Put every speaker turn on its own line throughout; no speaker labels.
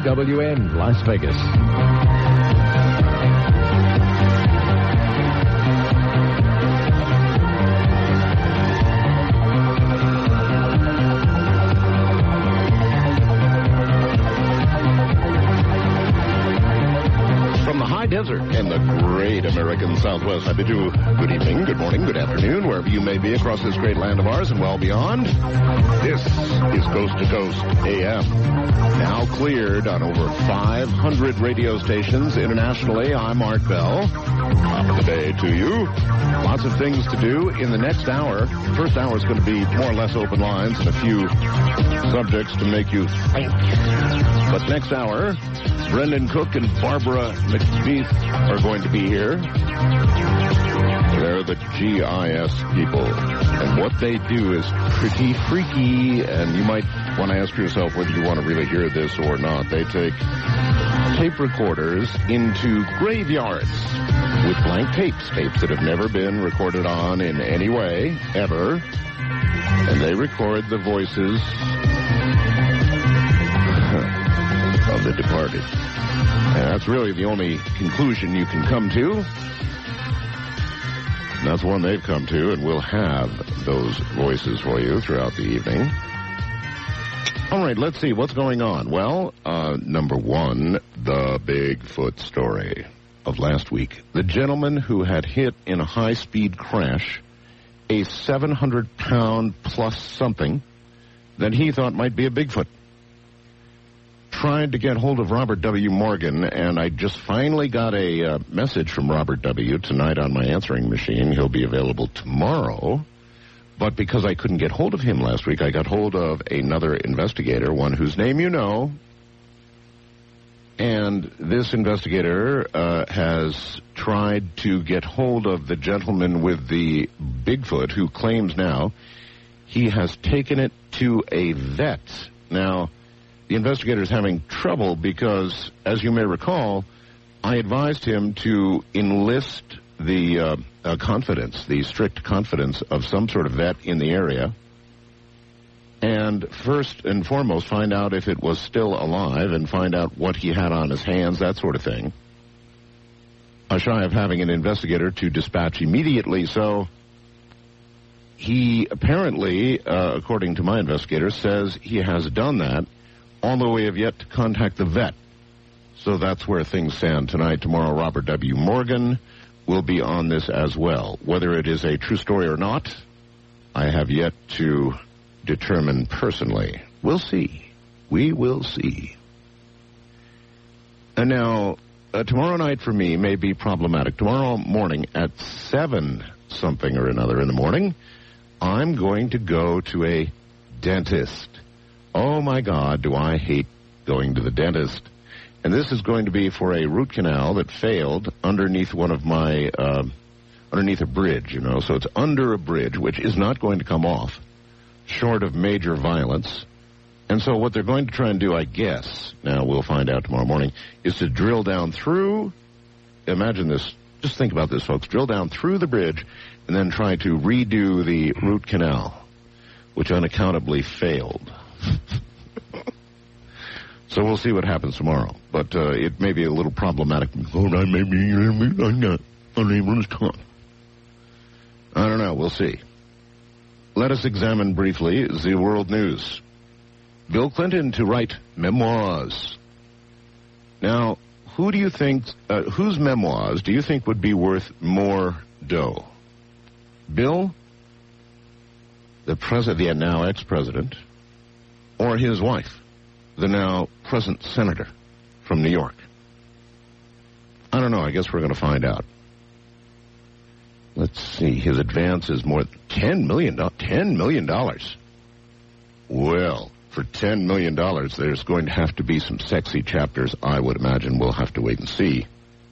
WWN Las Vegas.
Desert and the great American Southwest. I bid you good evening, good morning, good afternoon, wherever you may be across this great land of ours and well beyond. This is Coast to Coast AM. Now cleared on over 500 radio stations internationally. I'm Art Bell. Top of the day to you. Lots of things to do in the next hour. First hour is going to be more or less open lines and a few subjects to make you think. But next hour, Brendan Cook and Barbara McBeath are going to be here. They're the GIS people. And what they do is pretty freaky, and you might want to ask yourself whether you want to really hear this or not. They take tape recorders into graveyards with blank tapes that have never been recorded on in any way, ever. And they record the voices of the departed. And that's really the only conclusion you can come to. And that's one they've come to, and we'll have those voices for you throughout the evening. All right, let's see what's going on. Well, number one, the Bigfoot story of last week. The gentleman who had hit in a high-speed crash a 700-pound plus something that he thought might be a Bigfoot. Tried to get hold of Robert W. Morgan, and I just finally got a message from Robert W. tonight on my answering machine. He'll be available tomorrow. But because I couldn't get hold of him last week, I got hold of another investigator, one whose name you know. And this investigator has tried to get hold of the gentleman with the Bigfoot who claims now he has taken it to a vet. Now, the investigator is having trouble because, as you may recall, I advised him to enlist the confidence, the strict confidence of some sort of vet in the area, and first and foremost find out if it was still alive and find out what he had on his hands, that sort of thing. Shy of having an investigator to dispatch immediately, so he apparently, according to my investigator, says he has done that, although we have yet to contact the vet. So that's where things stand tonight. Tomorrow, Robert W. Morgan will be on this as well. Whether it is a true story or not, I have yet to determine personally. We'll see. We will see. And now, tomorrow night for me may be problematic. Tomorrow morning at 7-something or another in the morning, I'm going to go to a dentist. Oh, my God, do I hate going to the dentist. And this is going to be for a root canal that failed underneath one of my, underneath a bridge, you know. So it's under a bridge, which is not going to come off, short of major violence. And so what they're going to try and do, I guess, now we'll find out tomorrow morning, is to drill down through, imagine this, just think about this, folks, drill down through the bridge and then try to redo the root canal, which unaccountably failed. So we'll see what happens tomorrow. But it may be a little problematic. I'm not unable to talk. I don't know. We'll see. Let us examine briefly the world news. Bill Clinton to write memoirs. Now, who do you think, whose memoirs do you think would be worth more dough? Bill, the now ex-president, or his wife, the now present senator from New York? I don't know. I guess we're going to find out. Let's see. His advance is more than $10 million. $10 million. Well, for $10 million, there's going to have to be some sexy chapters, I would imagine. We'll have to wait and see.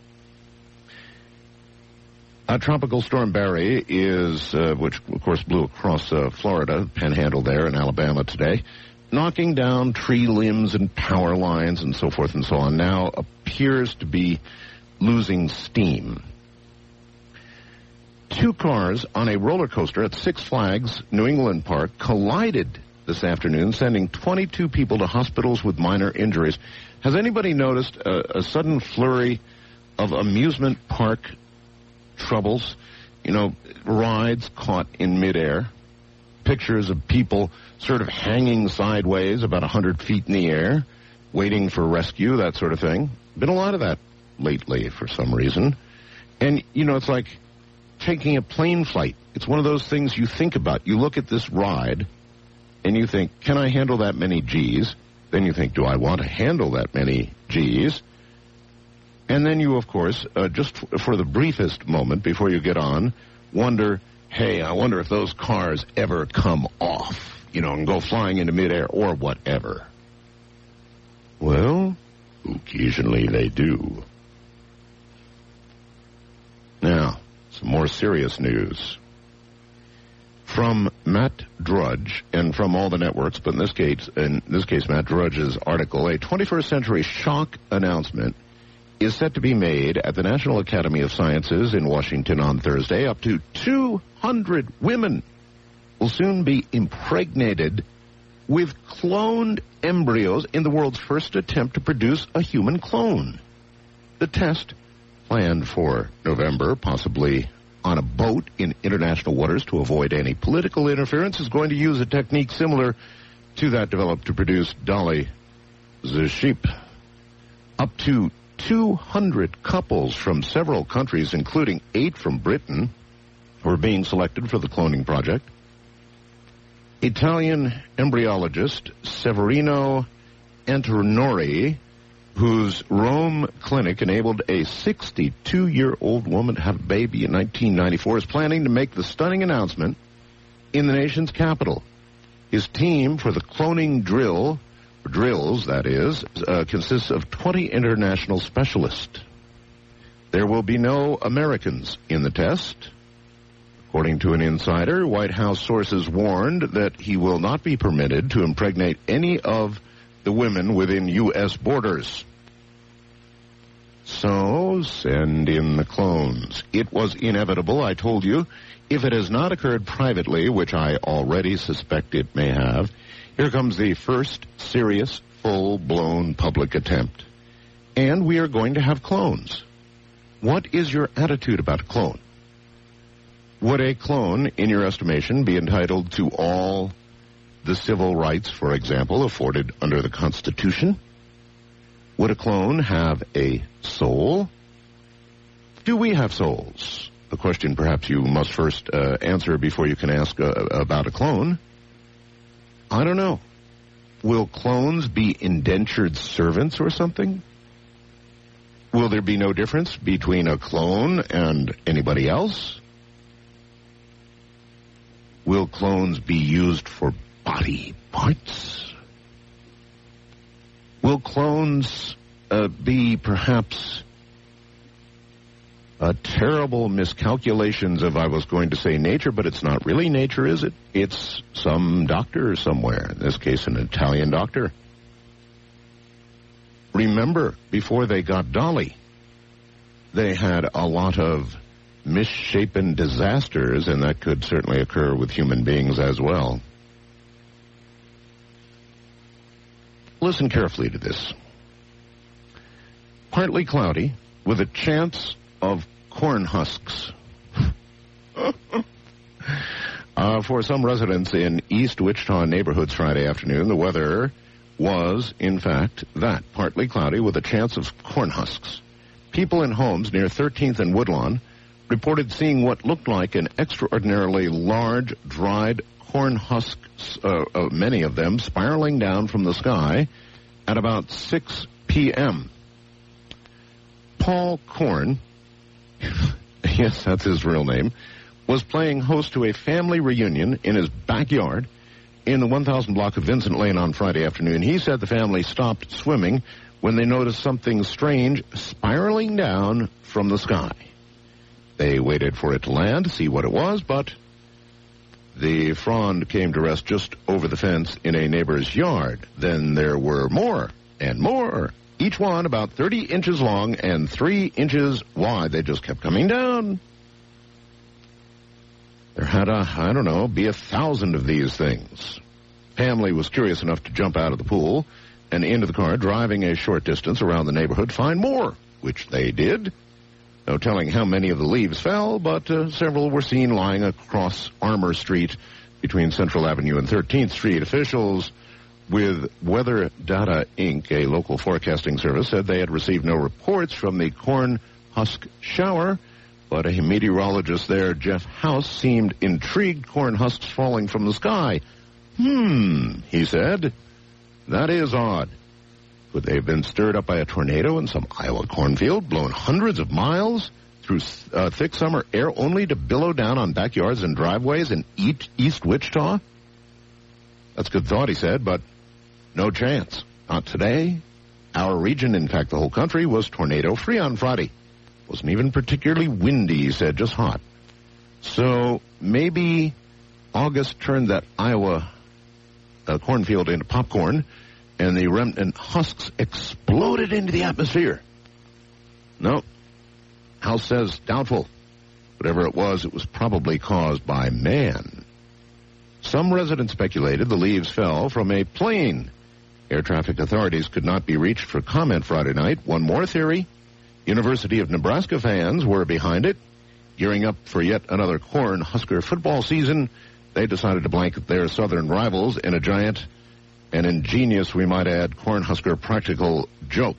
Tropical Storm Barry is, which of course blew across Florida, Panhandle there, in Alabama today, knocking down tree limbs and power lines and so forth and so on, now appears to be losing steam. 2 cars on a roller coaster at Six Flags New England Park collided this afternoon, sending 22 people to hospitals with minor injuries. Has anybody noticed a sudden flurry of amusement park troubles? You know, rides caught in midair, pictures of people sort of hanging sideways about 100 feet in the air, waiting for rescue, that sort of thing. Been a lot of that lately for some reason. And, you know, it's like taking a plane flight. It's one of those things you think about. You look at this ride, and you think, can I handle that many G's? Then you think, do I want to handle that many G's? And then you, of course, just for the briefest moment before you get on, wonder, hey, I wonder if those cars ever come off, you know, and go flying into midair or whatever. Well, occasionally they do. Now, some more serious news. From Matt Drudge, and from all the networks, but in this case, Matt Drudge's article, a 21st century shock announcement is set to be made at the National Academy of Sciences in Washington on Thursday. Up to 200 women will soon be impregnated with cloned embryos in the world's first attempt to produce a human clone. The test, planned for November, possibly on a boat in international waters to avoid any political interference, is going to use a technique similar to that developed to produce Dolly the sheep. Up to 200 couples from several countries, including 8 from Britain, were being selected for the cloning project. Italian embryologist Severino Antonori, whose Rome clinic enabled a 62-year-old woman to have a baby in 1994, is planning to make the stunning announcement in the nation's capital. His team for the cloning drills, that is, consists of 20 international specialists. There will be no Americans in the test. According to an insider, White House sources warned that he will not be permitted to impregnate any of the women within U.S. borders. So, send in the clones. It was inevitable, I told you. If it has not occurred privately, which I already suspect it may have, here comes the first serious, full-blown public attempt. And we are going to have clones. What is your attitude about a clone? Would a clone, in your estimation, be entitled to all the civil rights, for example, afforded under the Constitution? Would a clone have a soul? Do we have souls? A question perhaps you must first answer before you can ask about a clone. I don't know. Will clones be indentured servants or something? Will there be no difference between a clone and anybody else? Will clones be used for body parts? Will clones be perhaps terrible miscalculations of, I was going to say nature, but it's not really nature, is it? It's some doctor somewhere, in this case an Italian doctor. Remember, before they got Dolly, they had a lot of misshapen disasters, and that could certainly occur with human beings as well. Listen carefully to this. Partly cloudy, with a chance of corn husks. For some residents in East Wichita neighborhoods Friday afternoon, the weather was, in fact, that. Partly cloudy with a chance of corn husks. People in homes near 13th and Woodlawn reported seeing what looked like an extraordinarily large, dried corn husks, many of them spiraling down from the sky at about 6 p.m. Paul Korn, yes, that's his real name, was playing host to a family reunion in his backyard in the 1000 block of Vincent Lane on Friday afternoon. He said the family stopped swimming when they noticed something strange spiraling down from the sky. They waited for it to land to see what it was, but the frond came to rest just over the fence in a neighbor's yard. Then there were more and more, each one about 30 inches long and 3 inches wide. They just kept coming down. There had be 1,000 of these things. Pamela was curious enough to jump out of the pool and into the car, driving a short distance around the neighborhood, find more, which they did. No telling how many of the leaves fell, but several were seen lying across Armour Street between Central Avenue and 13th Street. Officials with Weather Data Inc., a local forecasting service, said they had received no reports from the corn husk shower, but a meteorologist there, Jeff House, seemed intrigued. Corn husks falling from the sky. He said, that is odd. Could they have been stirred up by a tornado in some Iowa cornfield, blown hundreds of miles through thick summer air, only to billow down on backyards and driveways in East Wichita? That's a good thought, he said, but no chance. Not today. Our region, in fact the whole country, was tornado-free on Friday. Wasn't even particularly windy, he said, just hot. So maybe August turned that Iowa cornfield into popcorn, and the remnant husks exploded into the atmosphere. No. House says doubtful. Whatever it was probably caused by man. Some residents speculated the leaves fell from a plane. Air traffic authorities could not be reached for comment Friday night. One more theory. University of Nebraska fans were behind it. Gearing up for yet another Corn Husker football season, they decided to blanket their southern rivals in a giant and ingenious, we might add, Cornhusker practical joke.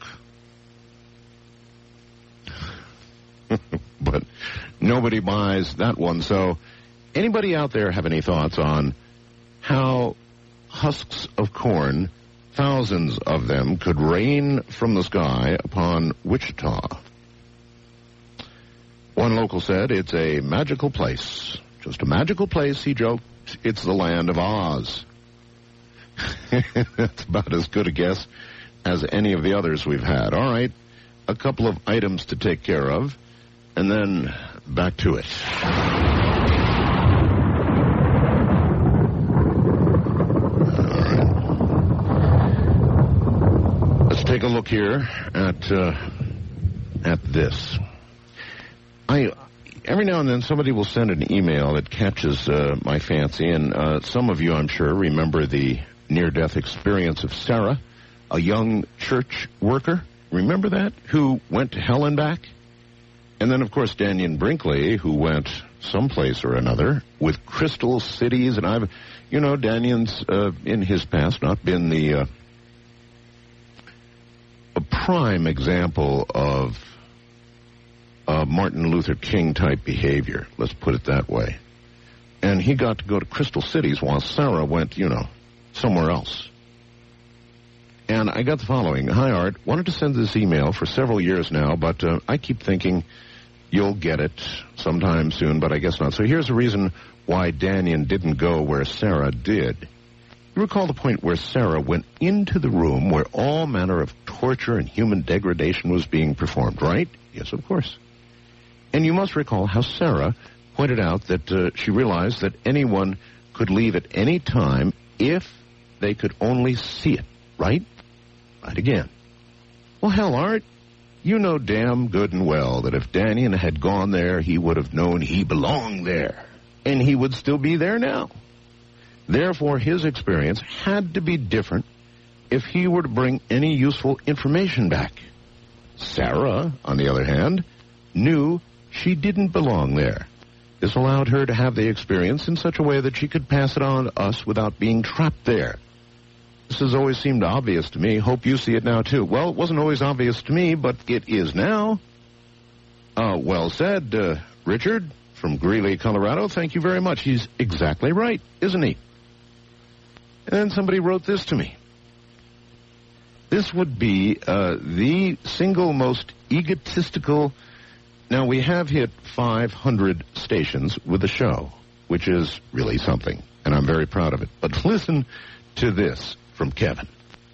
But nobody buys that one. So anybody out there have any thoughts on how husks of corn, thousands of them, could rain from the sky upon Wichita? One local said it's a magical place. Just a magical place, he joked. It's the land of Oz. That's about as good a guess as any of the others we've had. All right, a couple of items to take care of, and then back to it. All right. Let's take a look here at this. Every now and then somebody will send an email that catches my fancy, and some of you, I'm sure, remember the near-death experience of Sarah, a young church worker. Remember that? Who went to hell and back? And then, of course, Daniel Brinkley, who went someplace or another with Crystal Cities. And Daniel's, in his past, not been a prime example of Martin Luther King-type behavior. Let's put it that way. And he got to go to Crystal Cities while Sarah went, somewhere else. And I got the following. Hi, Art. Wanted to send this email for several years now, but I keep thinking you'll get it sometime soon, but I guess not. So here's the reason why Daniel didn't go where Sarah did. You recall the point where Sarah went into the room where all manner of torture and human degradation was being performed, right? Yes, of course. And you must recall how Sarah pointed out that she realized that anyone could leave at any time if they could only see it, right? Right again. Well, hell, Art, you know damn good and well that if Daniel had gone there, he would have known he belonged there. And he would still be there now. Therefore, his experience had to be different if he were to bring any useful information back. Sarah, on the other hand, knew she didn't belong there. This allowed her to have the experience in such a way that she could pass it on to us without being trapped there. This has always seemed obvious to me. Hope you see it now, too. Well, it wasn't always obvious to me, but it is now. Well said, Richard from Greeley, Colorado. Thank you very much. He's exactly right, isn't he? And then somebody wrote this to me. This would be the single most egotistical. Now, we have hit 500 stations with the show, which is really something, and I'm very proud of it. But listen to this from Kevin.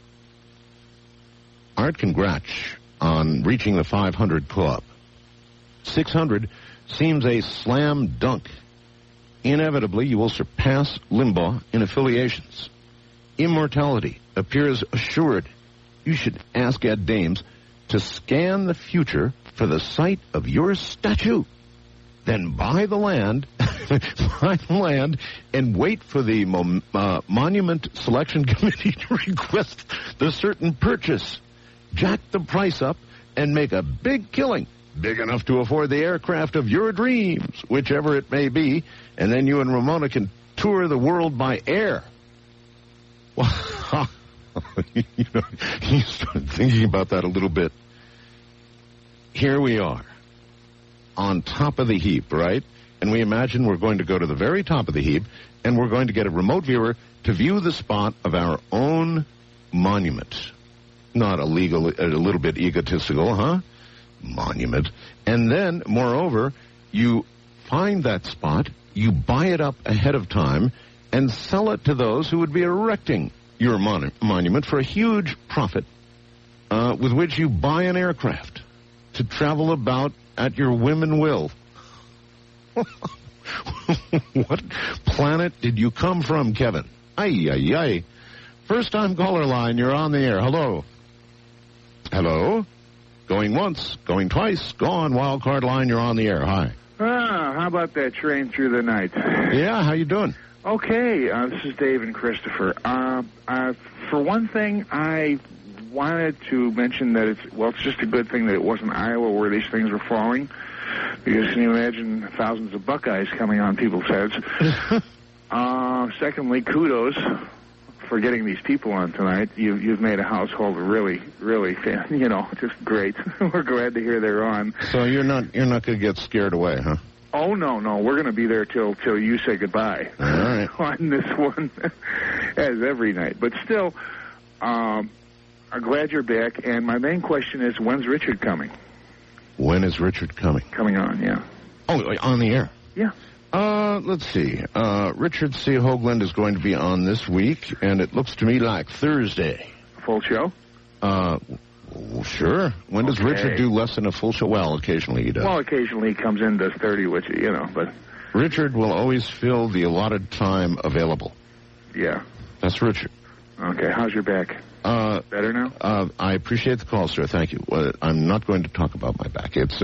Art, congrats on reaching the 500 club. 600 seems a slam dunk. Inevitably, you will surpass Limbaugh in affiliations. Immortality appears assured. You should ask Ed Dames to scan the future for the sight of your statue. then buy the land, and wait for the Monument Selection Committee to request the certain purchase. Jack the price up and make a big killing, big enough to afford the aircraft of your dreams, whichever it may be, and then you and Ramona can tour the world by air. Well, you start thinking about that a little bit. Here we are, on top of the heap, right? And we imagine we're going to go to the very top of the heap, and we're going to get a remote viewer to view the spot of our own monument. Not a little bit egotistical, huh? Monument. And then, moreover, you find that spot, you buy it up ahead of time, and sell it to those who would be erecting your monument for a huge profit, with which you buy an aircraft to travel about at your whim and will. What planet did you come from, Kevin? Ay. First-time caller line, you're on the air. Hello? Hello? Going once, going twice, gone. Wild card line, you're on the air. Hi.
How about that train through the night?
Yeah, how you doing?
Okay, this is Dave and Christopher. For one thing, I wanted to mention that it's just a good thing that it wasn't Iowa where these things were falling, because can you imagine thousands of Buckeyes coming on people's heads? Secondly, kudos for getting these people on tonight. You've made a household really, really, just great. We're glad to hear they're on.
So you're not going to get scared away, huh?
Oh, no. We're going to be there till you say goodbye.
All right.
On this one, as every night. But still, I'm glad you're back. And my main question is, when's Richard coming?
When is Richard coming?
Coming on, yeah.
Oh, on the air?
Yeah.
Let's see. Richard C. Hoagland is going to be on this week, and it looks to me like Thursday.
Full show?
Sure. When does Richard do less than a full show? Well, occasionally he does.
Well, occasionally he comes in, does 30, which, but...
Richard will always fill the allotted time available.
Yeah.
That's Richard.
Okay, how's your back? Better now?
I appreciate the call, sir. Thank you. I'm not going to talk about my back. It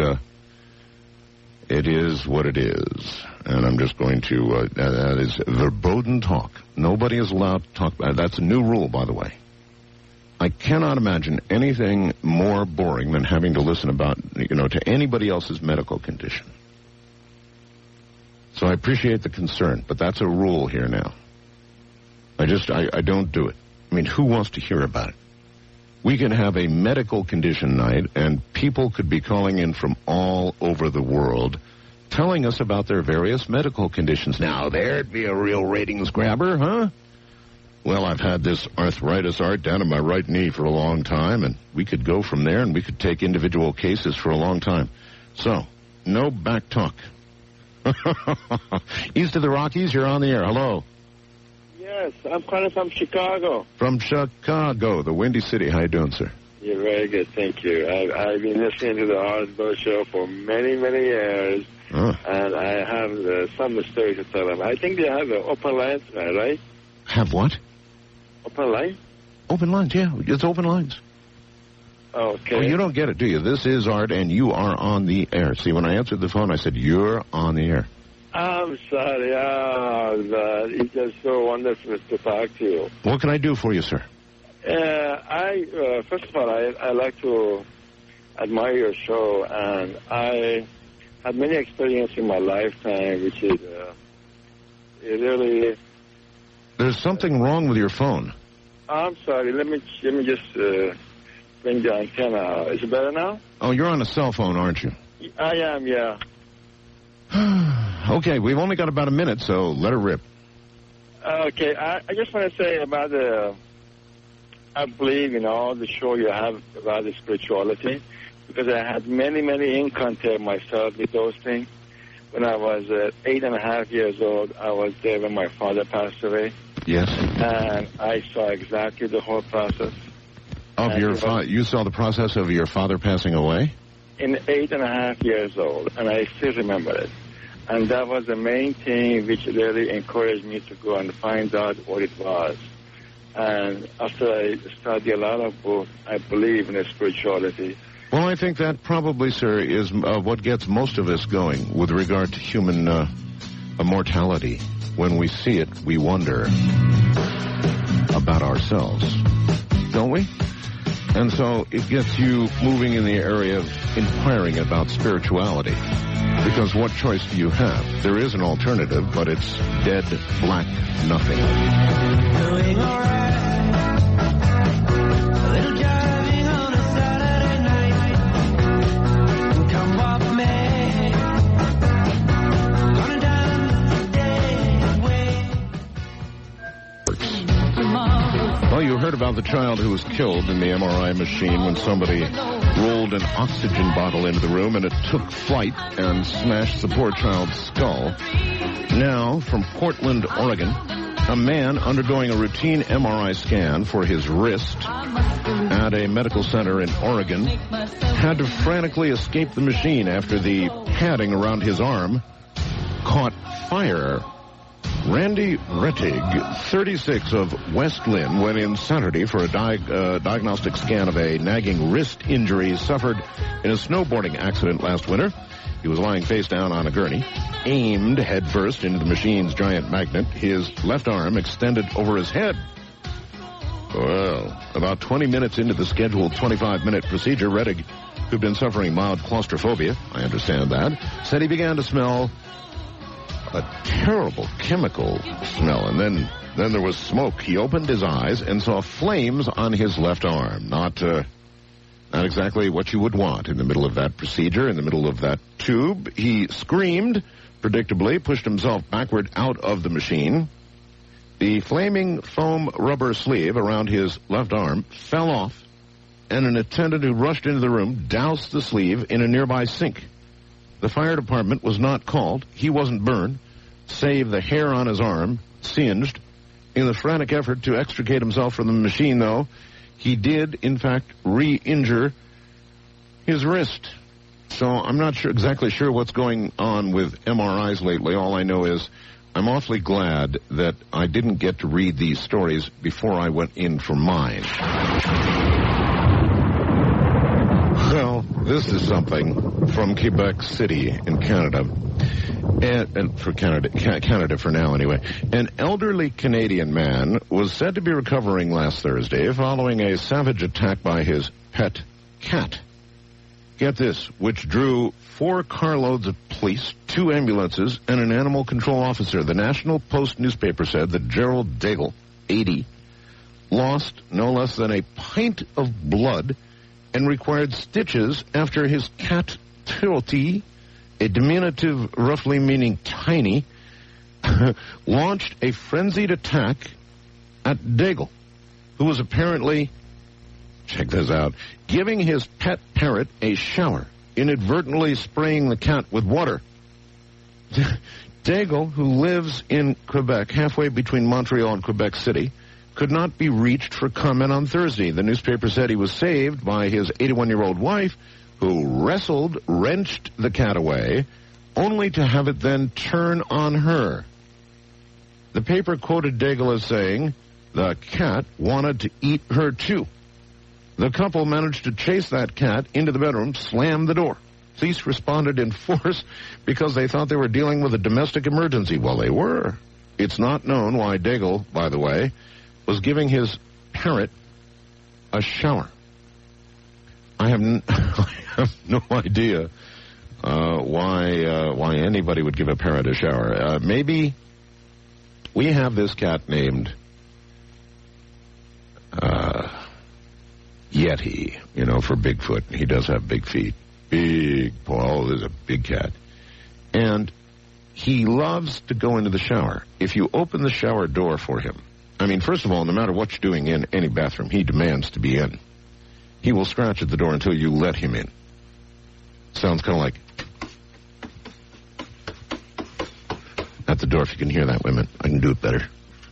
is what it is. And I'm just going to, that is verboten talk. Nobody is allowed to talk about it. That's a new rule, by the way. I cannot imagine anything more boring than having to listen about, to anybody else's medical condition. So I appreciate the concern, but that's a rule here now. I don't do it. I mean, who wants to hear about it? We can have a medical condition night, and people could be calling in from all over the world telling us about their various medical conditions. Now, there'd be a real ratings grabber, huh? Well, I've had this arthritis down in my right knee for a long time, and we could go from there, and we could take individual cases for a long time. So, no back talk. East of the Rockies, you're on the air. Hello.
Yes, I'm calling from Chicago.
From Chicago, the Windy City. How you doing, sir?
You're very good, thank you. I've been listening to the Osborne Show for many, many years, and I have some stories to tell them. I think they have open lines now, right?
Have what?
Open line?
Open lines, yeah. It's open lines.
Okay.
Oh, you don't get it, do you? This is Art, and you are on the air. See, when I answered the phone, I said, you're on the air.
I'm sorry. It's just so wonderful to talk to you.
What can I do for you, sir?
First of all, I like to admire your show, and I had many experiences in my lifetime, which is it really...
There's something wrong with your phone.
I'm sorry. Let me just bring the antenna. Is it better now?
Oh, you're on a cell phone, aren't you?
I am, yeah.
Okay, we've only got about a minute, so let her rip.
Okay, I just want to say about I believe in all the show you have about the spirituality, because I had many encounters myself with those things. When I was 8.5 years old, I was there when my father passed away.
Yes.
And I saw exactly the whole process.
Of your father? You saw the process of your father passing away?
In 8.5 years old, and I still remember it. And that was the main thing which really encouraged me to go and find out what it was. And after I studied a lot of books, I believe in the spirituality.
Well, I think that probably, sir, is what gets most of us going with regard to human immortality. When we see it, we wonder about ourselves, don't we? And so it gets you moving in the area of inquiring about spirituality. Because what choice do you have? There is an alternative, but it's dead, black, nothing.
Doing all right. A little driving on a Saturday night. Come walk me. Gonna dance the day away.
Well, you heard about the child who was killed in the MRI machine when somebody rolled an oxygen bottle into the room and it took flight and smashed the poor child's skull. Now, from Portland, Oregon, a man undergoing a routine MRI scan for his wrist at a medical center in Oregon had to frantically escape the machine after the padding around his arm caught fire. Randy Rettig, 36 of West Lynn, went in Saturday for a diagnostic scan of a nagging wrist injury suffered in a snowboarding accident last winter. He was lying face down on a gurney, aimed headfirst into the machine's giant magnet, his left arm extended over his head. Well, about 20 minutes into the scheduled 25-minute procedure, Rettig, who'd been suffering mild claustrophobia, I understand that, said he began to smell a terrible chemical smell, and then there was smoke. He opened his eyes and saw flames on his left arm. Not exactly what you would want in the middle of that procedure, in the middle of that tube. He screamed, predictably, pushed himself backward out of the machine. The flaming foam rubber sleeve around his left arm fell off, and an attendant who rushed into the room doused the sleeve in a nearby sink. The fire department was not called. He wasn't burned, save the hair on his arm singed. In the frantic effort to extricate himself from the machine, though, he did, in fact, re-injure his wrist. So I'm not exactly sure what's going on with MRIs lately. All I know is I'm awfully glad that I didn't get to read these stories before I went in for mine. Well, this is something from Quebec City in Canada, and for Canada for now anyway. An elderly Canadian man was said to be recovering last Thursday following a savage attack by his pet cat. Get this, which drew 4 carloads of police, 2 ambulances, and an animal control officer. The National Post newspaper said that Gerald Daigle, 80, lost no less than a pint of blood and required stitches after his cat Tiroti, a diminutive roughly meaning tiny, launched a frenzied attack at Daigle, who was apparently, check this out, giving his pet parrot a shower, inadvertently spraying the cat with water. Daigle, who lives in Quebec, halfway between Montreal and Quebec City, could not be reached for comment on Thursday. The newspaper said he was saved by his 81-year-old wife, who wrenched the cat away, only to have it then turn on her. The paper quoted Daigle as saying, the cat wanted to eat her too. The couple managed to chase that cat into the bedroom, slammed the door. Police responded in force because they thought they were dealing with a domestic emergency. Well, they were. It's not known why Daigle, by the way, was giving his parrot a shower. I have no idea why anybody would give a parrot a shower. Maybe we have this cat named Yeti, for Bigfoot. He does have big feet. Big Paul is a big cat. And he loves to go into the shower. If you open the shower door for him, first of all, no matter what you're doing in any bathroom, he demands to be in. He will scratch at the door until you let him in. Sounds kind of like at the door, if you can hear that, women. I can do it better.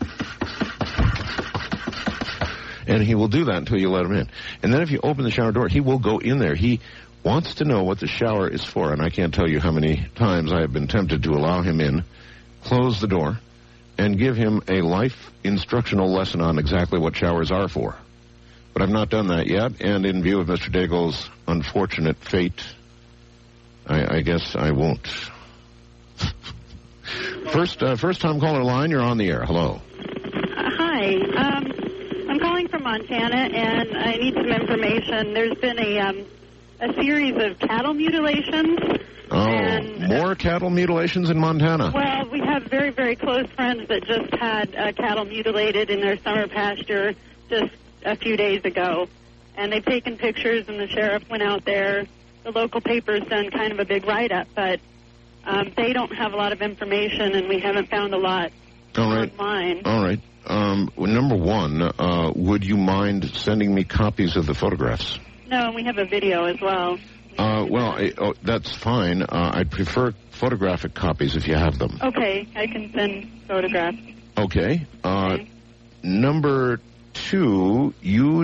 And he will do that until you let him in. And then if you open the shower door, he will go in there. He wants to know what the shower is for, and I can't tell you how many times I have been tempted to allow him in, close the door, and give him a life instructional lesson on exactly what showers are for. But I've not done that yet, and in view of Mr. Daigle's unfortunate fate, I guess I won't. First time caller line, you're on the air. Hello.
Hi. I'm calling from Montana, and I need some information. There's been a series of cattle mutilations.
More cattle mutilations in Montana.
Well, we have very, very close friends that just had cattle mutilated in their summer pasture just a few days ago. And they've taken pictures, and the sheriff went out there. The local paper's done kind of a big write-up, but they don't have a lot of information, and we haven't found a lot online.
All right. Number one, would you mind sending me copies of the photographs?
No, we have a video as well.
That's fine. I'd prefer photographic copies if you have them.
Okay, I can send photographs.
Okay. Number two, who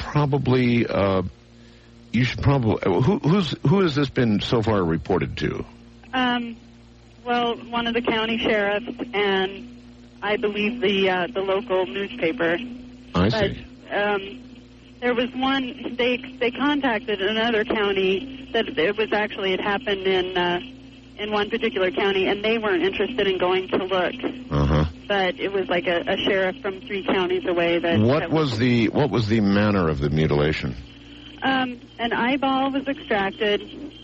has this been so far reported to?
Well, one of the county sheriffs and I believe the local newspaper.
I see.
There was one. They contacted another county that it happened in one particular county, and they weren't interested in going to look. But it was like a sheriff from 3 counties away. What
was the manner of the mutilation?
An eyeball was extracted.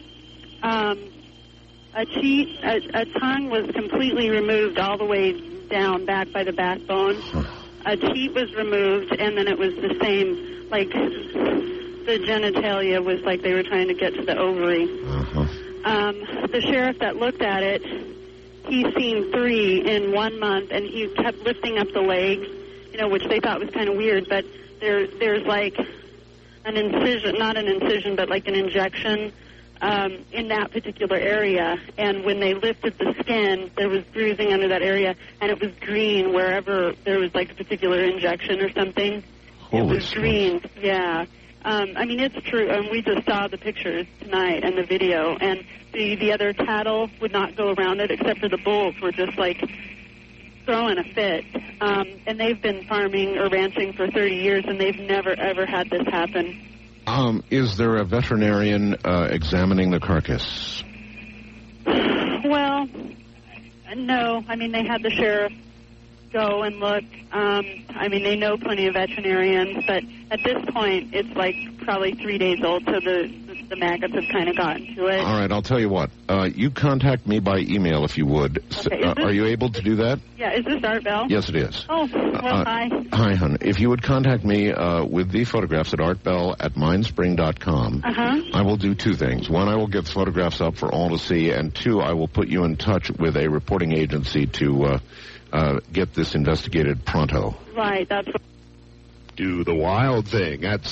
A tongue was completely removed all the way down back by the backbone. A teat was removed, and then it was the same, like the genitalia was like they were trying to get to the ovary. The sheriff that looked at it, he's seen 3 in 1 month, and he kept lifting up the legs, which they thought was kind of weird, but there's like an incision, not an incision, but like an injection in that particular area. And when they lifted the skin, there was bruising under that area, and it was green wherever there was like a particular injection or something.
Holy
it was green, yeah. It's true. We just saw the pictures tonight and the video, and the other cattle would not go around it, except for the bulls were just like throwing a fit. And they've been farming or ranching for 30 years, and they've never, ever had this happen.
Is there a veterinarian examining the carcass?
Well, no. They had the sheriff go and look. They know plenty of veterinarians, but at this point, it's like probably 3 days old, so the maggots have kind of gotten to it.
All right, I'll tell you what. You contact me by email if you would.
Okay,
are you able to do that?
Yeah, is this Art Bell?
Yes, it is.
Oh, well, hi.
Hi, hon. If you would contact me with the photographs at artbell@mindspring.com, I will do 2 things. 1, I will get photographs up for all to see, and 2, I will put you in touch with a reporting agency to get this investigated pronto.
Right, that's what...
Do the wild thing at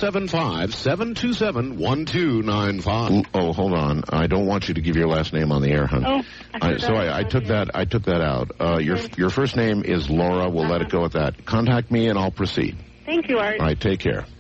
775-727-1295. Oh, hold on. I don't want you to give your last name on the air, hon.
Oh,
I took that out. Your first name is Laura. We'll let it go at that. Contact me and I'll proceed.
Thank you, Art.
All right, take care.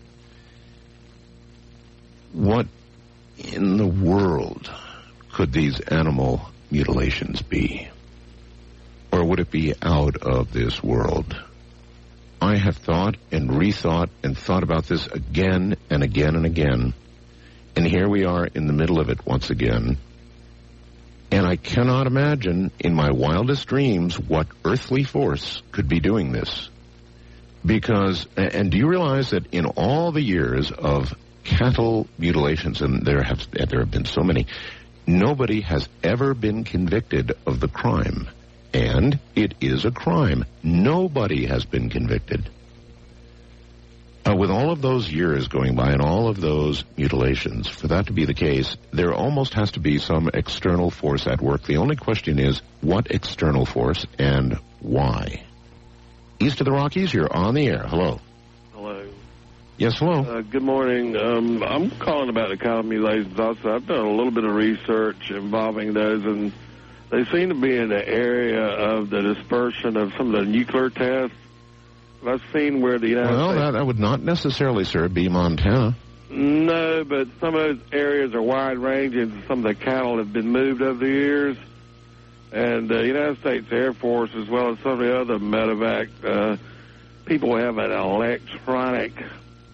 What in the world could these animal mutilations be? Or would it be out of this world? I have thought and rethought and thought about this again and again and again. And here we are in the middle of it once again. And I cannot imagine in my wildest dreams what earthly force could be doing this. Because, and do you realize that in all the years of cattle mutilations, and there have been so many, nobody has ever been convicted of the crime. And it is a crime. Nobody has been convicted. With all of those years going by and all of those mutilations, for that to be the case, there almost has to be some external force at work. The only question is, what external force and why? East of the Rockies, you're on the air. Hello.
Hello.
Yes, hello.
Good morning. I'm calling about the cattle mutilations also. I've done a little bit of research involving those, and they seem to be in the area of the dispersion of some of the nuclear tests. I've seen where the United States...
Well, that would not necessarily, sir, be Montana.
No, but some of those areas are wide-ranging. Some of the cattle have been moved over the years. And the United States Air Force, as well as some of the other medevac, people have an electronic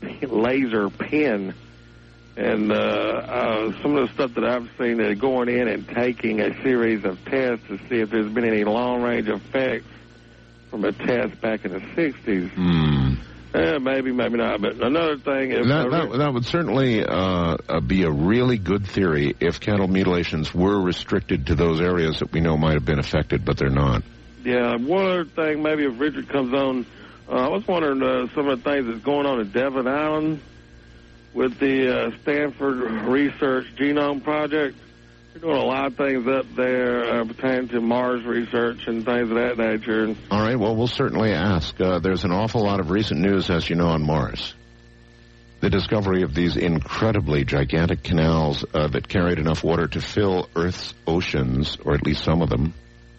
laser pen. And some of the stuff that I've seen, they're going in and taking a series of tests to see if there's been any long-range effects from a test back in the 60s. Maybe, maybe not. But another thing...
That would certainly be a really good theory if cattle mutilations were restricted to those areas that we know might have been affected, but they're not.
Yeah, one other thing, maybe if Richard comes on, I was wondering some of the things that's going on at Devon Island with the Stanford Research Genome Project. They're doing a lot of things up there pertaining to Mars research and things of that nature.
All right, well, we'll certainly ask. There's an awful lot of recent news, as you know, on Mars. The discovery of these incredibly gigantic canals that carried enough water to fill Earth's oceans, or at least some of them.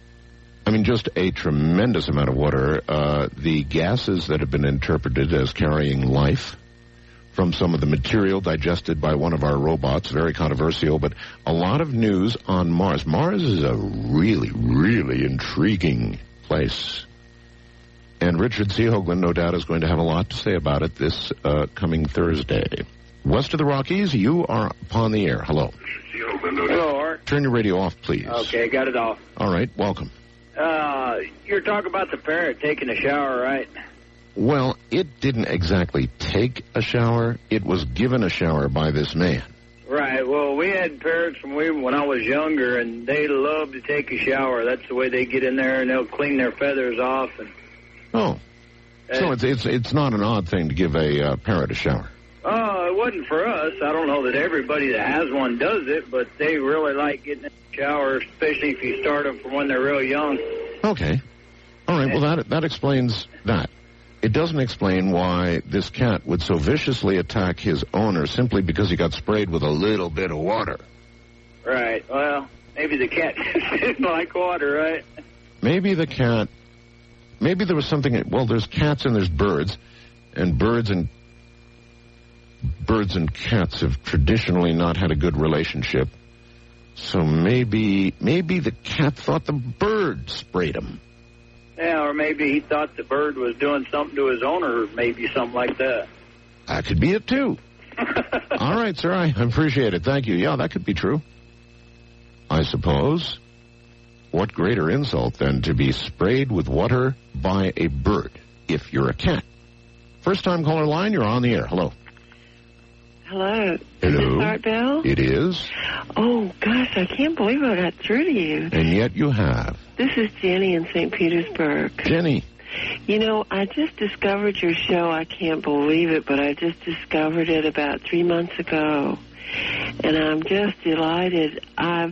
I mean, just a tremendous amount of water. The gases that have been interpreted as carrying life from some of the material digested by one of our robots, very controversial, but a lot of news on Mars. Mars is a really, really intriguing place. And Richard C. Hoagland, no doubt, is going to have a lot to say about it this coming Thursday. West of the Rockies, you are upon the air. Hello.
Hello, Art.
Turn your radio off, please.
Okay, got it off.
All right, welcome.
You're talking about the parrot taking a shower, right?
Well, it didn't exactly take a shower. It was given a shower by this man.
Right. Well, we had parrots when I was younger, and they love to take a shower. That's the way they get in there, and they'll clean their feathers off.
So it's not an odd thing to give a parrot a shower.
Oh, it wasn't for us. I don't know that everybody that has one does it, but they really like getting in the shower, especially if you start them from when they're real young.
Okay. All right. Well, that explains that. It doesn't explain why this cat would so viciously attack his owner simply because he got sprayed with a little bit of water.
Right. Well, maybe the cat didn't like water, right?
Maybe there was something... Well, there's cats and there's birds, and birds and cats have traditionally not had a good relationship. So maybe the cat thought the bird sprayed him.
Yeah, or maybe he thought the bird was doing something to his owner, maybe something like that.
That could be it, too. All right, sir, I appreciate it. Thank you. Yeah, that could be true. I suppose. What greater insult than to be sprayed with water by a bird if you're a cat? First-time caller line, you're on the air. Hello.
Hello.
Hello.
Is this Art Bell?
It is.
Oh, gosh, I can't believe I got through to you.
And yet you have.
This is Jenny in St. Petersburg.
Jenny.
You know, I just discovered your show. I can't believe it, but I just discovered it about 3 months ago. And I'm just delighted.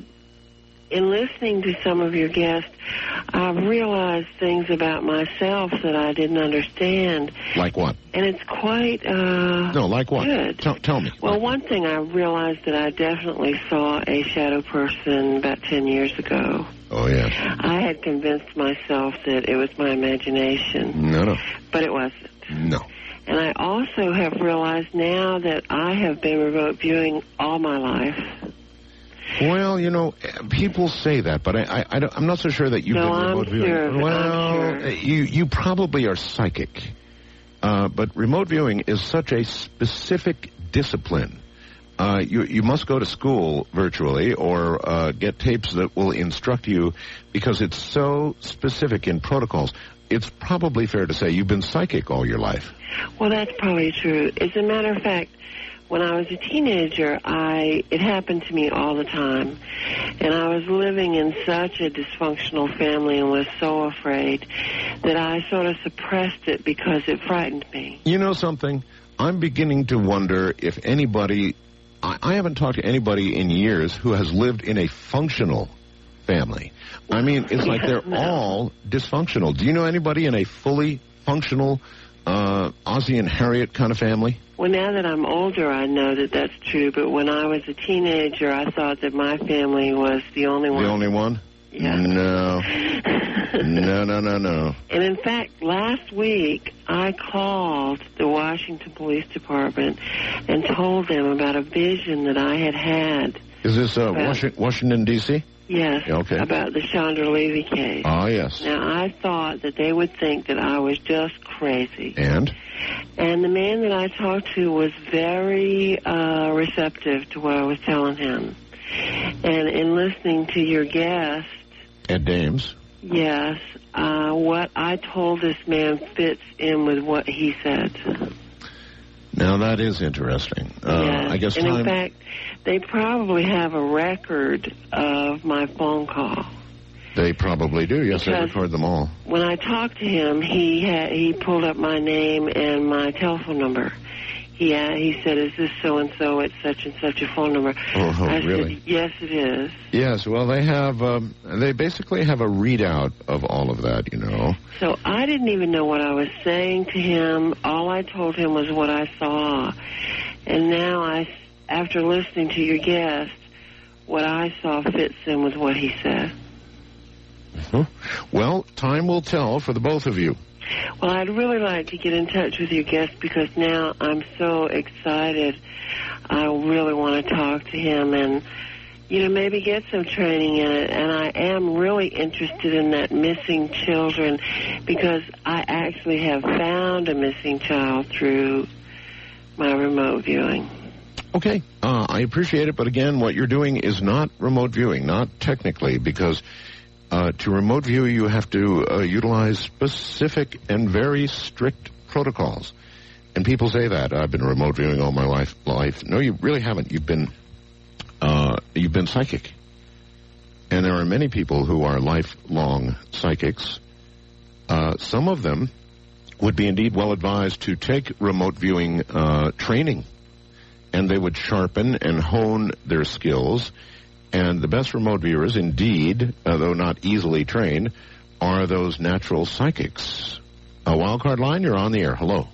In listening to some of your guests, I've realized things about myself that I didn't understand.
Like what?
And it's quite
No, like what?
Good.
Tell me.
Well, one thing I realized that I definitely saw a shadow person about 10 years ago.
Oh, yeah.
I had convinced myself that it was my imagination.
No.
But it wasn't.
No.
And I also have realized now that I have been remote viewing all my life.
Well, you know, people say that, but I'm not so sure that you've been remote viewing.
Sure,
well,
I'm sure.
You probably are psychic. But remote viewing is such a specific discipline. You must go to school virtually or get tapes that will instruct you because it's so specific in protocols. It's probably fair to say you've been psychic all your life.
Well, that's probably true. As a matter of fact, when I was a teenager, it happened to me all the time. And I was living in such a dysfunctional family and was so afraid that I sort of suppressed it because it frightened me.
You know something? I'm beginning to wonder if anybody... I haven't talked to anybody in years who has lived in a functional family. I mean, it's like they're all dysfunctional. Do you know anybody in a fully functional Ozzie and Harriet kind of family?
Well, now that I'm older, I know that that's true. But when I was a teenager, I thought that my family was the only one.
The only one?
Yeah.
No. No.
And in fact, last week, I called the Washington Police Department and told them about a vision that I had.
Is this Washington, D.C.?
Yes,
okay.
About the Chandra Levy case.
Ah, yes.
Now, I thought that they would think that I was just crazy.
And
And the man that I talked to was very receptive to what I was telling him. And in listening to your guest,
Ed Dames.
yes, what I told this man fits in with what he said.
Now, that is interesting.
Yes.
I guess
and
time...
in fact, they probably have a record of my phone call.
They probably do. Yes, they
Because
record them all.
When I talked to him, he pulled up my name and my telephone number. He said, "Is this so and so at such and such a phone number?" I
really?
said, "Yes, it is."
Yes. Well, they have. They basically have a readout of all of that. You know.
So I didn't even know what I was saying to him. All I told him was what I saw. And now, after listening to your guest, what I saw fits in with what he said.
Well, time will tell for the both of you.
Well, I'd really like to get in touch with your guest because now I'm so excited. I really want to talk to him and, maybe get some training in it. And I am really interested in that missing children because I actually have found a missing child through my remote viewing.
Okay. I appreciate it, but again, what you're doing is not remote viewing, not technically, because to remote view, you have to utilize specific and very strict protocols. And people say that. I've been remote viewing all my life. No, you really haven't. You've been psychic. And there are many people who are lifelong psychics. Some of them would be indeed well advised to take remote viewing training. And they would sharpen and hone their skills. And the best remote viewers, indeed, though not easily trained, are those natural psychics. Wildcard Line, you're on the air. Hello.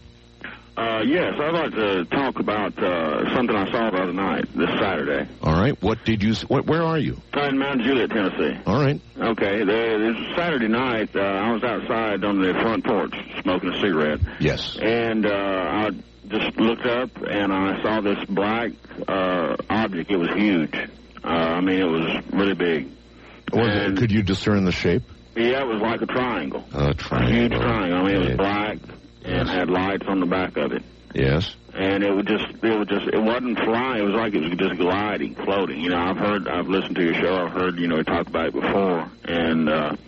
Yes, I'd like to talk about something I saw the other night, this Saturday.
All right. What did you... where are you?
In Mount Juliet, Tennessee.
All right.
Okay. This Saturday night, I was outside on the front porch smoking a cigarette.
Yes.
And I just looked up, and I saw this black object. It was huge. It was really big.
Could you discern the shape?
Yeah, it was like a triangle.
A triangle.
A huge triangle. It was black and had lights on the back of it.
Yes.
And it wasn't flying. It was like it was just gliding, floating. I've listened to your show. I've heard, you talk about it before. And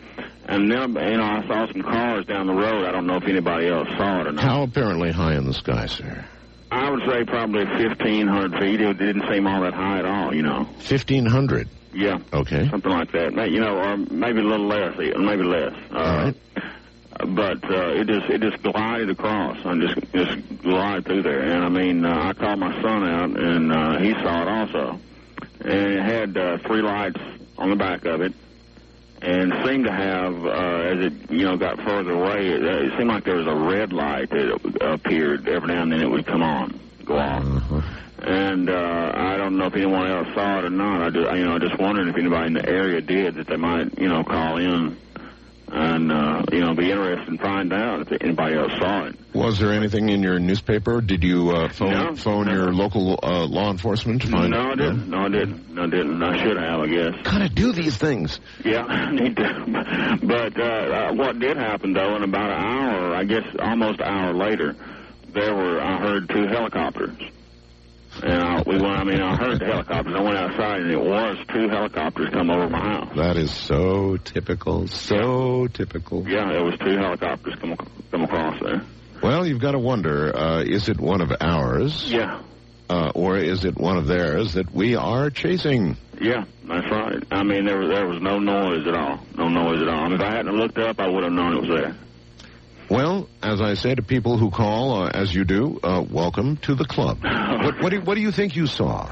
then, I saw some cars down the road. I don't know if anybody else saw it or not.
How apparently high in the sky, sir?
I would say probably 1,500 feet. It didn't seem all that high at all,
1,500?
Yeah.
Okay.
Something like that. Or maybe a little less, maybe less.
All right.
But it just glided across. And just glided through there. And, I called my son out, and he saw it also. And it had 3 lights on the back of it. And seemed to have, as it, got further away, it seemed like there was a red light that appeared. Every now and then it would come on, go off.
Uh-huh.
And I don't know if anyone else saw it or not. I just wondered if anybody in the area did, that they might, call in and, be interested and find out if anybody else saw it.
Was there anything in your newspaper? Did you phone your local law enforcement to find
out? No, I didn't. I should have, I guess.
Gotta do these things.
Yeah, I need to. But what did happen, though, in about an hour, I guess almost an hour later, I heard 2 helicopters. And I heard the helicopters. I went outside, and it was 2 helicopters come over my house.
That is so typical. So typical.
Yeah, it was 2 helicopters come across there.
Well, you've got to wonder, is it one of ours?
Yeah.
Or is it one of theirs that we are chasing?
Yeah, that's right. There was no noise at all. No noise at all. If I hadn't looked up, I would have known it was there.
Well, as I say to people who call, as you do, welcome to the club. What do you think you saw?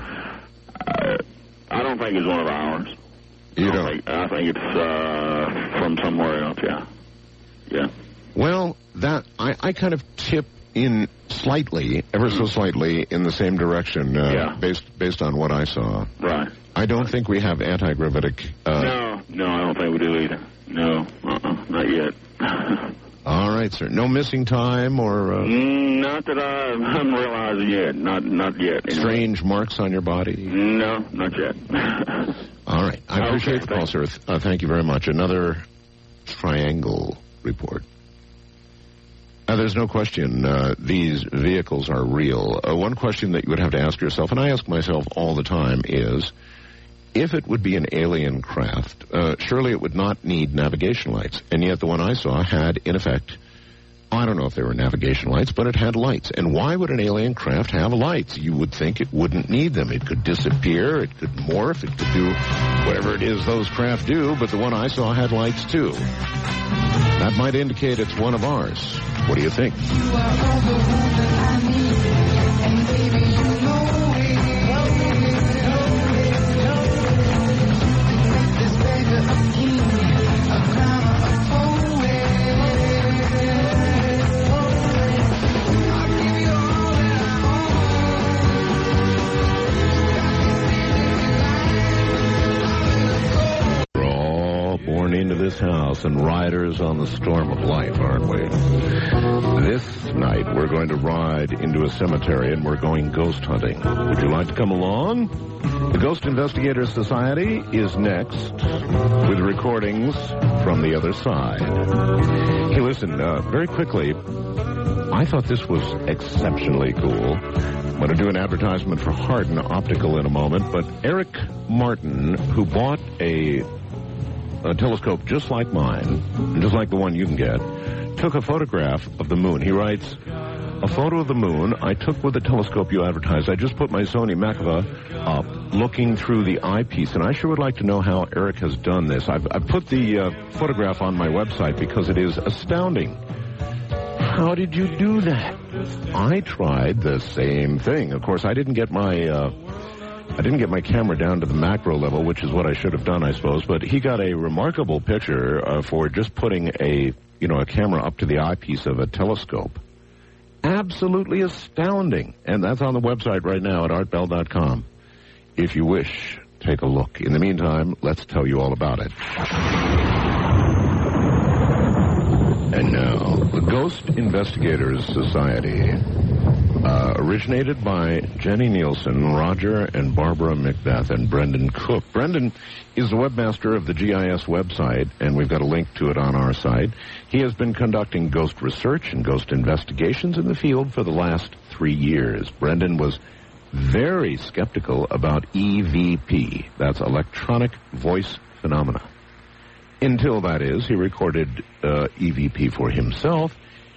I don't think it's one of ours.
You don't?
I think it's from somewhere else, yeah. Yeah.
Well, I kind of tip in slightly, ever so slightly, in the same direction, based on what I saw.
Right.
I don't think we have anti-gravitic...
No, I don't think we do either. No, not yet.
All right, sir. No missing time or...
Not that I'm realizing yet. Not yet.
Strange marks on your body?
No, not yet.
All right. I appreciate the call, sir. Thank you very much. Another triangle report. There's no question these vehicles are real. One question that you would have to ask yourself, and I ask myself all the time, is if it would be an alien craft, surely it would not need navigation lights. And yet the one I saw had, in effect, I don't know if they were navigation lights, but it had lights. And why would an alien craft have lights? You would think it wouldn't need them. It could disappear, it could morph, it could do whatever it is those craft do, but the one I saw had lights too. That might indicate it's one of ours. What do you think?
You are all the one that I need, and baby, you know it. Make this baby a king, a crown, a poet. I'll give you all that I own.
We're all born into this house and riders on the storm of life, aren't we? This night, we're going to ride into a cemetery and we're going ghost hunting. Would you like to come along? The Ghost Investigators Society is next with recordings from the other side. Hey, listen, very quickly, I thought this was exceptionally cool. I'm going to do an advertisement for Hardin Optical in a moment, but Eric Martin, who bought a telescope just like mine, just like the one you can get, took a photograph of the moon. He writes, a photo of the moon I took with the telescope you advertised. I just put my Sony Makava up looking through the eyepiece, and I sure would like to know how Eric has done this. I've put the photograph on my website because it is astounding. How did you do that? I tried the same thing. Of course, I didn't get my camera down to the macro level, which is what I should have done, I suppose. But he got a remarkable picture for just putting a camera up to the eyepiece of a telescope. Absolutely astounding. And that's on the website right now at artbell.com. If you wish, take a look. In the meantime, let's tell you all about it. And now, the Ghost Investigators Society, originated by Jenny Nielsen, Roger and Barbara Macbeth, and Brendan Cook. Brendan is the webmaster of the GIS website, and we've got a link to it on our site. He has been conducting ghost research and ghost investigations in the field for the last 3 years. Brendan was very skeptical about EVP, that's electronic voice phenomena. Until, that is, he recorded EVP for himself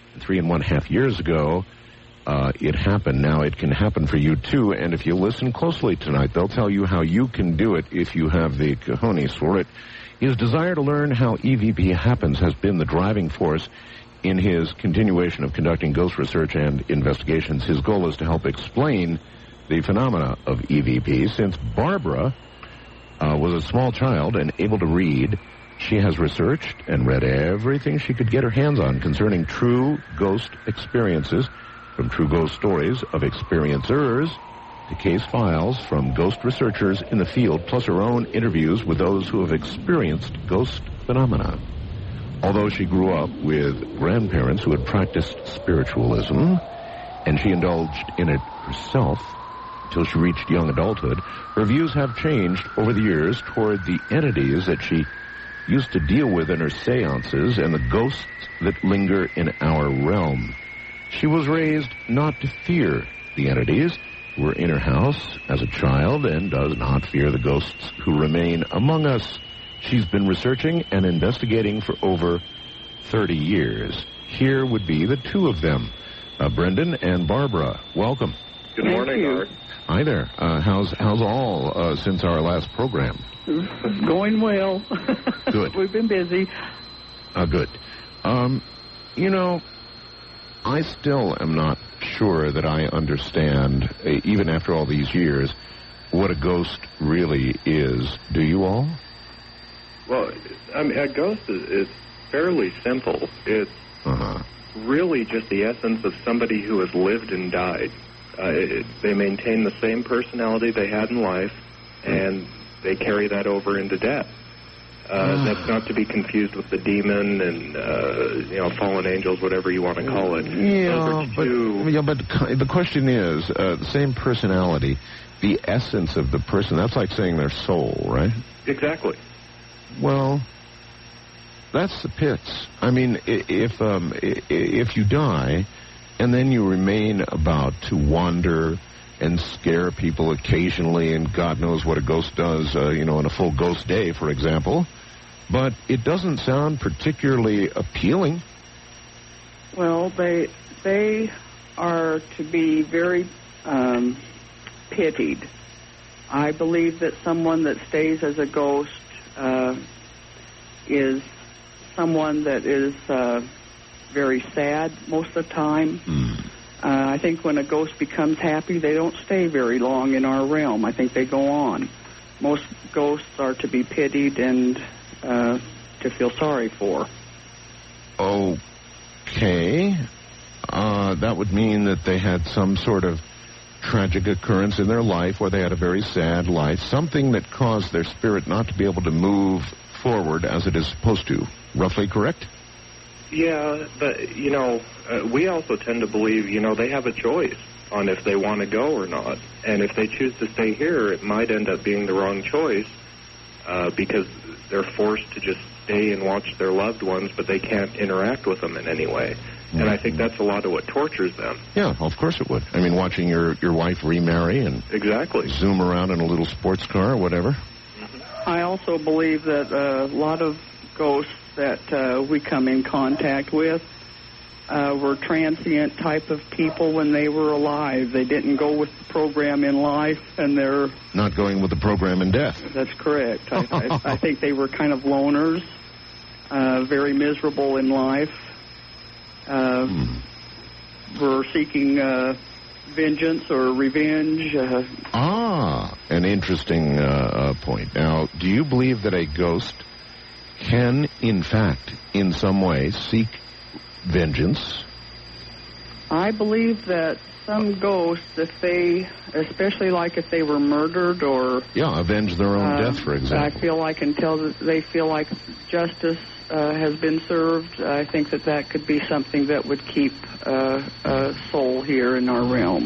3.5 years ago. It happened. Now it can happen for you too, and if you listen closely tonight, they'll tell you how you can do it if you have the cojones for it. His desire to learn how EVP happens has been the driving force in his continuation of conducting ghost research and investigations. His goal is to help explain the phenomena of EVP. Since Barbara was a small child and able to read, she has researched and read everything she could get her hands on concerning true ghost experiences, from true ghost stories of experiencers to case files from ghost researchers in the field, plus her own interviews with those who have experienced ghost phenomena. Although she grew up with grandparents who had practiced spiritualism, and she indulged in it herself until she reached young adulthood, her views have changed over the years toward the entities that she used to deal with in her seances and the ghosts that linger in our realm. She was raised not to fear the entities who were in her house as a child and does not fear the ghosts who remain among us. She's been researching and investigating for over 30 years. Here would be the two of them, Brendan and Barbara. Welcome.
Good morning, Art.
Hi there. How's all since our last program?
Going well.
Good.
We've been busy.
Good. I still am not sure that I understand, even after all these years, what a ghost really is. Do you all?
Well, I mean, a ghost is fairly simple. It's really just the essence of somebody who has lived and died. They maintain the same personality they had in life, and they carry that over into death. That's not to be confused with the demon and, fallen angels, whatever you want to call it.
But the question is, the same personality, the essence of the person, that's like saying their soul, right?
Exactly.
Well, the pits. I mean, if you die, and then you remain about to wander and scare people occasionally, and God knows what a ghost does, on a full ghost day, for example. But it doesn't sound particularly appealing.
Well, they are to be very pitied. I believe that someone that stays as a ghost is someone that is very sad most of the time. I think when a ghost becomes happy, they don't stay very long in our realm. I think they go on. Most ghosts are to be pitied and to feel sorry for.
Okay. That would mean that they had some sort of tragic occurrence in their life, or they had a very sad life, something that caused their spirit not to be able to move forward as it is supposed to. Roughly correct?
Yeah, but, we also tend to believe, they have a choice on if they want to go or not. And if they choose to stay here, it might end up being the wrong choice because they're forced to just stay and watch their loved ones, but they can't interact with them in any way. And I think that's a lot of what tortures them.
Yeah, of course it would. I mean, watching your wife remarry and
exactly
zoom around in a little sports car or whatever.
I also believe that a lot of ghosts that we come in contact with were transient type of people when they were alive. They didn't go with the program in life, and they're
not going with the program in death.
That's correct. I think they were kind of loners, very miserable in life. Were seeking vengeance or revenge.
An interesting point. Now, do you believe that a ghost can, in fact, in some way, seek vengeance?
I believe that some ghosts, especially like if they were murdered or...
Yeah, avenge their own death, for example.
I feel like until they feel like justice has been served, I think that could be something that would keep a soul here in our realm.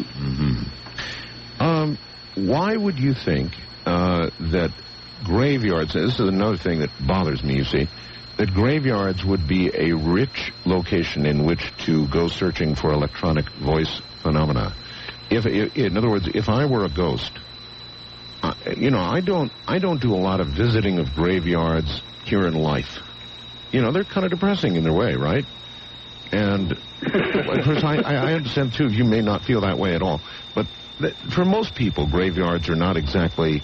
Why would you think that graveyards, this is another thing that bothers me, you see, that graveyards would be a rich location in which to go searching for electronic voice phenomena? In other words, if I were a ghost, I don't do a lot of visiting of graveyards here in life. They're kind of depressing in their way, right? And, of course, I understand, too, you may not feel that way at all. But for most people, graveyards are not exactly,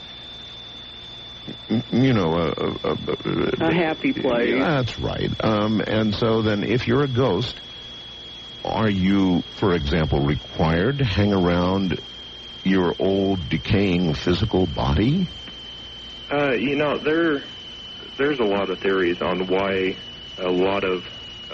a happy place.
That's right. And so then if you're a ghost, are you, for example, required to hang around your old, decaying physical body?
There's a lot of theories on why a lot of,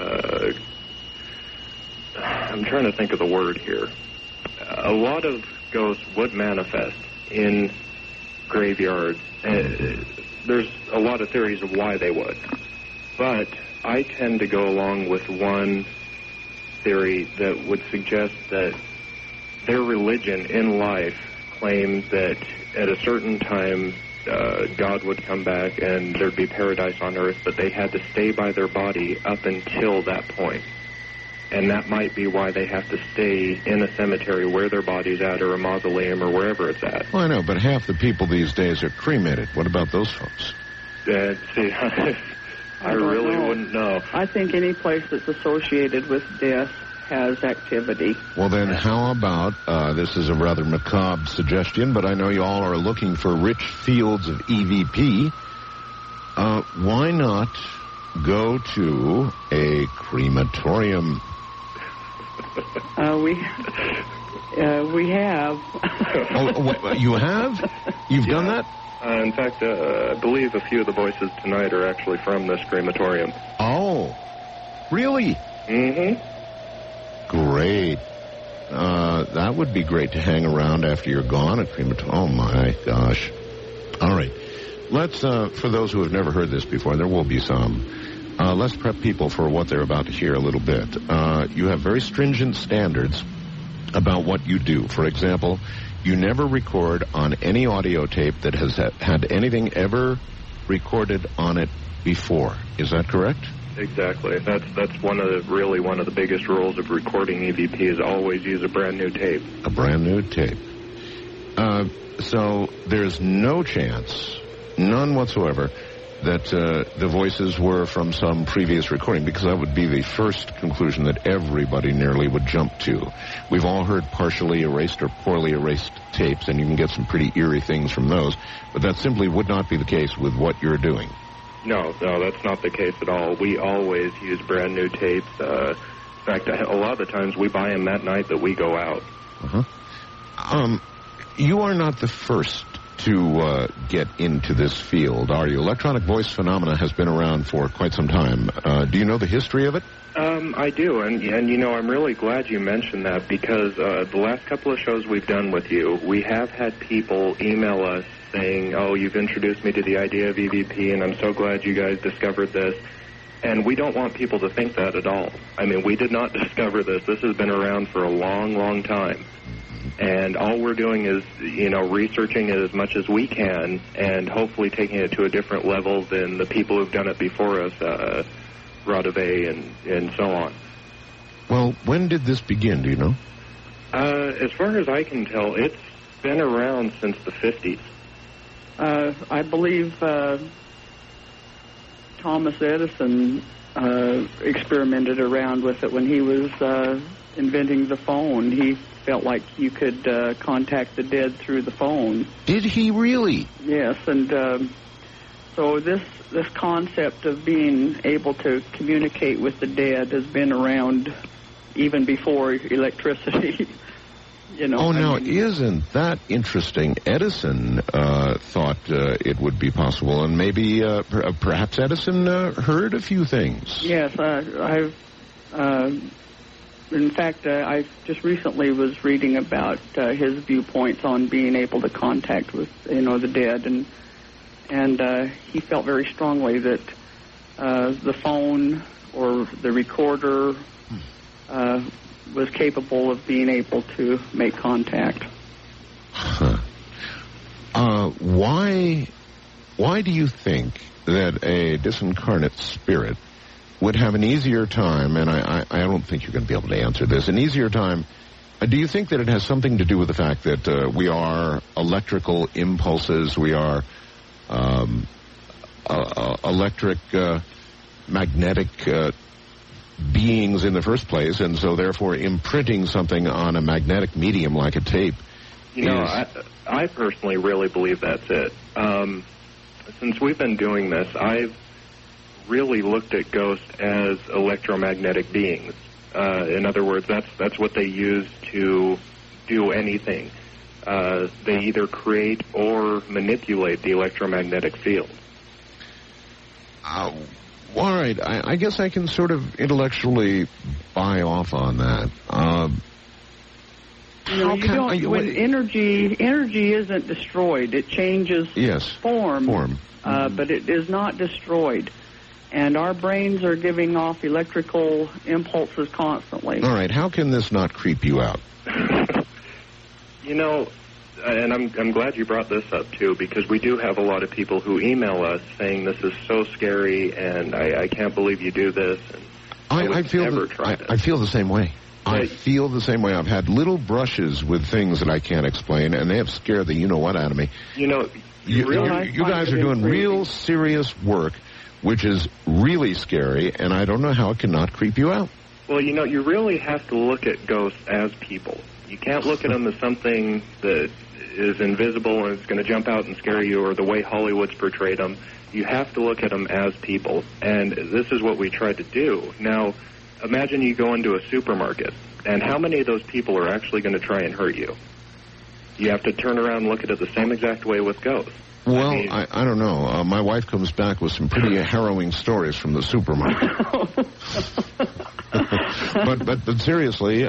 I'm trying to think of the word here. A lot of ghosts would manifest in graveyards. There's a lot of theories of why they would. But I tend to go along with one theory that would suggest that their religion in life claimed that at a certain time God would come back and there'd be paradise on earth, but they had to stay by their body up until that point. And that might be why they have to stay in a cemetery where their body's at, or a mausoleum, or wherever it's at.
Well, I know, but half the people these days are cremated. What about those folks?
See, I really wouldn't know.
I think any place that's associated with death has activity.
Well, then how about, this is a rather macabre suggestion, but I know you all are looking for rich fields of EVP. Why not go to a crematorium?
We have.
You have? You've done that?
In fact, I believe a few of the voices tonight are actually from this crematorium.
Oh, really?
Mm-hmm.
Great. That would be great to hang around after you're gone at crematorium. Oh, my gosh. All right. Let's, for those who have never heard this before, there will be some, let's prep people for what they're about to hear a little bit. You have very stringent standards about what you do. For example, you never record on any audio tape that has had anything ever recorded on it before. Is that correct?
Exactly. That's one of the biggest rules of recording EVP is always use a brand new tape.
A brand new tape. So there's no chance, none whatsoever, that the voices were from some previous recording, because that would be the first conclusion that everybody nearly would jump to. We've all heard partially erased or poorly erased tapes, and you can get some pretty eerie things from those, but that simply would not be the case with what you're doing.
No, that's not the case at all. We always use brand new tapes. In fact, a lot of the times we buy them that night that we go out.
You are not the first to get into this field, are you? Electronic voice phenomena has been around for quite some time. Do you know the history of it?
I do, and you know, I'm really glad you mentioned that, because the last couple of shows we've done with you, we have had people email us saying, oh, you've introduced me to the idea of EVP, and I'm so glad you guys discovered this. And we don't want people to think that at all. I mean, we did not discover this. This has been around for a long, long time. And all we're doing is, you know, researching it as much as we can and hopefully taking it to a different level than the people who've done it before us, Radave and so on.
Well, when did this begin, do you know?
As far as I can tell, it's been around since the 50s.
I believe Thomas Edison experimented around with it when he was inventing the phone. He felt like you could contact the dead through the phone.
Did he really?
Yes, and so this concept of being able to communicate with the dead has been around even before electricity. You know,
oh, now, isn't that interesting? Edison thought it would be possible, and maybe perhaps Edison heard a few things.
Yes, I've... in fact, I just recently was reading about his viewpoints on being able to contact with, you know, the dead, and he felt very strongly that the phone or the recorder was capable of being able to make contact.
Why do you think that a disincarnate spirit would have an easier time, and I don't think you're going to be able to answer this, an easier time, do you think that it has something to do with the fact that we are electrical impulses, we are electric, magnetic beings in the first place, and so therefore imprinting something on a magnetic medium like a tape?
You know, I personally really believe that's it. Since we've been doing this, I've really looked at ghosts as electromagnetic beings. In other words, that's what they use to do anything. They either create or manipulate the electromagnetic field.
All right, I guess I can sort of intellectually buy off on that.
When energy isn't destroyed, it changes form. But it is not destroyed. And our brains are giving off electrical impulses constantly.
All right, how can this not creep you out?
You know, and I'm glad you brought this up, too, because we do have a lot of people who email us saying this is so scary and I can't believe you do this. And I feel
the same way. I feel the same way. I've had little brushes with things that I can't explain, and they have scared the you-know-what out of me.
You know,
you guys are doing real serious work, which is really scary, and I don't know how it cannot creep you out.
Well, you know, you really have to look at ghosts as people. You can't look at them as something that is invisible and it's going to jump out and scare you, or the way Hollywood's portrayed them. You have to look at them as people, and this is what we try to do. Now, imagine you go into a supermarket, and how many of those people are actually going to try and hurt you? You have to turn around and look at it the same exact way with ghosts.
Well, I don't know. My wife comes back with some pretty harrowing stories from the supermarket. but seriously,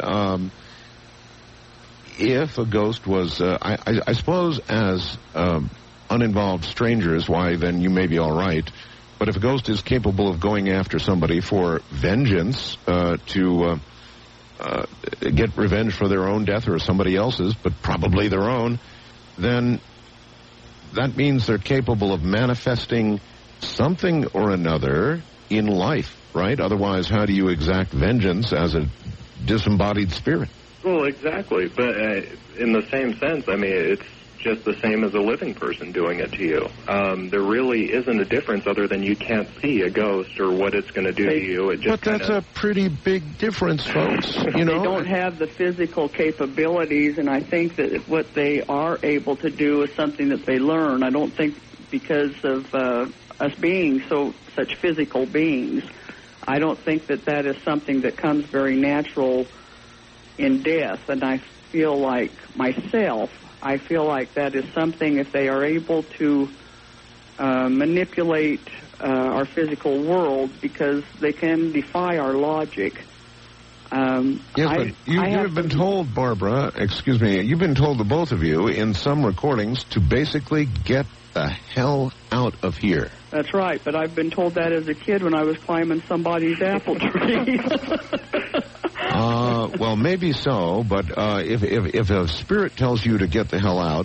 if a ghost was, I suppose as uninvolved strangers, why, then you may be all right. But if a ghost is capable of going after somebody for vengeance, to get revenge for their own death or somebody else's, but probably their own, then that means they're capable of manifesting something or another in life. right? Otherwise, how do you exact vengeance as a disembodied spirit?
Well, exactly. But in the same sense, I mean, it's just the same as a living person doing it to you. There really isn't a difference other than you can't see a ghost or what it's going to do to you. It just
but that's a pretty big difference, folks. You know,
they don't have the physical capabilities, and I think that what they are able to do is something that they learn. I don't think because of us being such physical beings, I don't think that is something that comes very natural in death. And I feel like myself, that is something, if they are able to manipulate our physical world, because they can defy our logic.
Yes, but you have been told, Barbara, excuse me, you've been told, the both of you, in some recordings, to basically get the hell out of here.
That's right, but I've been told that as a kid when I was climbing somebody's apple tree.
Well, maybe so, but if a spirit tells you to get the hell out,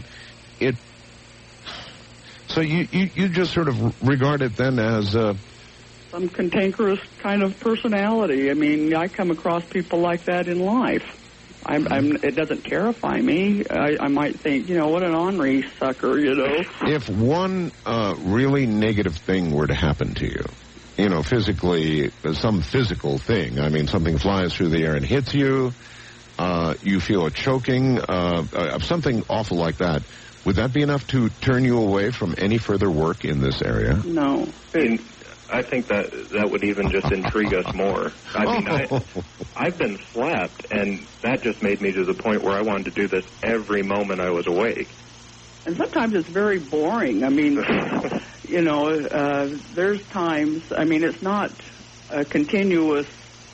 so you just sort of regard it then as
some cantankerous kind of personality. I mean, I come across people like that in life. It doesn't terrify me. I might think, what an ornery sucker,
If one really negative thing were to happen to you, physically, some physical thing, I mean, something flies through the air and hits you, you feel a choking, something awful like that, would that be enough to turn you away from any further work in this area?
No.
I think that would even just intrigue us more. I mean, I've been slapped, and that just made me to the point where I wanted to do this every moment I was awake.
And sometimes it's very boring. I mean, there's times, I mean, it's not a continuous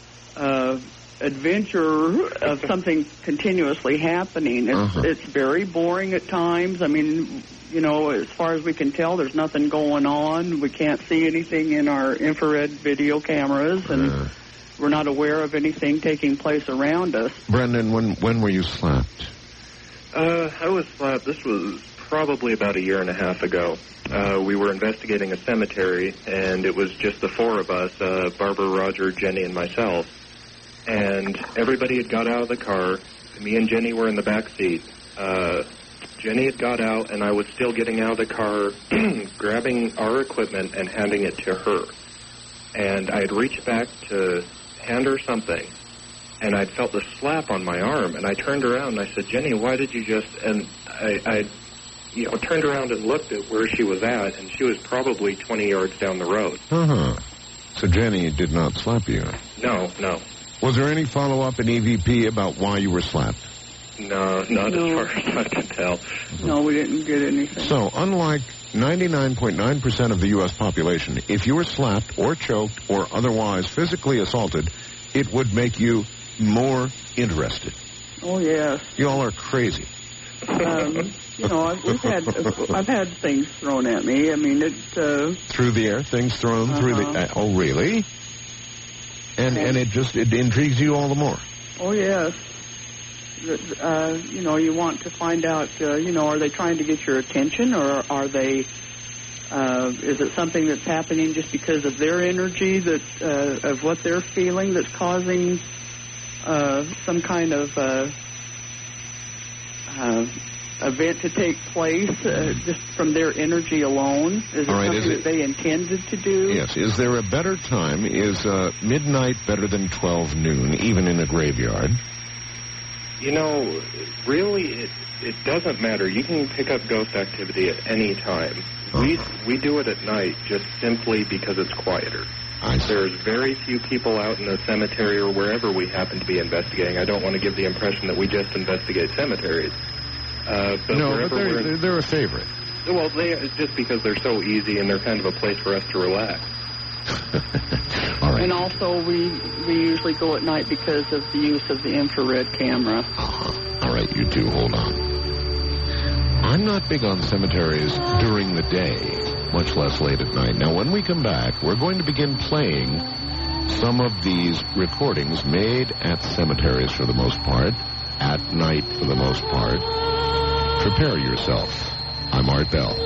adventure of something continuously happening. It's very boring at times. I mean, as far as we can tell, there's nothing going on. We can't see anything in our infrared video cameras, and we're not aware of anything taking place around us.
Brendan, when were you slapped?
I was slapped. This was probably about 1.5 years ago. We were investigating a cemetery, and it was just the four of us, Barbara, Roger, Jenny, and myself. And everybody had got out of the car. Me and Jenny were in the back seat. Jenny had got out, and I was still getting out of the car, grabbing our equipment and handing it to her. And I had reached back to hand her something, and I'd felt the slap on my arm, and I turned around and I said, Jenny, why did you just... And I turned around and looked at where she was at, and she was probably 20 yards down the road.
So Jenny did not slap you?
No.
Was there any follow-up in EVP about why you were slapped?
No, not as far as I can tell.
No, we didn't get anything.
So, unlike 99.9% of the U.S. population, if you were slapped or choked or otherwise physically assaulted, it would make you more interested.
Oh, yes.
You all are crazy.
I've had things thrown at me. I mean,
through the air, things thrown through the... oh, really? And it intrigues you all the more.
Oh, yes. You want to find out, are they trying to get your attention, or are they, is it something that's happening just because of their energy, of what they're feeling, that's causing some kind of event to take place just from their energy alone? Is it something that they intended to do?
Yes. Is there a better time? Is midnight better than 12 noon, even in a graveyard?
Really, it doesn't matter. You can pick up ghost activity at any time. We do it at night just simply because it's quieter. There's very few people out in the cemetery or wherever we happen to be investigating. I don't want to give the impression that we just investigate cemeteries. But
they're a favorite.
Well, just because they're so easy and they're kind of a place for us to relax.
All right.
And also, we usually go at night because of the use of the infrared camera.
All right, you two, hold on. I'm not big on cemeteries during the day, much less late at night. Now, when we come back, we're going to begin playing some of these recordings made at cemeteries for the most part, at night for the most part. Prepare yourself. I'm Art Bell.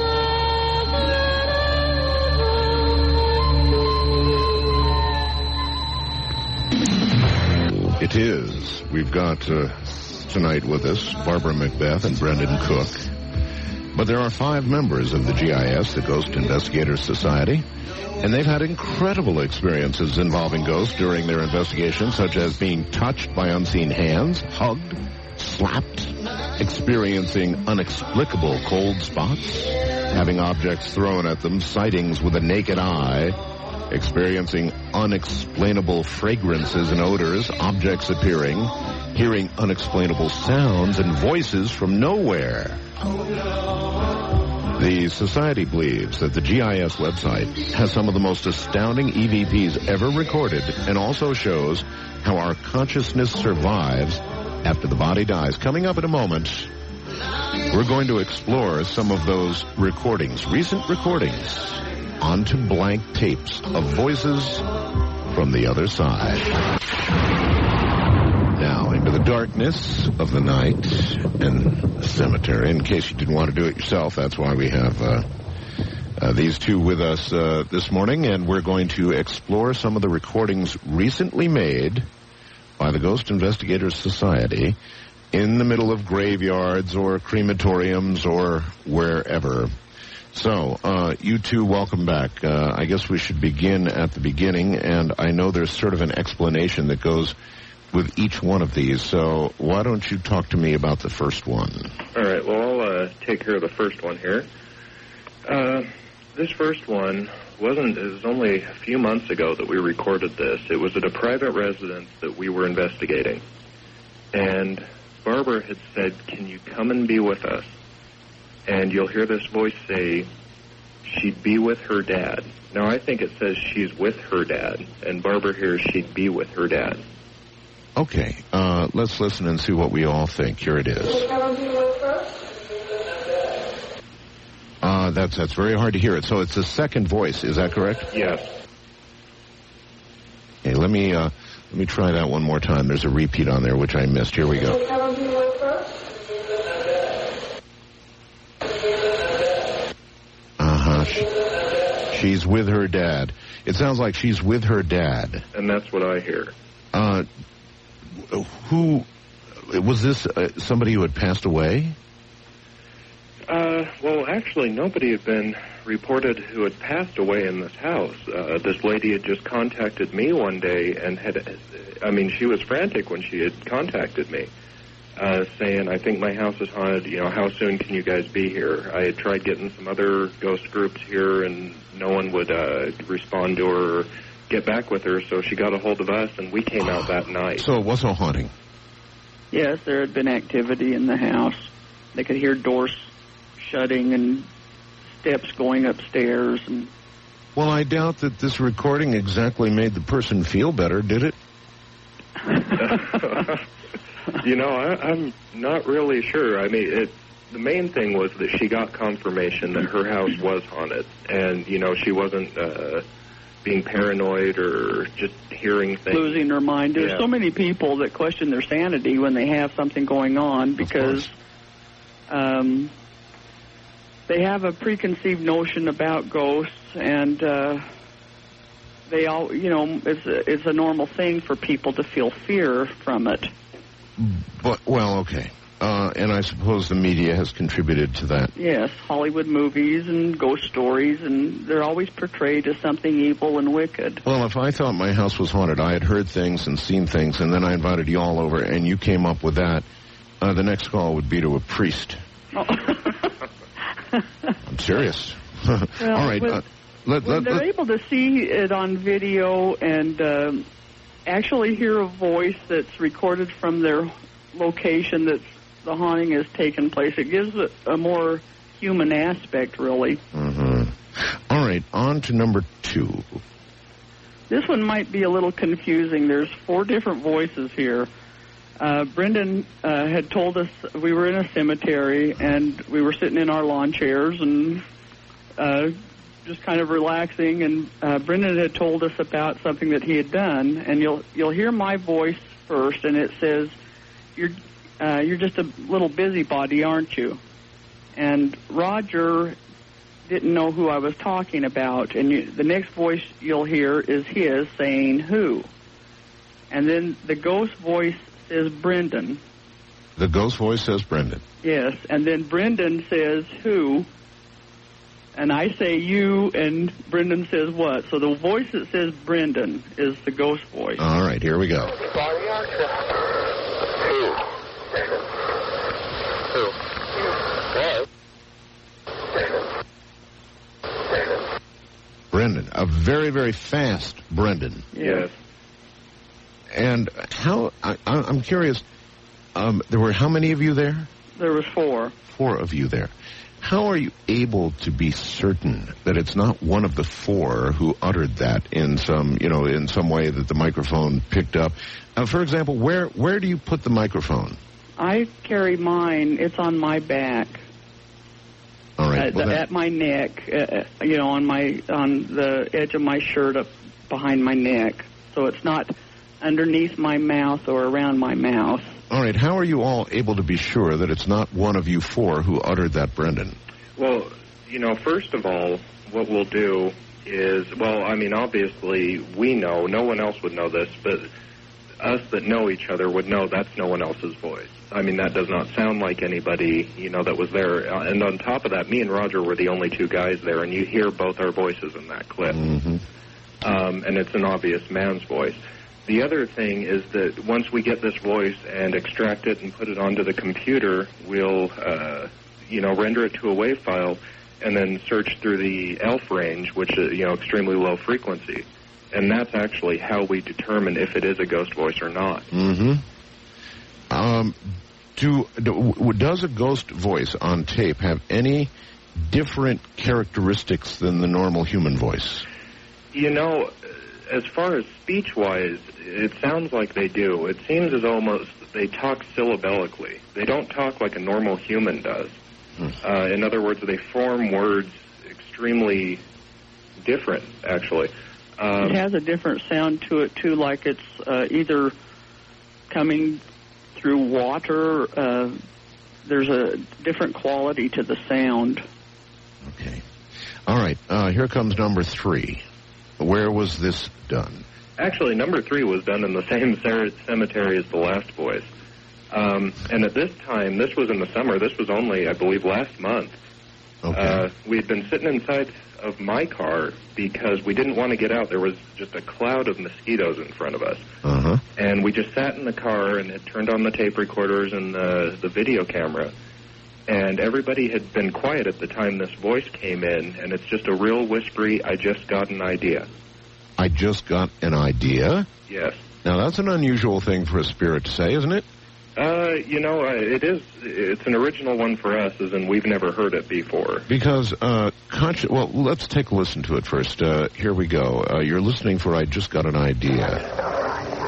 It is. We've got tonight with us Barbara Macbeth and Brendan Cook. But there are 5 members of the GIS, the Ghost Investigators Society, and they've had incredible experiences involving ghosts during their investigations, such as being touched by unseen hands, hugged, slapped, experiencing inexplicable cold spots, having objects thrown at them, sightings with a naked eye, experiencing unexplainable fragrances and odors, objects appearing, hearing unexplainable sounds and voices from nowhere. The Society believes that the GIS website has some of the most astounding EVPs ever recorded and also shows how our consciousness survives after the body dies. Coming up in a moment, we're going to explore some of those recordings, recent recordings, onto blank tapes of voices from the other side. Now, into the darkness of the night and the cemetery. In case you didn't want to do it yourself, that's why we have these two with us this morning, and we're going to explore some of the recordings recently made by the Ghost Investigators Society in the middle of graveyards or crematoriums or wherever. So, you two, welcome back. I guess we should begin at the beginning, and I know there's sort of an explanation that goes with each one of these, so why don't you talk to me about the first one?
All right, well, I'll take care of the first one here. This first one it was only a few months ago that we recorded this. It was at a private residence that we were investigating. And Barbara had said, "Can you come and be with us?" And you'll hear this voice say, she'd be with her dad. Now, I think it says she's with her dad, and Barbara hears she'd be with her dad.
Okay, let's listen and see what we all think. Here it is. That's very hard to hear it. So it's a second voice, is that correct?
Yes.
Okay, let me try that one more time. There's a repeat on there, which I missed. Here we go. She's with her dad. It sounds like she's with her dad.
And that's what I hear.
Who was this? Somebody who had passed away?
Well, actually, nobody had been reported who had passed away in this house. This lady had just contacted me one day and she was frantic when she had contacted me, saying, "I think my house is haunted. How soon can you guys be here?" I had tried getting some other ghost groups here, and no one would respond to her or get back with her, so she got a hold of us, and we came out that night.
So it wasn't a haunting?
Yes, there had been activity in the house. They could hear doors shutting and steps going upstairs.
Well, I doubt that this recording exactly made the person feel better, did it?
I'm not really sure. I mean, the main thing was that she got confirmation that her house was haunted, and, she wasn't being paranoid or just hearing things.
Losing her mind. There's so many people that question their sanity when they have something going on because they have a preconceived notion about ghosts, and they all, it's a normal thing for people to feel fear from it.
But, well, okay. And I suppose the media has contributed to that.
Yes, Hollywood movies and ghost stories, and they're always portrayed as something evil and wicked.
Well, if I thought my house was haunted, I had heard things and seen things, and then I invited you all over, and you came up with that, the next call would be to a priest.
Oh.
I'm serious.
Well,
all right.
When they're able to see it on video and actually hear a voice that's recorded from their location that's the haunting has taken place, it gives it a more human aspect, really.
Mm-hmm. All right, on to number 2.
This one might be a little confusing. There's 4 different voices here. Brendan had told us we were in a cemetery, and we were sitting in our lawn chairs and just kind of relaxing, and Brendan had told us about something that he had done, and you'll hear my voice first, and it says, you're just a little busybody, aren't you? And Roger didn't know who I was talking about, and the next voice you'll hear is his saying, who? And then the ghost voice says Brendan.
The ghost voice says Brendan.
Yes, and then Brendan says who, and I say you, and Brendan says what. So the voice that says Brendan is the ghost voice.
All right, here we go. Brendan, a very, very fast Brendan.
Yes.
And how, I'm curious, there were how many of you there?
There was 4.
4 of you there. How are you able to be certain that it's not one of the 4 who uttered that in some, in some way that the microphone picked up? For example, where do you put the microphone?
I carry mine. It's on my back.
All right.
At my neck, on the edge of my shirt up behind my neck. So it's not underneath my mouth or around my mouth.
All right. How are you all able to be sure that it's not one of you 4 who uttered that, Brendan?
Well, first of all, what we'll do is, obviously we know, no one else would know this, but us that know each other would know that's no one else's voice. I mean, that does not sound like anybody, that was there. And on top of that, me and Roger were the only 2 guys there, and you hear both our voices in that clip.
Mm-hmm.
And it's an obvious man's voice. The other thing is that once we get this voice and extract it and put it onto the computer, we'll, render it to a WAV file and then search through the ELF range, which is, extremely low frequency. And that's actually how we determine if it is a ghost voice or not.
Mm-hmm. Does a ghost voice on tape have any different characteristics than the normal human voice?
As far as speech-wise, it sounds like they do. It seems as almost they talk syllabically. They don't talk like a normal human does. In other words, they form words extremely different, actually.
It has a different sound to it, too, like it's either coming through water. There's a different quality to the sound.
Okay. All right. Here comes number 3. Where was this done?
Actually, number 3 was done in the same cemetery as the last voice. And at this time, this was in the summer. This was only, I believe, last month.
Okay.
We had been sitting inside of my car because we didn't want to get out. There was just a cloud of mosquitoes in front of us.
Uh-huh.
And we just sat in the car and had turned on the tape recorders and the video camera. And everybody had been quiet at the time this voice came in, and it's just a real whispery, I just got an idea.
I just got an idea?
Yes.
Now, that's an unusual thing for a spirit to say, isn't it?
It is. It's an original one for us, as in we've never heard it before.
Because, well, let's take a listen to it first. Here we go. You're listening for I Just Got an Idea.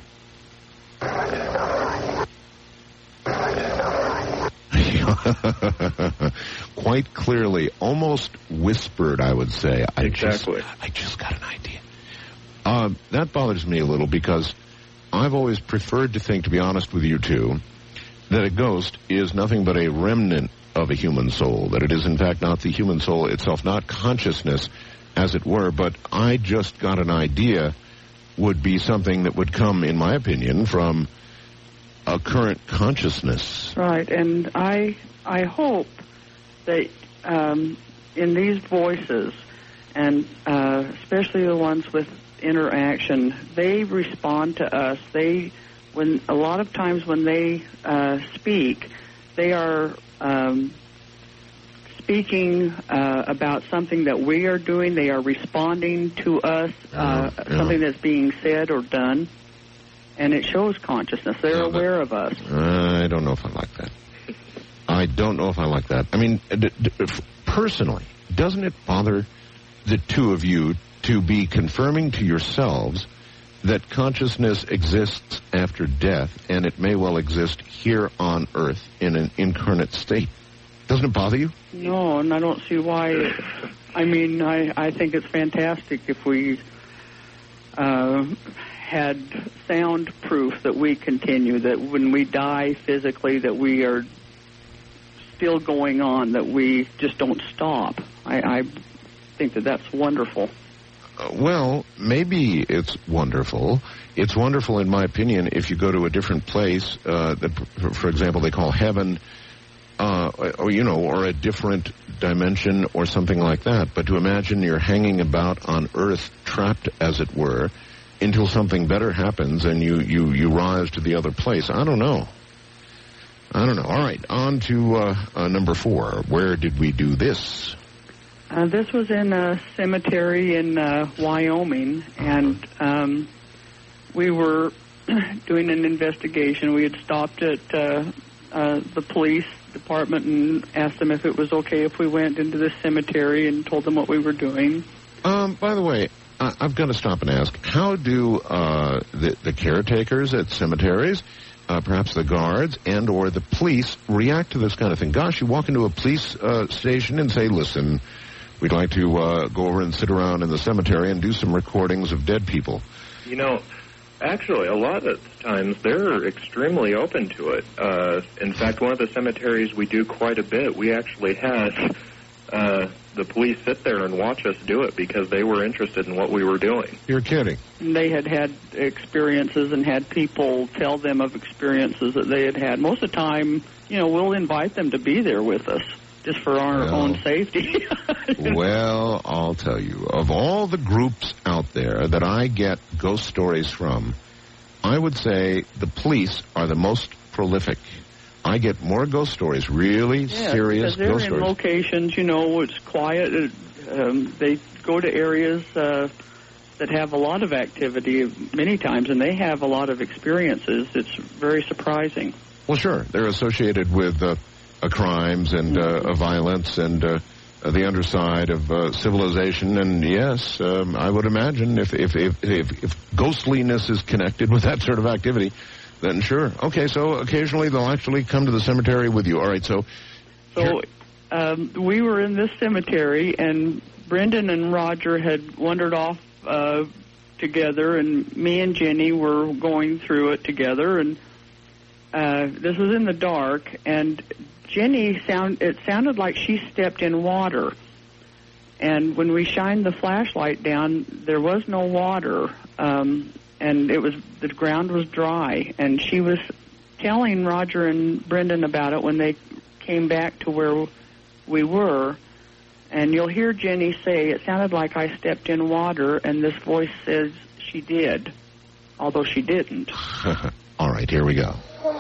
Quite clearly, almost whispered, I would say.
Exactly.
I just got an idea. That bothers me a little because I've always preferred to think, to be honest with you two, that a ghost is nothing but a remnant of a human soul, that it is in fact not the human soul itself, not consciousness, as it were, but I just got an idea would be something that would come, in my opinion, from a current consciousness.
Right, and I hope that in these voices, and especially the ones with interaction, they respond to us. When a lot of times when they speak, they are speaking about something that we are doing. They are responding to us, something that's being said or done, and it shows consciousness. They're aware of us.
I don't know if I like that. I don't know if I like that. I mean, personally, doesn't it bother the two of you to be confirming to yourselves that consciousness exists after death, and it may well exist here on Earth in an incarnate state? Doesn't it bother you?
No, and I don't see why. I mean, I think it's fantastic if we had sound proof that we continue, that when we die physically, that we are still going on, that we just don't stop. I think that that's wonderful.
Well, maybe it's wonderful. It's wonderful, in my opinion, if you go to a different place that, for example, they call heaven, or a different dimension or something like that. But to imagine you're hanging about on Earth, trapped, as it were, until something better happens and you rise to the other place. I don't know. All right, on to number 4. Where did we do this?
This was in a cemetery in Wyoming, and we were doing an investigation. We had stopped at the police department and asked them if it was okay if we went into the cemetery and told them what we were doing.
By the way, I've got to stop and ask, how do the caretakers at cemeteries, perhaps the guards and or the police, react to this kind of thing? Gosh, you walk into a police station and say, listen, we'd like to go over and sit around in the cemetery and do some recordings of dead people.
You know, actually, a lot of times they're extremely open to it. In fact, one of the cemeteries we do quite a bit, we actually had the police sit there and watch us do it because they were interested in what we were doing.
You're kidding.
They had experiences and had people tell them of experiences that they had. Most of the time, we'll invite them to be there with us just for our own safety.
Well, I'll tell you, of all the groups out there that I get ghost stories from, I would say the police are the most prolific. I get more ghost stories, really serious
they're
ghost
in
stories.
Locations, it's quiet. They go to areas that have a lot of activity many times, and they have a lot of experiences. It's very surprising.
Well, sure. They're associated with crimes and violence and the underside of civilization. And yes, I would imagine if ghostliness is connected with that sort of activity, then sure. Okay, so occasionally they'll actually come to the cemetery with you. All right, so
we were in this cemetery, and Brendan and Roger had wandered off together, and me and Jenny were going through it together, and this was in the dark, and Jenny it sounded like she stepped in water. And when we shined the flashlight down, there was no water. And the ground was dry, and she was telling Roger and Brendan about it when they came back to where we were, and you'll hear Jenny say, it sounded like I stepped in water, and this voice says she did, although she didn't.
All right, here we go.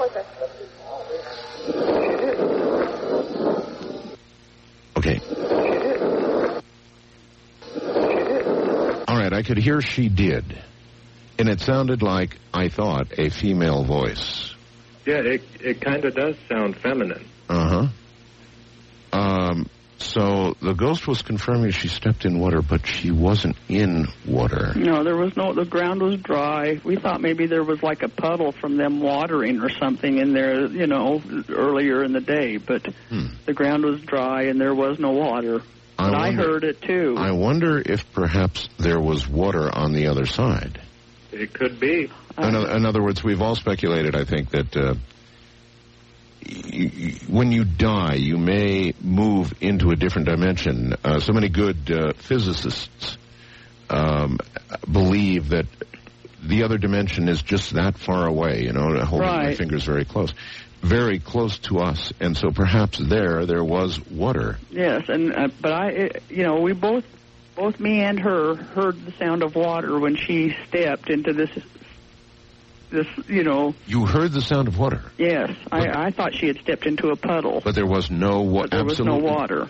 Okay. All right, I could hear she did. And it sounded like, I thought, a female voice.
Yeah, it kind of does sound feminine.
Uh-huh. So the ghost was confirming she stepped in water, but she wasn't in water.
No, the ground was dry. We thought maybe there was like a puddle from them watering or something in there, earlier in the day. But the ground was dry and there was no water. But I heard it, too.
I wonder if perhaps there was water on the other side.
It could be.
In other words, we've all speculated, I think, that when you die, you may move into a different dimension. So many good physicists believe that the other dimension is just that far away, holding my fingers very close to us. And so perhaps there was water.
Yes, and but we both me and her heard the sound of water when she stepped into this.
You heard the sound of water?
Yes. I thought she had stepped into a puddle.
But there was no water?
There was no water.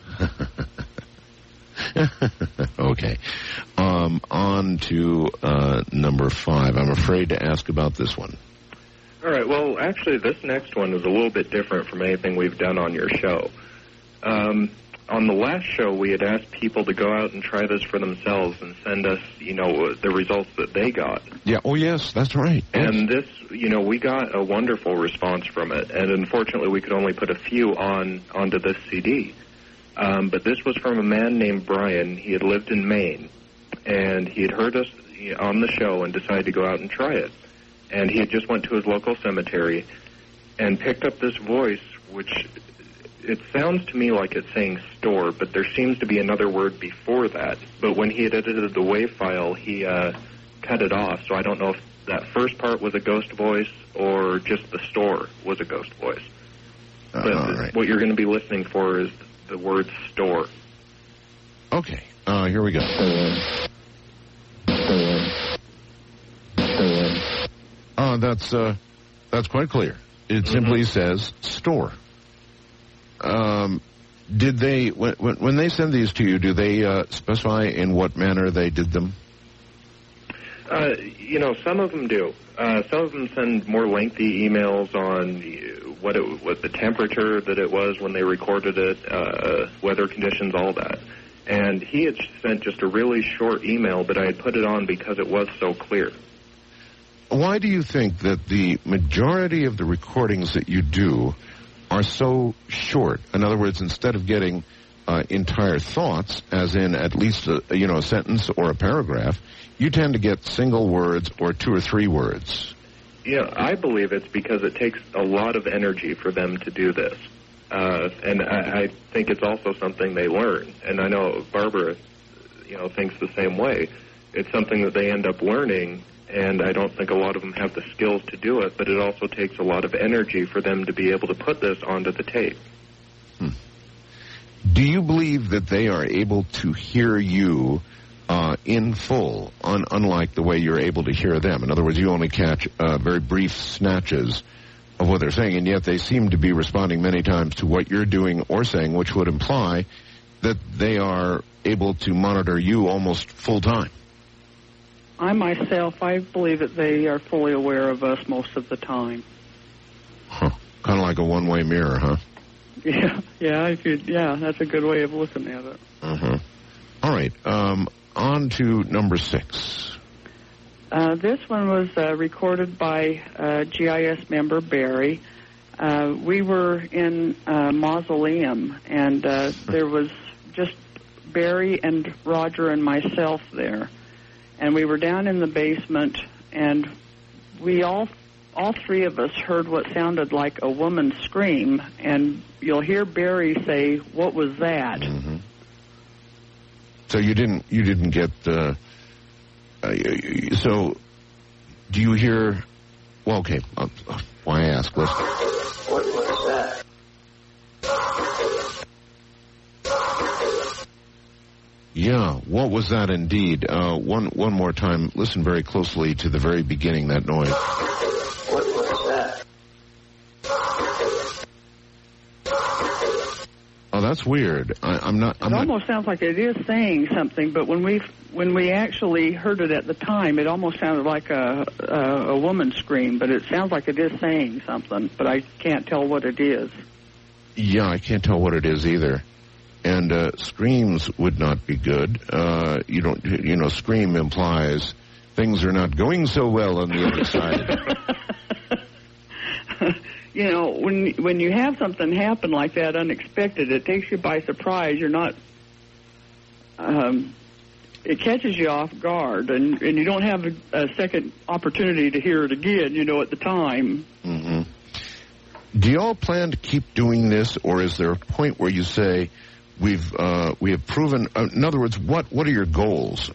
Okay. On to number 5. I'm afraid to ask about this one.
All right. Well, actually, this next one is a little bit different from anything we've done on your show. On the last show, we had asked people to go out and try this for themselves and send us, the results that they got.
Yeah. Oh, yes, that's right.
And this, we got a wonderful response from it. And unfortunately, we could only put a few onto this CD. But this was from a man named Brian. He had lived in Maine, and he had heard us on the show and decided to go out and try it. And he had just went to his local cemetery and picked up this voice, which it sounds to me like it's saying store, but there seems to be another word before that. But when he had edited the WAV file, he cut it off. So I don't know if that first part was a ghost voice or just the store was a ghost voice. But
right.
What you're going to be listening for is the word store.
Okay, here we go. That's quite clear. It simply says store. Did they, when they send these to you, do they specify in what manner they did them?
Some of them do. Some of them send more lengthy emails on what the temperature that it was when they recorded it, weather conditions, all that. And he had sent just a really short email, but I had put it on because it was so clear.
Why do you think that the majority of the recordings that you do are so short? In other words, instead of getting entire thoughts, as in at least a sentence or a paragraph, you tend to get single words or 2 or 3 words.
Yeah, I believe it's because it takes a lot of energy for them to do this. And I think it's also something they learn. And I know Barbara, thinks the same way. It's something that they end up learning, and I don't think a lot of them have the skills to do it, but it also takes a lot of energy for them to be able to put this onto the tape.
Do you believe that they are able to hear you in full, unlike the way you're able to hear them? In other words, you only catch very brief snatches of what they're saying, and yet they seem to be responding many times to what you're doing or saying, which would imply that they are able to monitor you almost full time.
I myself, I believe that they are fully aware of us most of the time.
Huh. Kind of like a one-way mirror, huh?
Yeah, that's a good way of looking at it.
Uh-huh. All right, on to number 6.
This one was recorded by GIS member Barry. We were in a mausoleum, and there was just Barry and Roger and myself there. And we were down in the basement, and we all 3 of us heard what sounded like a woman scream, and you'll hear Barry say, "What was that?"
Mm-hmm. So you didn't get so do you hear? Well, okay. Why ask? Listen.
What was that?
Yeah, what was that indeed? One more time. Listen very closely to the very beginning, that noise.
What was that?
Oh, that's weird. It
almost sounds like it is saying something, but when we actually heard it at the time, it almost sounded like a woman scream, but it sounds like it is saying something, but I can't tell what it is.
Yeah, I can't tell what it is either. And screams would not be good. Scream implies things are not going so well on the other side.
When you have something happen like that unexpected, it takes you by surprise. You're not. It catches you off guard, and you don't have a second opportunity to hear it again. At the time.
Mm-hmm. Do you all plan to keep doing this, or is there a point where you say, we have proven? In other words, what are your goals?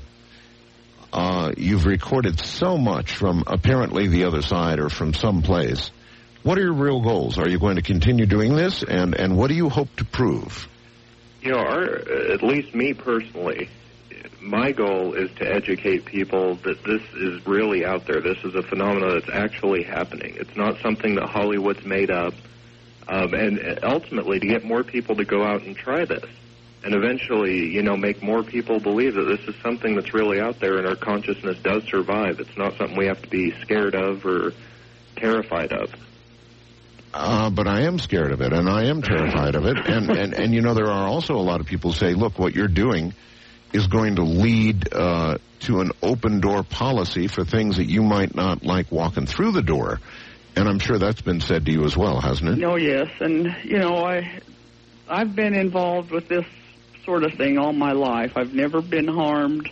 You've recorded so much from apparently the other side or from some place. What are your real goals? Are you going to continue doing this, and what do you hope to prove?
At least me personally, my goal is to educate people that this is really out there. This is a phenomenon that's actually happening. It's not something that Hollywood's made up. And ultimately to get more people to go out and try this. And eventually, make more people believe that this is something that's really out there and our consciousness does survive. It's not something we have to be scared of or terrified of.
But I am scared of it, and I am terrified of it. And there are also a lot of people who say, look, what you're doing is going to lead to an open-door policy for things that you might not like walking through the door. And I'm sure that's been said to you as well, hasn't it?
Oh, yes. And, I've been involved with this sort of thing all my life. I've never been harmed.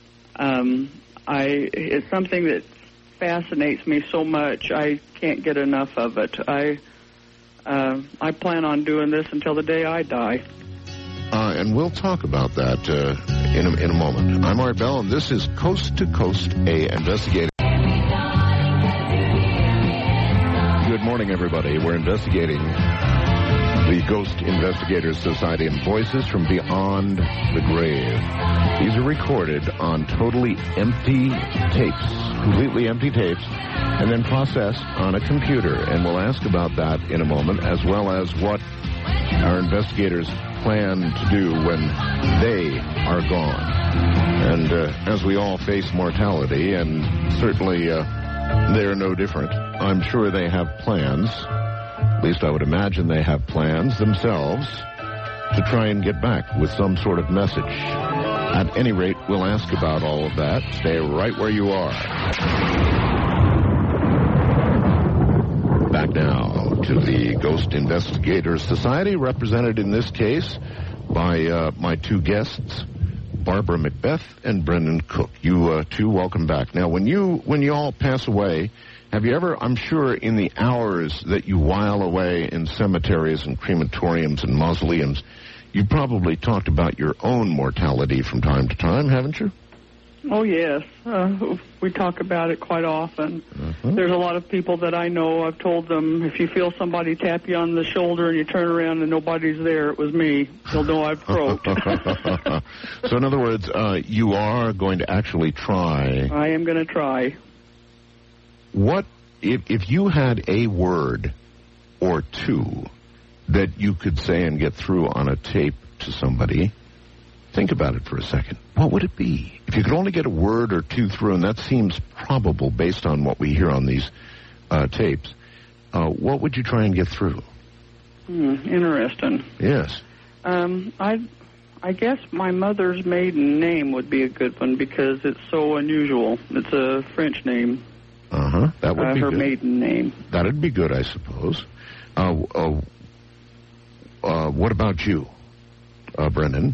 It's something that fascinates me so much. I can't get enough of it. I plan on doing this until the day I die.
And we'll talk about that in a moment. I'm Art Bell, and this is Coast to Coast, a investigative. Good morning, everybody. We're investigating the Ghost Investigators Society and Voices from Beyond the Grave. These are recorded on totally empty tapes, completely empty tapes, and then processed on a computer. And we'll ask about that in a moment, as well as what our investigators plan to do when they are gone. And as we all face mortality, and certainly they're no different, I'm sure they have plans. At least I would imagine they have plans themselves to try and get back with some sort of message. At any rate, we'll ask about all of that. Stay right where you are. Back now to the Ghost Investigators Society, represented in this case by my two guests, Barbara Macbeth and Brendan Cook. You two, welcome back. Now, when you all pass away, have you ever, I'm sure in the hours that you while away in cemeteries and crematoriums and mausoleums, you probably talked about your own mortality from time to time, haven't you?
Oh, yes. We talk about it quite often. There's a lot of people that I know, I've told them, if you feel somebody tap you on the shoulder and you turn around and nobody's there, it was me. You'll know I've croaked.
So in other words, you are going to actually try.
I am going to try.
What, if you had a word or two that you could say and get through on a tape to somebody, think about it for a second. What would it be? If you could only get a word or two through, and that seems probable based on what we hear on these tapes, what would you try and get through?
Interesting.
Yes.
I guess my mother's maiden name would be a good one because it's so unusual. It's a French name.
That would be
her
good.
maiden name.
That'd be good, I suppose. What about you, Brendan?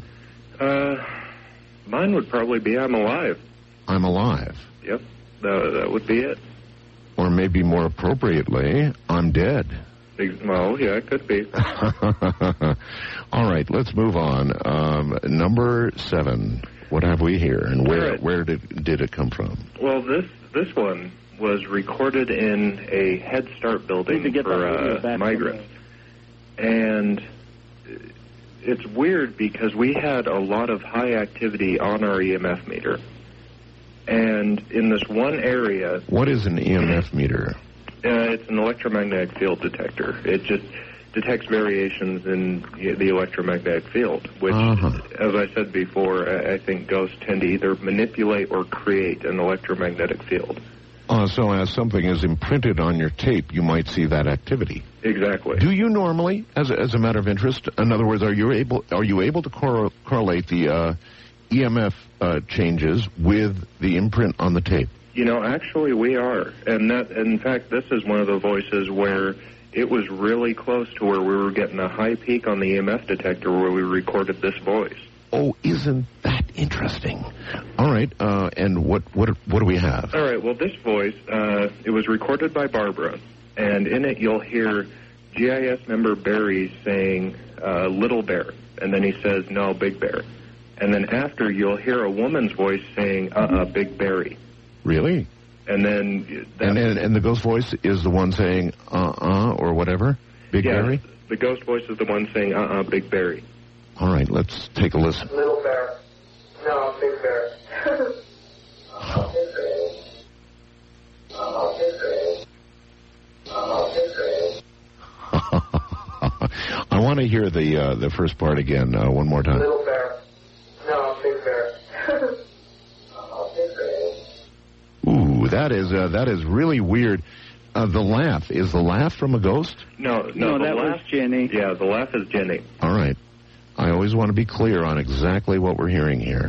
Mine would probably be I'm alive.
I'm alive.
Yep, that would be it.
Or maybe more appropriately, I'm dead.
Well, yeah, it could be.
All right, let's move on. Number 7. What have we here, and where did it come from?
Well, this one was recorded in a Head Start building for migrants. And it's weird because we had a lot of high activity on our EMF meter. And in this one area...
What is an EMF meter?
It's an electromagnetic field detector. It just detects variations in the electromagnetic field, which, as I said before, I think ghosts tend to either manipulate or create an electromagnetic field.
So as something is imprinted on your tape, you might see that activity.
Exactly.
Do you normally, as a matter of interest, in other words, are you able to correlate the EMF changes with the imprint on the tape?
You know, actually we are. And in fact, this is one of the voices where it was really close to where we were getting a high peak on the EMF detector where we recorded this voice.
Oh, isn't that interesting? All right, and what do we have?
All right, well, this voice, it was recorded by Barbara, and in it you'll hear GIS member Barry saying, Little Bear, and then he says, no, Big Bear. And then after, you'll hear a woman's voice saying, Big Barry.
Really?
And then...
And the ghost voice is the one saying, or whatever? Big Barry?
The ghost voice is the one saying, Big Barry.
All right, let's take a listen.
Little Bear. No, Big Bear. Big Bear. Big Bear.
I want to hear the first part again, one more time.
Little Bear. No, Big Bear. Big Bear.
Ooh, that is really weird. The laugh, is the laugh from a ghost?
No,
that was Jenny.
Yeah, the laugh is Jenny.
All right. I always want to be clear on exactly what we're hearing here.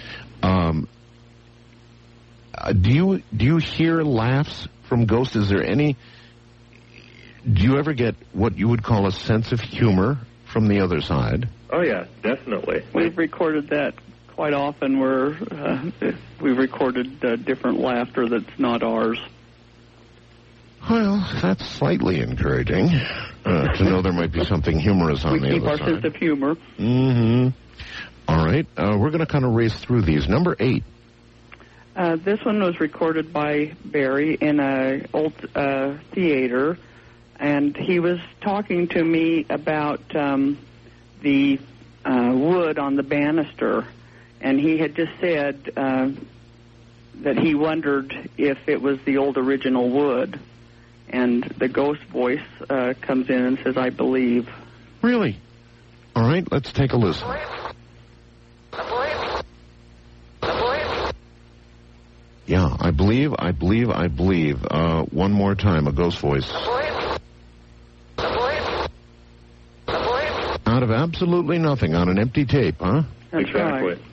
Do you hear laughs from ghosts? Is there any... Do you ever get what you would call a sense of humor from the other side?
Oh, yeah, definitely.
We've recorded that quite often where we've recorded different laughter that's not ours.
Well, that's slightly encouraging to know there might be something humorous on the
We keep
other
our
side.
sense of humor.
Mm-hmm. All right. We're going to kind of race through these. Number 8.
This one was recorded by Barry in an old theater, and he was talking to me about the wood on the banister, and he had just said that he wondered if it was the old original wood, and the ghost voice comes in and says, "I believe."
Really? All right, let's take a listen. Yeah, I believe. One more time, a ghost voice. Out of absolutely nothing on an empty tape, huh?
That's
Exactly.
right.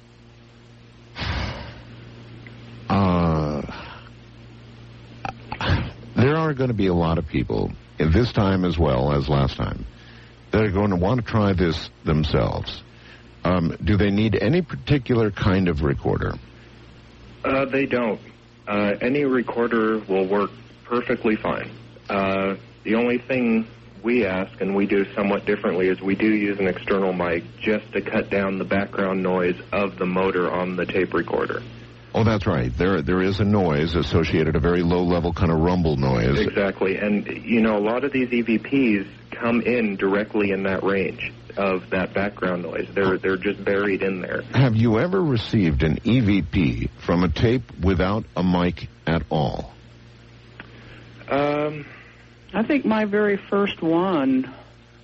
There are going to be a lot of people, this time as well as last time, that are going to want to try this themselves. Do they need any particular kind of recorder?
They don't. Any recorder will work perfectly fine. The only thing we ask, and we do somewhat differently, is we do use an external mic just to cut down the background noise of the motor on the tape recorder.
Oh, that's right. There is a noise associated, a very low-level kind of rumble noise.
Exactly. And, you know, a lot of these EVPs come in directly in that range of that background noise. They're just buried in there.
Have you ever received an EVP from a tape without a mic at all?
I think my very first one,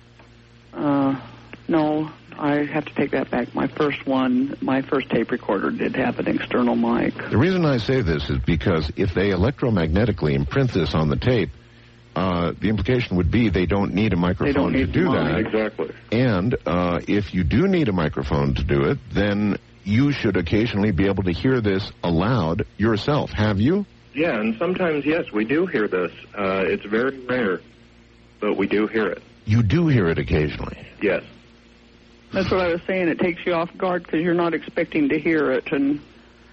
no, I have to take that back. My first tape recorder did have an external mic.
The reason I say this is because if they electromagnetically imprint this on the tape, the implication would be they don't need a microphone to do that.
Exactly.
And if you do need a microphone to do it, then you should occasionally be able to hear this aloud yourself. Have you?
Yeah, and sometimes, yes, we do hear this. It's very rare, but we do hear it.
You do hear it occasionally.
Yes.
That's what I was saying. It takes you off guard because you're not expecting to hear it, and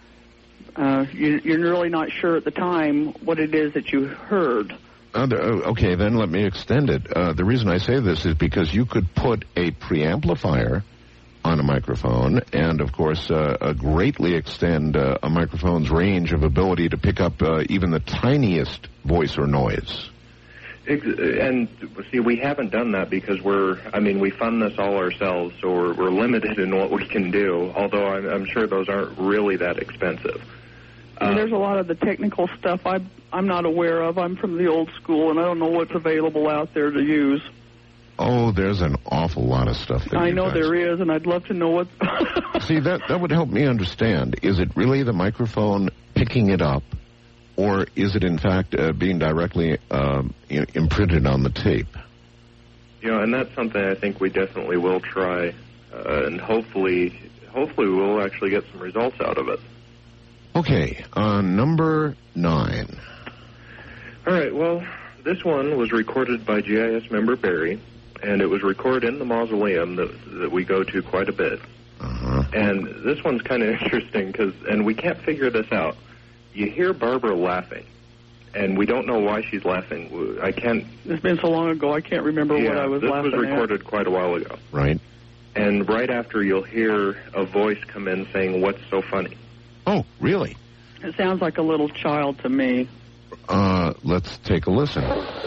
you're really not sure at the time what it is that you heard.
Okay, then let me extend it. The reason I say this is because you could put a preamplifier on a microphone and, of course, greatly extend a microphone's range of ability to pick up even the tiniest voice or noise.
And, see, we haven't done that because we fund this all ourselves, so we're limited in what we can do, although I'm sure those aren't really that expensive.
There's a lot of the technical stuff I'm not aware of. I'm from the old school, and I don't know what's available out there to use.
Oh, there's an awful lot of stuff.
I know there is, and I'd love to know what...
See, that would help me understand. Is it really the microphone picking it up, or is it, in fact, being directly imprinted on the tape?
You know, and that's something I think we definitely will try, and hopefully we'll actually get some results out of it.
Okay, number 9.
All right, well, this one was recorded by GIS member Barry, and it was recorded in the mausoleum that we go to quite a bit.
Uh-huh.
And this one's kind of interesting, and we can't figure this out. You hear Barbara laughing, and we don't know why she's laughing. I can't...
It's been so long ago, I can't remember what I was laughing
this was recorded quite a while ago.
Right.
And right after, you'll hear a voice come in saying, "What's so funny?"
Oh, really?
It sounds like a little child to me.
Let's take a listen.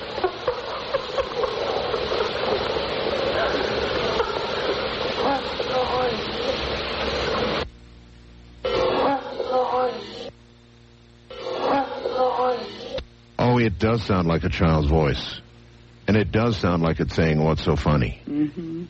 Oh, it does sound like a child's voice. And it does sound like it's saying, "What's so funny?"
Mm-hmm.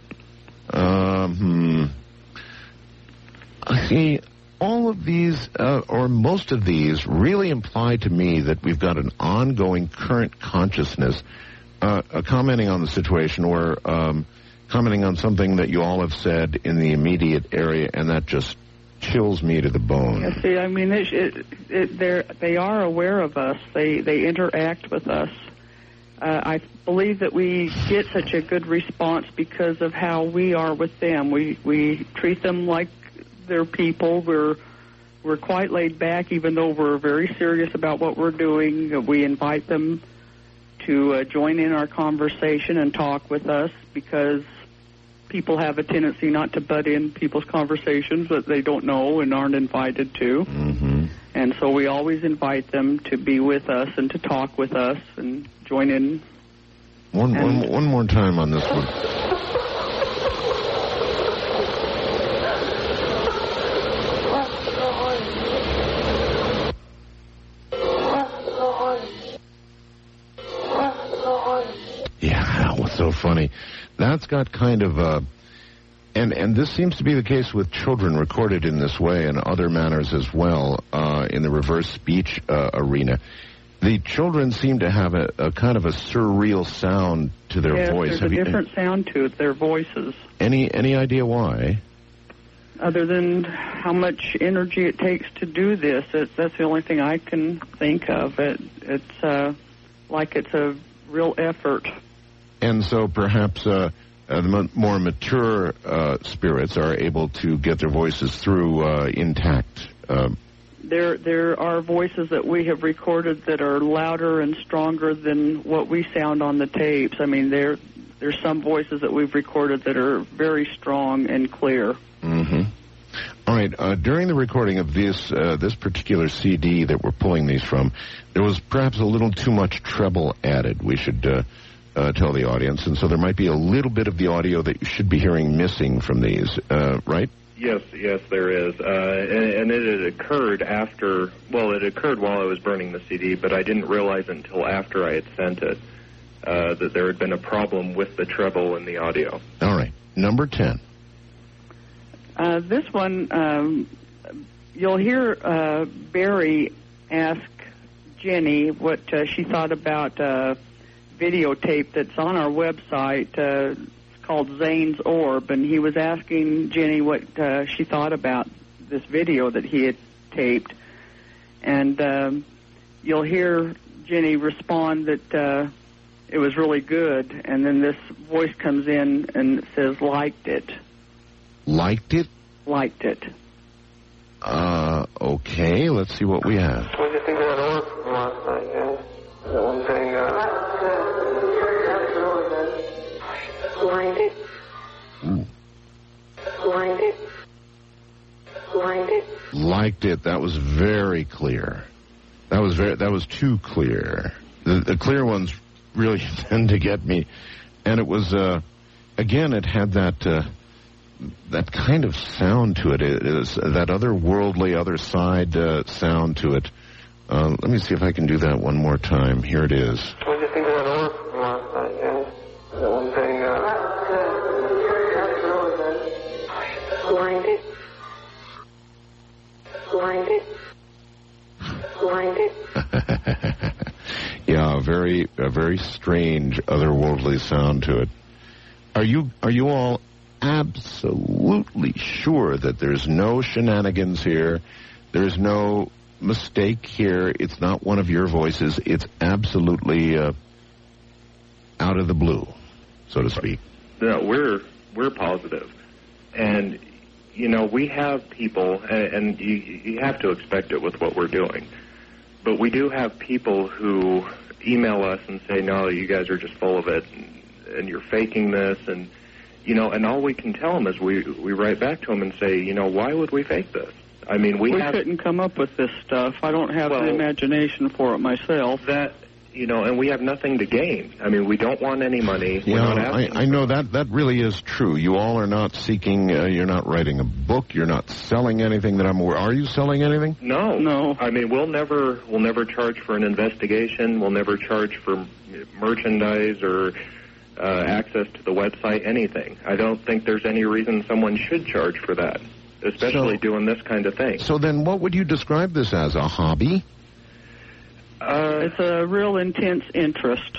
See, all of these, or most of these, really imply to me that we've got an ongoing current consciousness, commenting on the situation or commenting on something that you all have said in the immediate area, and that just chills me to the bone.
Yeah, see, I mean, they are aware of us. They interact with us. I believe that we get such a good response because of how we are with them. We treat them like they're people. We're quite laid back, even though we're very serious about what we're doing. We invite them to join in our conversation and talk with us, because people have a tendency not to butt in people's conversations that they don't know and aren't invited to.
Mm-hmm.
And so we always invite them to be with us and to talk with us and join in.
One more time on this one. Yeah, what's so funny? That's got kind of a... And this seems to be the case with children recorded in this way and other manners as well in the reverse speech arena. The children seem to have a kind of a surreal sound to their voice.
There's a different sound to it, their voices.
Any idea why?
Other than how much energy it takes to do this, that's the only thing I can think of. It's like it's a real effort.
And so perhaps the more mature spirits are able to get their voices through intact.
There are voices that we have recorded that are louder and stronger than what we sound on the tapes. I mean, there's some voices that we've recorded that are very strong and clear.
Mm-hmm. All right. During the recording of this particular CD that we're pulling these from, there was perhaps a little too much treble added. We should tell the audience, and so there might be a little bit of the audio that you should be hearing missing from these, right?
Yes, there is. And it had occurred after, well, it occurred while I was burning the CD, but I didn't realize until after I had sent it that there had been a problem with the treble in the audio.
All right. Number 10.
This one, you'll hear Barry ask Jenny what she thought about videotape that's on our website. It's called Zane's Orb, and he was asking Jenny what she thought about this video that he had taped. And you'll hear Jenny respond that it was really good, and then this voice comes in and it says, liked it.
Liked it?
Liked it.
Okay, let's see what we have.
What did you think of that orb from last night, guys? That one thing, Lined it. Lined it. Lined it.
Liked it. That was very clear. That was too clear. The clear ones really tend to get me. And it was, again, it had that kind of sound to it. It is that otherworldly, other side sound to it. Let me see if I can do that one more time. Here it is.
What did you think of that orb from last night, guys? That one thing, Lined it. Lined it. Lined it.
Yeah, a very strange, otherworldly sound to it. Are you all absolutely sure that there's no shenanigans here? There's no mistake here. It's not one of your voices. It's absolutely out of the blue, so to speak.
No, we're positive. And, you know, we have people, and you have to expect it with what we're doing, but we do have people who email us and say, no, you guys are just full of it, and you're faking this, and, you know, and all we can tell them is we write back to them and say, you know, why would we fake this? I mean, we
couldn't come up with this stuff. I don't have the imagination for it myself.
That, you know, and we have nothing to gain. I mean, we don't want any money.
Yeah, I know that really is true. You all are not seeking, you're not writing a book, you're not selling anything that I'm aware. Are you selling anything?
No. I mean, we'll never charge for an investigation. We'll never charge for merchandise or access to the website, anything. I don't think there's any reason someone should charge for that, especially doing this kind of thing.
So then what would you describe this as, a hobby?
It's a real intense interest.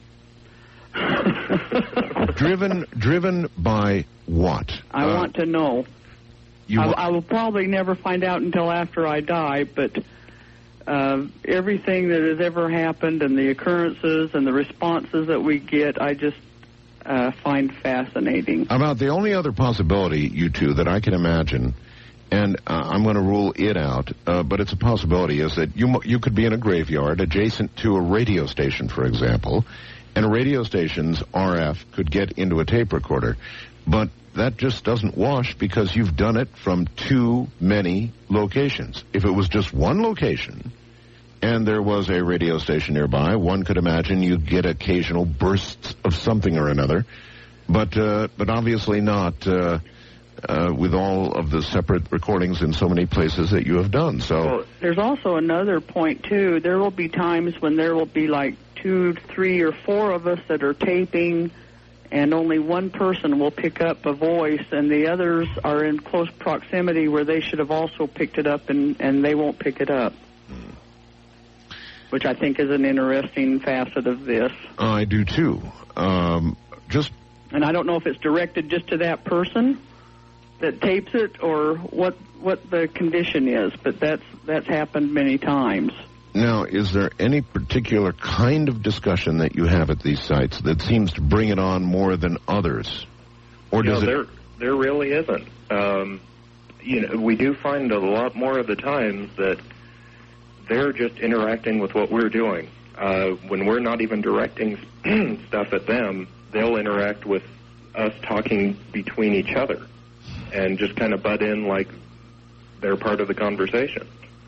Driven by
what?
I want to know. I will probably never find out until after I die, but everything that has ever happened and the occurrences and the responses that we get, I just find fascinating.
About the only other possibility, you two, that I can imagine And I'm going to rule it out, but it's a possibility, is that you could be in a graveyard adjacent to a radio station, for example, and a radio station's RF could get into a tape recorder. But that just doesn't wash because you've done it from too many locations. If it was just one location and there was a radio station nearby, one could imagine you'd get occasional bursts of something or another, but obviously not with all of the separate recordings in so many places that you have done. So
there's also another point, too. There will be times when there will be like 2, 3, or 4 of us that are taping, and only one person will pick up a voice, and the others are in close proximity where they should have also picked it up, and they won't pick it up, which I think is an interesting facet of this.
I do, too.
And I don't know if it's directed just to that person that tapes it or what the condition is, but that's happened many times.
Now, is there any particular kind of discussion that you have at these sites that seems to bring it on more than others? Or does
there really isn't. We do find a lot more of the times that they're just interacting with what we're doing. When we're not even directing stuff at them, they'll interact with us talking between each other and just kind of butt in like they're part of the conversation.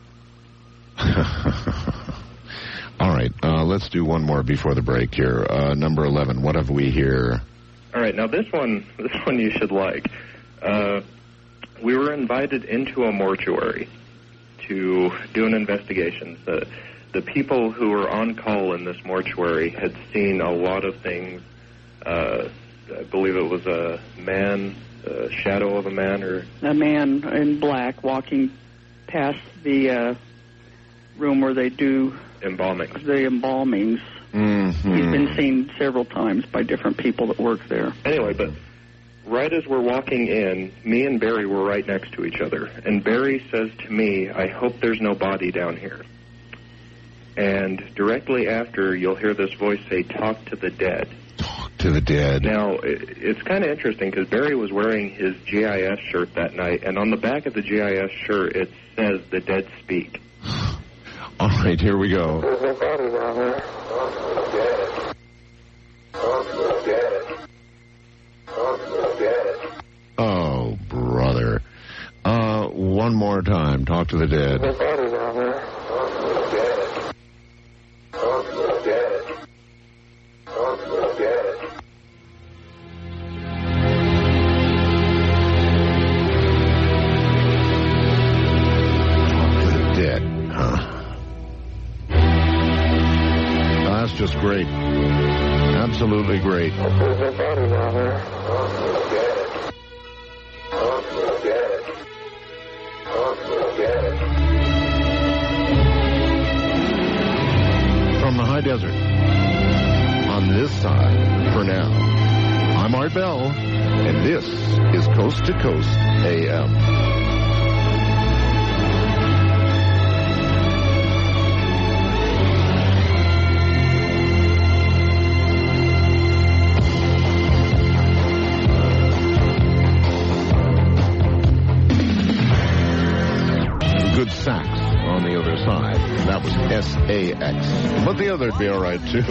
All right, let's do one more before the break here. Number 11, what have we here?
All right, now this one you should like. We were invited into a mortuary to do an investigation. The people who were on call in this mortuary had seen a lot of things. I believe it was a man, a shadow of a man, or
a man in black walking past the room where they do the embalmings.
Mm-hmm.
He's been seen several times by different people that work there.
Anyway, but right as we're walking in, me and Barry were right next to each other, and Barry says to me, "I hope there's no body down here." And directly after, you'll hear this voice say, "Talk to the dead."
Talk to the dead.
Now, it's kind of interesting because Barry was wearing his GIS shirt that night, and on the back of the GIS shirt, it says, "The dead speak."
All right, here we go.
There's no body down there. Talk to the dead. Talk to the dead. Talk to the dead.
Oh, brother. One more time. Talk to the dead.
There's no body down there. Talk to the dead. Talk to the dead. Talk to the dead.
Talk to the dead, huh? That's just great. Absolutely great.
There's no body down there. Talk to the dead. Talk to the dead. Talk to the dead.
From the high desert, on this side, for now, I'm Art Bell, and this is Coast to Coast AM. Good sax on the other side. That was S-A-X. But the other'd be all right, too.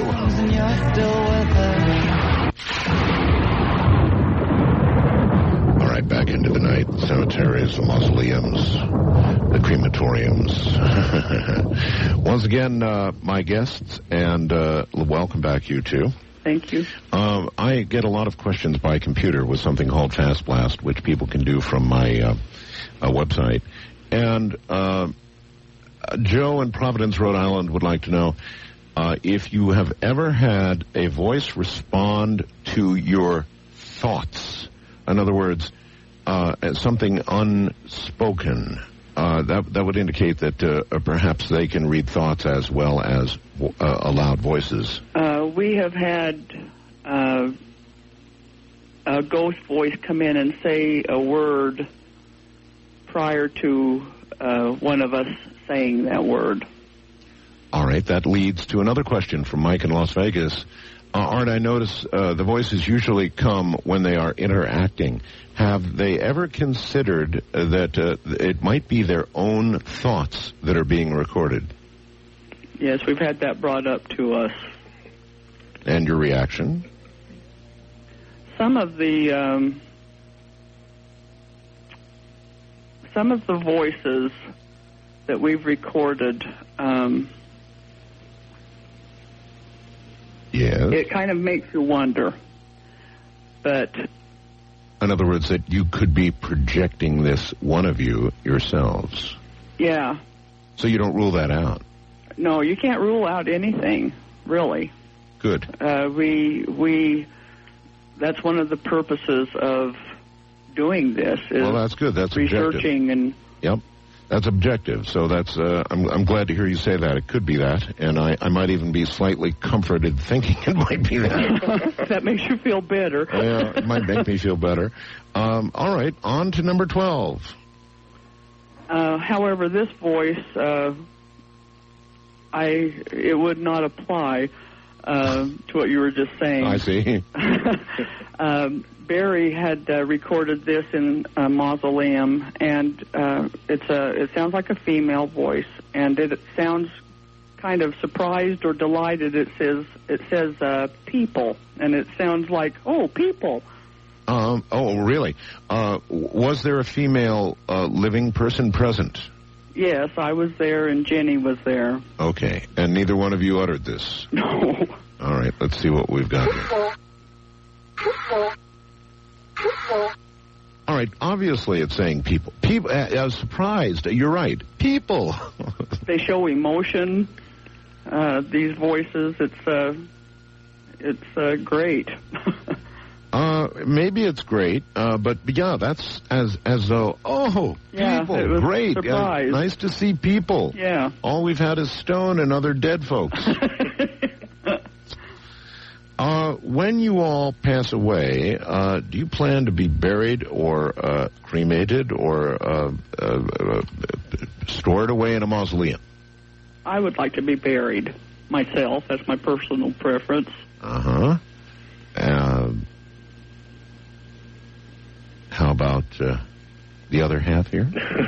All right, back into the night. The cemeteries, the mausoleums, the crematoriums. Once again, my guests, and welcome back, you two.
Thank you.
I get a lot of questions by computer with something called Fast Blast, which people can do from my website. And Joe in Providence, Rhode Island would like to know if you have ever had a voice respond to your thoughts. In other words, something unspoken. That would indicate that perhaps they can read thoughts as well as loud voices.
We have had a ghost voice come in and say a word prior to one of us saying that word.
All right, that leads to another question from Mike in Las Vegas. Art, I notice the voices usually come when they are interacting. Have they ever considered that it might be their own thoughts that are being recorded?
Yes, we've had that brought up to us.
And your reaction?
Some of the voices that we've recorded,
yes,
it kind of makes you wonder. But
in other words, that you could be projecting this, one of you, yourselves.
yeah,
So you don't rule that out.
no, you can't rule out anything, really.
Good.
That's one of the purposes of doing this. Is
Well, that's good. That's objective.
researching and.
Yep. That's objective. So that's, I'm glad to hear you say that. It could be that. And I might even be slightly comforted thinking it might be that.
That makes you feel better.
Yeah, it might make me feel better. All right, on to number 12.
However, this voice, it would not apply to what you were just saying.
I see.
Barry had recorded this in a mausoleum, and it sounds like a female voice, and it sounds kind of surprised or delighted. It says people, and it sounds like, oh, people.
Oh, really? Was there a female living person present?
Yes, I was there, and Jenny was there.
Okay, and neither one of you uttered this?
No.
All right, let's see what we've got here. All right, obviously it's saying people. People. I was surprised. You're right. People.
They show emotion. These voices. It's great.
Maybe it's great, but yeah, that's as though, oh,
Yeah,
people,
it was
great,
a surprise.
nice to see people.
Yeah.
All we've had is stone and other dead folks. When you all pass away, do you plan to be buried or cremated or stored away in a mausoleum?
I would like to be buried myself. That's my personal preference.
Uh-huh. How about the other half here?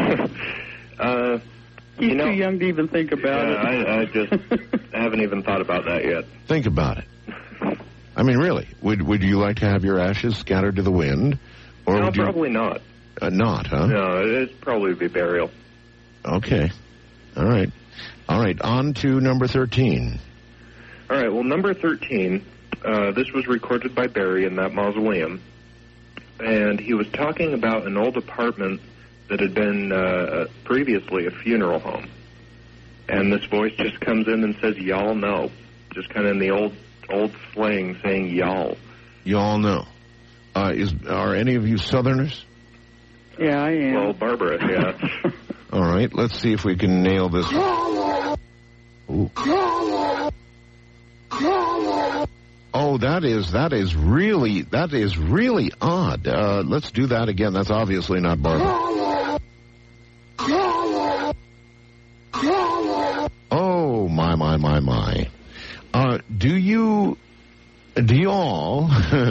He's too young to even think about it.
I just haven't even thought about that yet.
Think about it. I mean, really, would you like to have your ashes scattered to the wind? Or
No,
would you...
probably not.
Not, huh?
No, it'd probably be burial.
Okay. All right. On to number 13.
All right, well, number 13, this was recorded by Barry in that mausoleum, and he was talking about an old apartment that had been previously a funeral home. And this voice just comes in and says, y'all know, just kind of in the old slang saying y'all.
Y'all know. Are any of you Southerners?
Yeah, I am.
Well, Barbara, yeah.
All right, let's see if we can nail this. Ooh. Oh, that is really odd. Let's do that again. That's obviously not Barbara. Oh, my. Do you all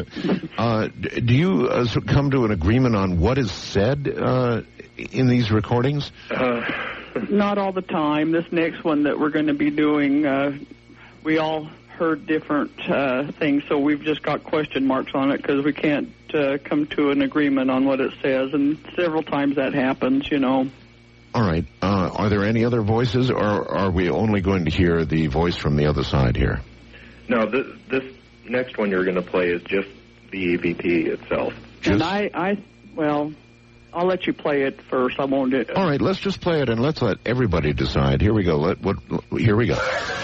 come to an agreement on what is said in these recordings?
Not all the time. This next one that we're going to be doing, we all heard different things, so we've just got question marks on it because we can't come to an agreement on what it says, and several times that happens, you know.
All right. Are there any other voices, or are we only going to hear the voice from the other side here?
No, this next one you're going to play is just the EVP itself.
And well, I'll let you play it first. I won't do it.
All right, let's just play it, and let's let everybody decide. Here we go. Here we go.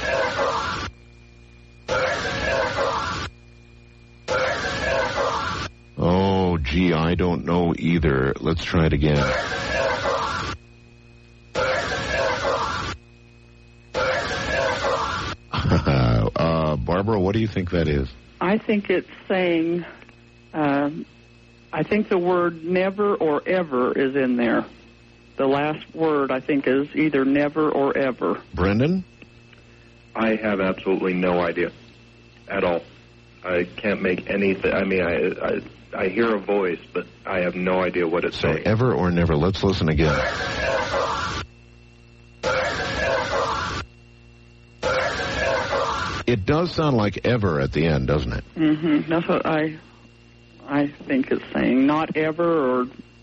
Oh, gee, I don't know either. Let's try it again. Barbara, what do you think that is?
I think it's saying, I think the word never or ever is in there. The last word, I think, is either never or ever.
Brendan?
I have absolutely no idea at all. I can't make anything. I mean, I hear a voice, but I have no idea what it's saying.
Ever or never. Let's listen again. It does sound like ever at the end, doesn't it?
Mm-hmm. That's what I think it's saying. Not ever, or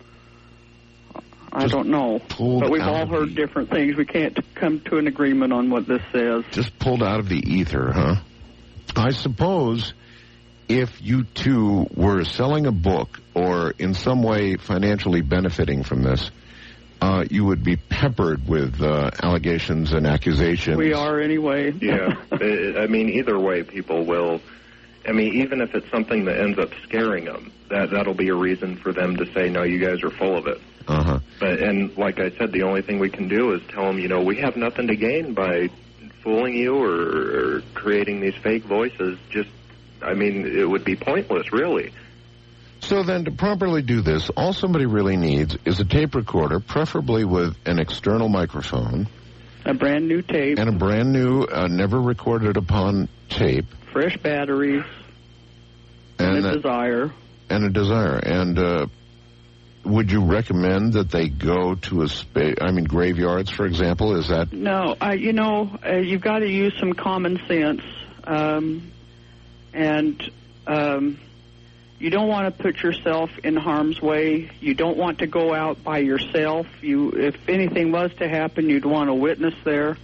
I don't know. But we've all heard different things. We can't come to an agreement on what this says.
Just pulled out of the ether, huh? I suppose if you two were selling a book or in some way financially benefiting from this, you would be peppered with allegations and accusations.
We are anyway.
Yeah. I mean, either way, people will. I mean, even if it's something that ends up scaring them, that'll be a reason for them to say, no, you guys are full of it.
Uh-huh.
And like I said, the only thing we can do is tell them, we have nothing to gain by fooling you or creating these fake voices. It would be pointless, really.
So then, to properly do this, all somebody really needs is a tape recorder, preferably with an external microphone.
A brand new tape.
And a brand new, never recorded upon tape.
Fresh batteries. And a desire.
And a desire. And would you recommend that they go to graveyards, for example? Is that...
No, you've got to use some common sense. You don't want to put yourself in harm's way. You don't want to go out by yourself. If anything was to happen, you'd want a witness there.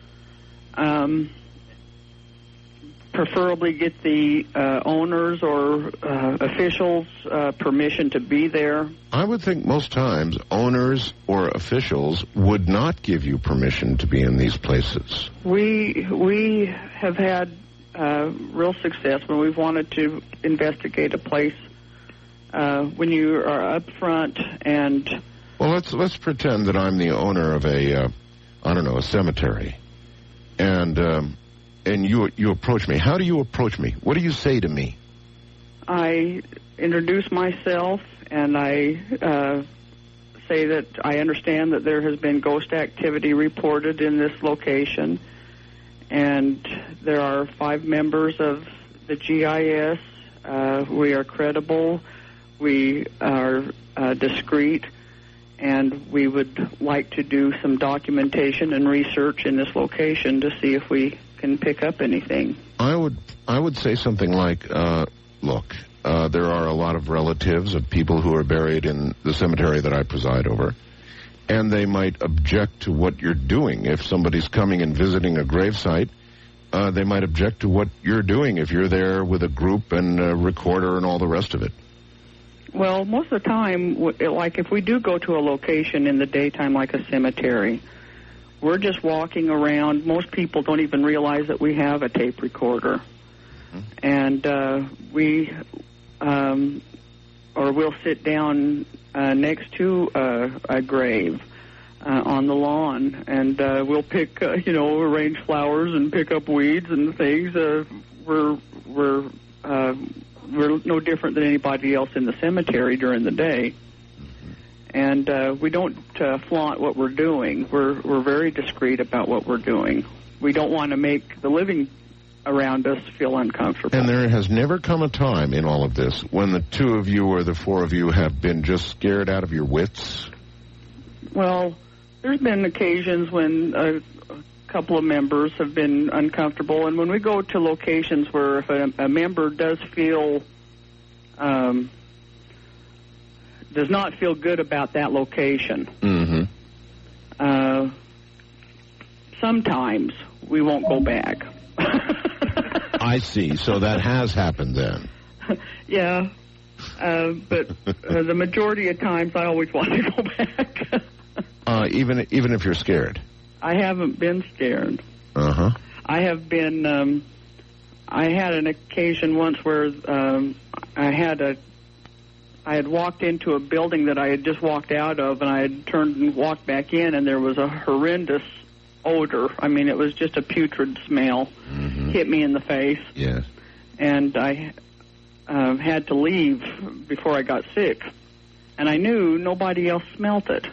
Preferably get the owners or officials' permission to be there.
I would think most times owners or officials would not give you permission to be in these places.
We have had real success when we've wanted to investigate a place. When you are up front and...
Well, let's pretend that I'm the owner of a cemetery, and you approach me. How do you approach me? What do you say to me?
I introduce myself, and I say that I understand that there has been ghost activity reported in this location, and there are 5 members of the GIS. We are credible. We are discreet, and we would like to do some documentation and research in this location to see if we can pick up anything.
I would say something like, look, there are a lot of relatives of people who are buried in the cemetery that I preside over, and they might object to what you're doing. If somebody's coming and visiting a gravesite, they might object to what you're doing if you're there with a group and a recorder and all the rest of it.
Well, most of the time, like if we do go to a location in the daytime like a cemetery, we're just walking around. Most people don't even realize that we have a tape recorder. And we'll sit down next to a grave on the lawn, and we'll pick, arrange flowers and pick up weeds and things. We're no different than anybody else in the cemetery during the day. And we don't flaunt what we're doing. We're very discreet about what we're doing. We don't want to make the living around us feel uncomfortable.
And there has never come a time in all of this when the 2 of you or the 4 of you have been just scared out of your wits?
Well, there's been occasions when a couple of members have been uncomfortable, and when we go to locations where if a member does not feel good about that location, sometimes we won't go back.
I see. So that has happened then.
Yeah. But the majority of times I always want to go back.
Even if you're scared?
I haven't been scared.
Uh-huh.
I have been... I had an occasion once where I had walked into a building that I had just walked out of, and I had turned and walked back in, and there was a horrendous odor. I mean, it was just a putrid smell. Hit me in the face.
Yes.
And I had to leave before I got sick. And I knew nobody else smelt it.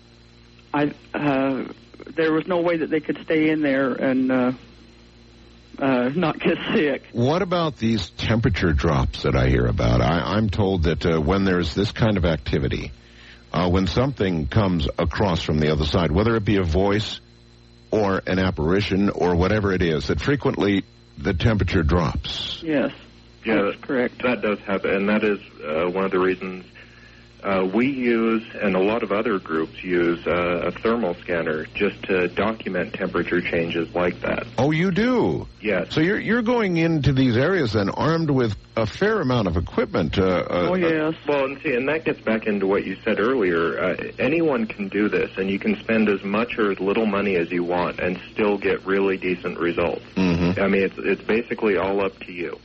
There was no way that they could stay in there and not get sick.
What about these temperature drops that I hear about? I'm told that when there's this kind of activity, when something comes across from the other side, whether it be a voice or an apparition or whatever it is, that frequently the temperature drops.
Yes.
Yeah,
that's correct.
That does happen, and that is one of the reasons we use, and a lot of other groups use, a thermal scanner just to document temperature changes like that.
Oh, you do?
Yes.
So you're going into these areas then armed with a fair amount of equipment.
Yes.
Well, and that gets back into what you said earlier. Anyone can do this, and you can spend as much or as little money as you want and still get really decent results.
Mm-hmm.
I mean, it's basically all up to you.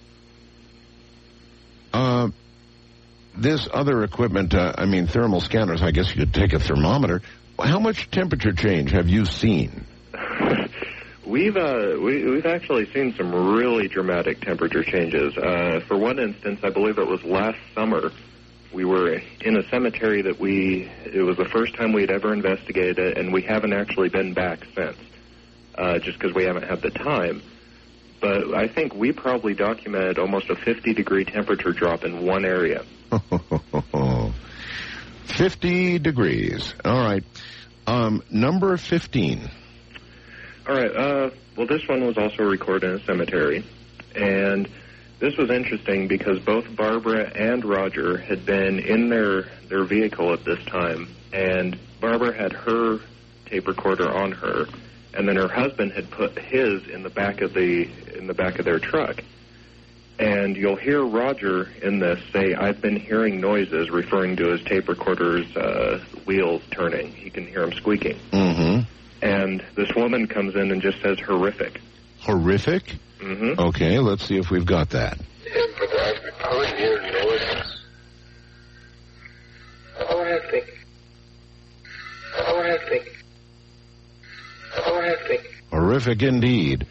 This other equipment, thermal scanners, I guess you could take a thermometer. How much temperature change have you seen?
We've actually seen some really dramatic temperature changes. For one instance, I believe it was last summer, we were in a cemetery it was the first time we'd ever investigated it, and we haven't actually been back since, just because we haven't had the time. But I think we probably documented almost a 50-degree temperature drop in one area.
50 degrees. All right. Number 15.
All right. Well, this one was also recorded in a cemetery. And this was interesting because both Barbara and Roger had been in their vehicle at this time. And Barbara had her tape recorder on her. And then her husband had put his in the back of their truck. And you'll hear Roger in this say, "I've been hearing noises," referring to his tape recorder's wheels turning. He can hear them squeaking.
Mm-hmm.
And this woman comes in and just says, "Horrific."
Horrific?
Mm-hmm.
Okay, let's see if we've got that.
But I've heard your noises. Horrific. Horrific. Horrific.
Horrific indeed.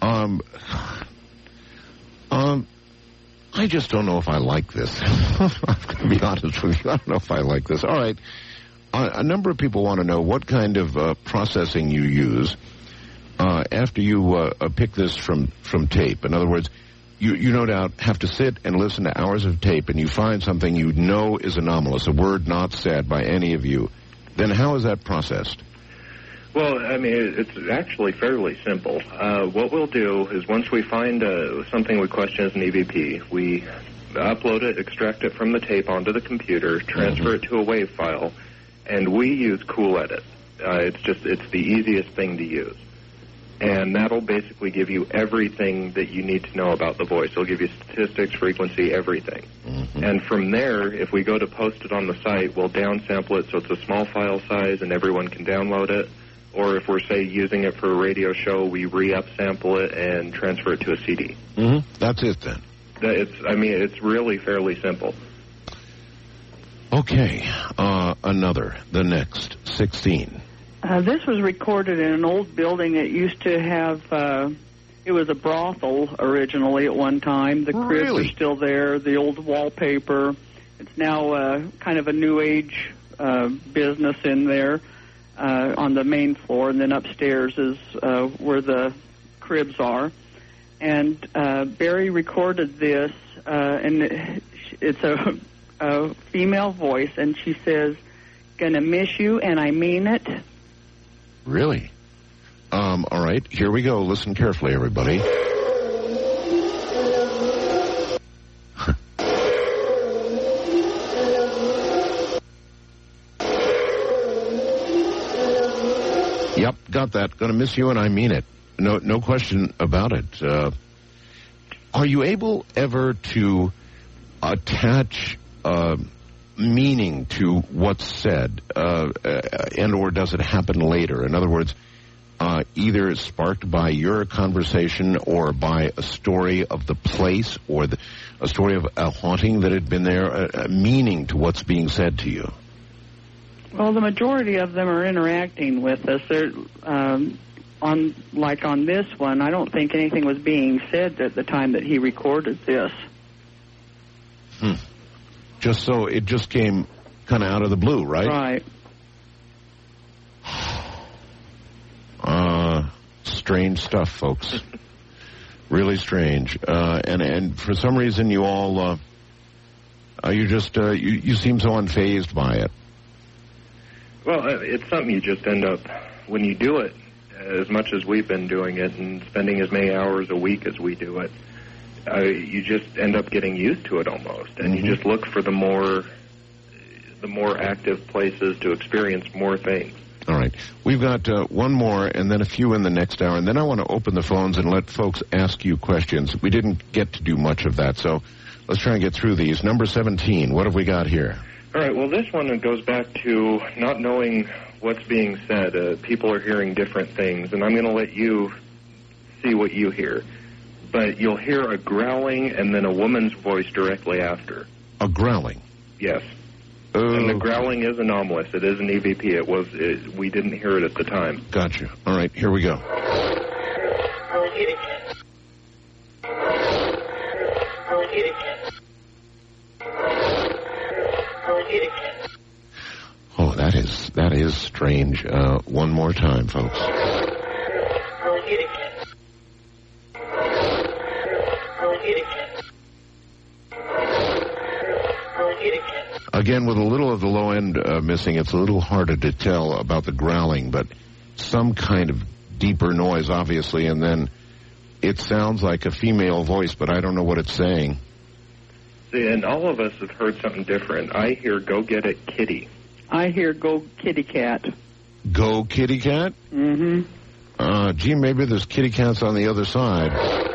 I just don't know if I like this. I'm going to be honest with you. I don't know if I like this. All right. A number of people want to know what kind of processing you use after you pick this from tape. In other words, you no doubt have to sit and listen to hours of tape, and you find something you know is anomalous, a word not said by any of you. Then how is that processed?
Well, I mean, it's actually fairly simple. What we'll do is once we find something we question as an EVP, we upload it, extract it from the tape onto the computer, transfer it to a WAV file, and we use CoolEdit. It's the easiest thing to use. And that'll basically give you everything that you need to know about the voice. It'll give you statistics, frequency, everything.
Mm-hmm.
And from there, if we go to post it on the site, we'll downsample it so it's a small file size and everyone can download it. Or if we're, say, using it for a radio show, we re-upsample it and transfer it to a CD.
Mm-hmm. That's it, then.
It's really fairly simple.
Okay. The next, 16.
This was recorded in an old building that used to have, it was a brothel originally at one time. The cribs are still there, the old wallpaper. It's now kind of a new age business in there. On the main floor, and then upstairs is where the cribs are. And Barry recorded this, and it's a female voice, and she says, "Gonna miss you, and I mean it."
Really? All right, here we go. Listen carefully, everybody. Yep, got that. Going to miss you, and I mean it. No question about it. Are you able ever to attach meaning to what's said, and or does it happen later? In other words, either sparked by your conversation or by a story of the place or a story of a haunting that had been there, a meaning to what's being said to you?
Well, the majority of them are interacting with us. They're on this one, I don't think anything was being said at the time that he recorded this.
Just so it just came kind of out of the blue, right?
Right.
Strange stuff, folks. Really strange. And for some reason, you all, you seem so unfazed by it.
Well, it's something you just end up, when you do it, as much as we've been doing it and spending as many hours a week as we do it, you just end up getting used to it almost. And you just look for the more active places to experience more things.
All right. We've got one more and then a few in the next hour, and then I want to open the phones and let folks ask you questions. We didn't get to do much of that, so let's try and get through these. Number 17, what have we got here?
All right, well, this one goes back to not knowing what's being said. People are hearing different things, and I'm going to let you see what you hear. But you'll hear a growling and then a woman's voice directly after.
A growling?
Yes. And the growling is anomalous. It is an EVP. We didn't hear it at the time.
Gotcha. All right, here we go. Oh, that is strange. One more time, folks. Again, with a little of the low end missing, it's a little harder to tell about the growling, but some kind of deeper noise, obviously, and then it sounds like a female voice, but I don't know what it's saying.
See, and all of us have heard something different. I hear, go get it, kitty.
I hear, go kitty cat.
Go kitty cat?
Mm-hmm.
Gee, maybe there's kitty cats on the other side.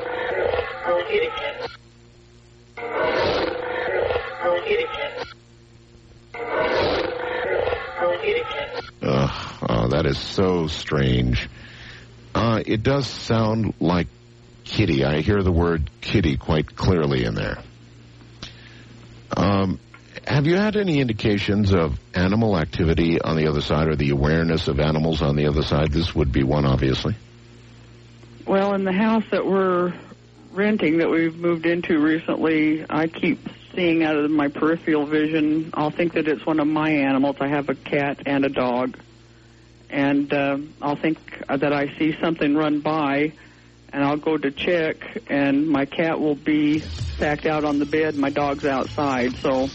That is so strange. It does sound like kitty. I hear the word kitty quite clearly in there. Have you had any indications of animal activity on the other side, or the awareness of animals on the other side? This would be one, obviously.
Well, in the house that we're renting, that we've moved into recently, I keep seeing out of my peripheral vision, I'll think that it's one of my animals. I have a cat and a dog. And I'll think that I see something run by, and I'll go to check, and my cat will be stacked out on the bed, my dog's outside, so...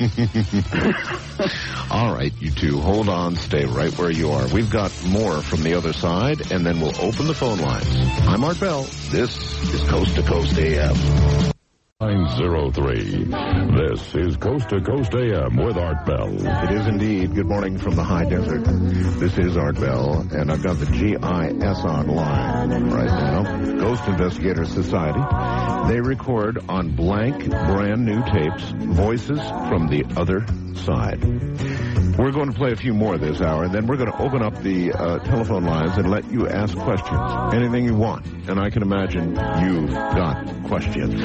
All right, you two, hold on, stay right where you are. We've got more from the other side, and then we'll open the phone lines. I'm Art Bell. This is Coast to Coast AM.
903. This is Coast to Coast AM with Art Bell.
It is indeed. Good morning from the high desert. This is Art Bell, and I've got the GIS online right now. Ghost Investigator Society. They record on blank, brand new tapes, voices from the other side. We're going to play a few more this hour, and then we're going to open up the telephone lines and let you ask questions. Anything you want. And I can imagine you've got questions.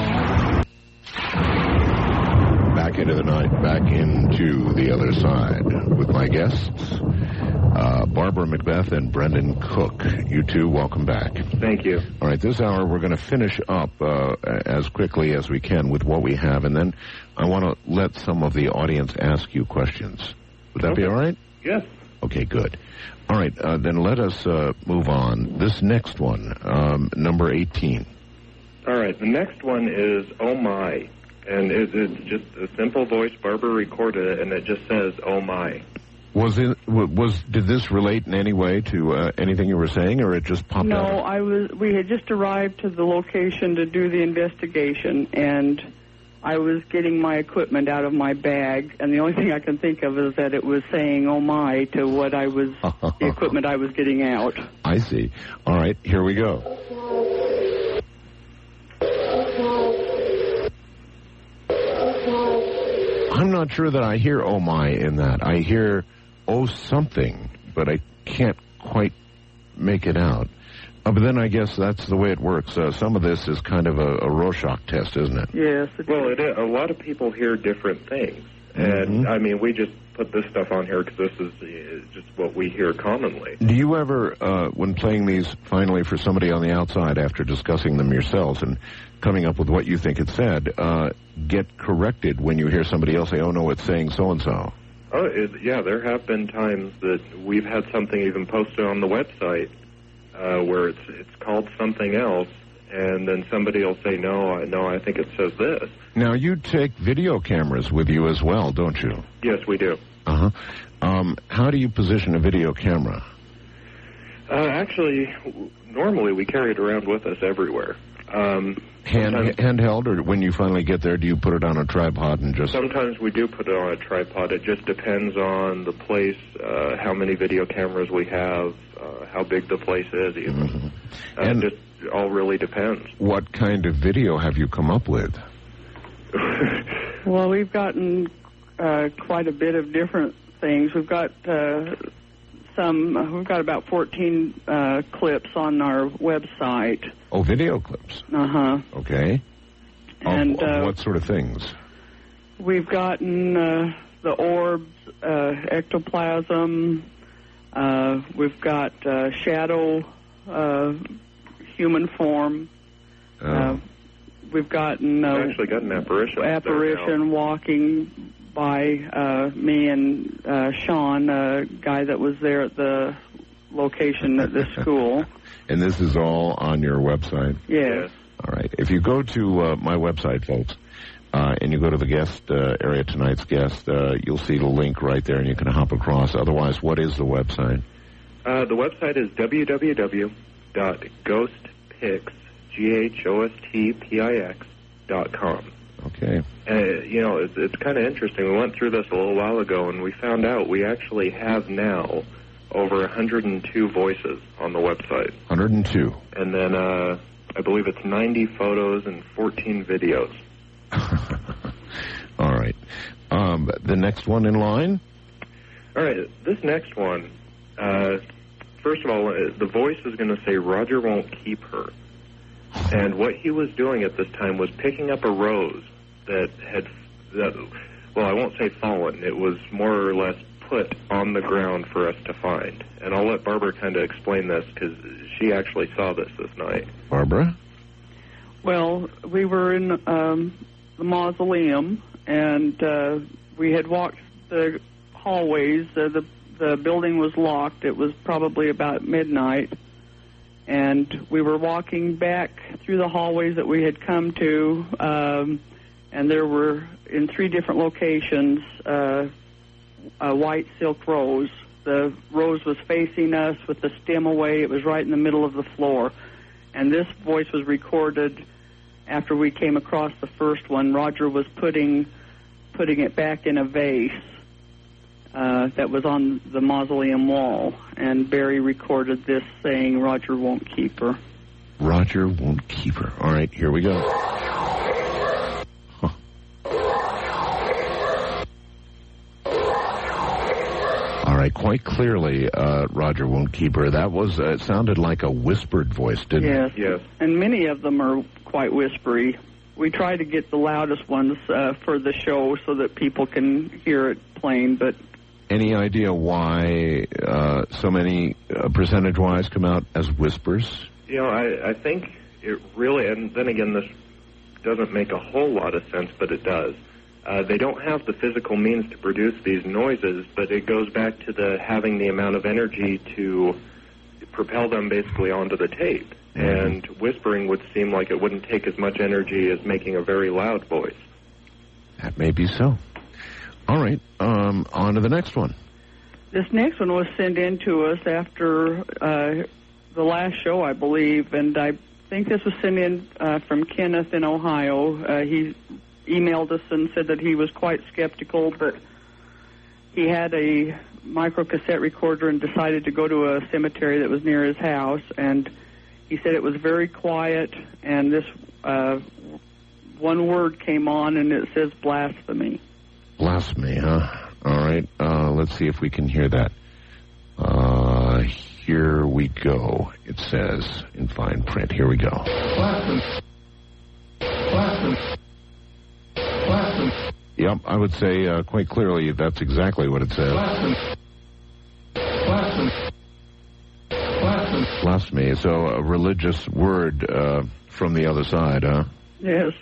Back into the night, back into the other side with my guests, Barbara Macbeth and Brendan Cook. You two, welcome back.
Thank you.
All right, this hour we're going to finish up as quickly as we can with what we have, and then I want to let some of the audience ask you questions. Would that be all right?
Yes.
Okay, good. All right, then let us move on. This next one, number 18.
All right, the next one is Oh My, and it's just a simple voice. Barbara recorded it, and it just says Oh My.
Did this relate in any way to anything you were saying, or it just popped out?
No, we had just arrived to the location to do the investigation, and I was getting my equipment out of my bag, and the only thing I can think of is that it was saying "Oh my" to what I was, the equipment I was getting out.
I see. All right, here we go. I'm not sure that I hear "Oh my" in that. I hear "Oh something," but I can't quite make it out. But then I guess that's the way it works. Some of this is kind of a Rorschach test, isn't it?
Yes.
Well, it is. A lot of people hear different things. And, I mean, we just put this stuff on here because this is just what we hear commonly.
Do you ever, when playing these finally for somebody on the outside after discussing them yourselves and coming up with what you think it said, get corrected when you hear somebody else say, oh, no, it's saying so-and-so?
Oh, yeah, there have been times that we've had something even posted on the website where it's called something else, and then somebody will say, no, I think it says this.
Now, you take video cameras with you as well, don't you?
Yes, we do.
Uh-huh. How do you position a video camera?
Actually, normally we carry it around with us everywhere.
Handheld, or when you finally get there, do you put it on a tripod and just...
Sometimes we do put it on a tripod. It just depends on the place, how many video cameras we have, how big the place is, even.
Mm-hmm.
And it just all really depends.
What kind of video have you come up with?
Well, we've gotten quite a bit of different things. We've got we've got about 14 clips on our website.
Oh, video clips.
Uh-huh.
Okay.
And
of what sort of things?
We've gotten the orbs, ectoplasm. We've got shadow, human form. We've gotten...
actually got an apparition.
Apparition walking by me and Sean, a guy that was there at the location at this school.
And this is all on your website?
Yes.
All right. If you go to my website, folks, and you go to the guest area, tonight's guest, you'll see the link right there, and you can hop across. Otherwise, what is the website?
The website is www.ghostpix.com.
Okay.
It's kind of interesting. We went through this a little while ago, and we found out we actually have now over 102 voices on the website.
102.
And then I believe it's 90 photos and 14 videos.
All right. The next one in line?
All right. This next one, first of all, the voice is going to say, Roger won't keep her. And what he was doing at this time was picking up a rose that well, I won't say fallen. It was more or less put on the ground for us to find. And I'll let Barbara kind of explain this because she actually saw this night.
Barbara?
Well, we were in the mausoleum, and we had walked the hallways. The building was locked. It was probably about midnight. And we were walking back through the hallways that we had come to, and there were, in 3 different locations, a white silk rose. The rose was facing us with the stem away. It was right in the middle of the floor. And this voice was recorded after we came across the first one. Roger was putting it back in a vase that was on the mausoleum wall. And Barry recorded this saying, Roger won't keep her.
Roger won't keep her. All right, here we go. Huh. All right, quite clearly, Roger won't keep her. That was, it sounded like a whispered voice, didn't it?
Yes.
And many of them are quite whispery. We try to get the loudest ones for the show so that people can hear it plain, but...
Any idea why so many, percentage-wise, come out as whispers?
I think it really, and then again, this doesn't make a whole lot of sense, but it does. They don't have the physical means to produce these noises, but it goes back to having the amount of energy to propel them basically onto the tape. Mm-hmm. And whispering would seem like it wouldn't take as much energy as making a very loud voice.
That may be so. All right, on to the next one.
This next one was sent in to us after the last show, I believe, and I think this was sent in from Kenneth in Ohio. He emailed us and said that he was quite skeptical, but he had a microcassette recorder and decided to go to a cemetery that was near his house, and he said it was very quiet, and this one word came on, and it says blasphemy.
Blasphemy, huh? All right, let's see if we can hear that. Here we go. It says in fine print. Here we go.
Blasphemy. Blasphemy. Blasphemy.
Yep, I would say quite clearly that's exactly what it says.
Blasphemy. Blasphemy. Blasphemy.
Blasphemy. So a religious word from the other side, huh?
Yes.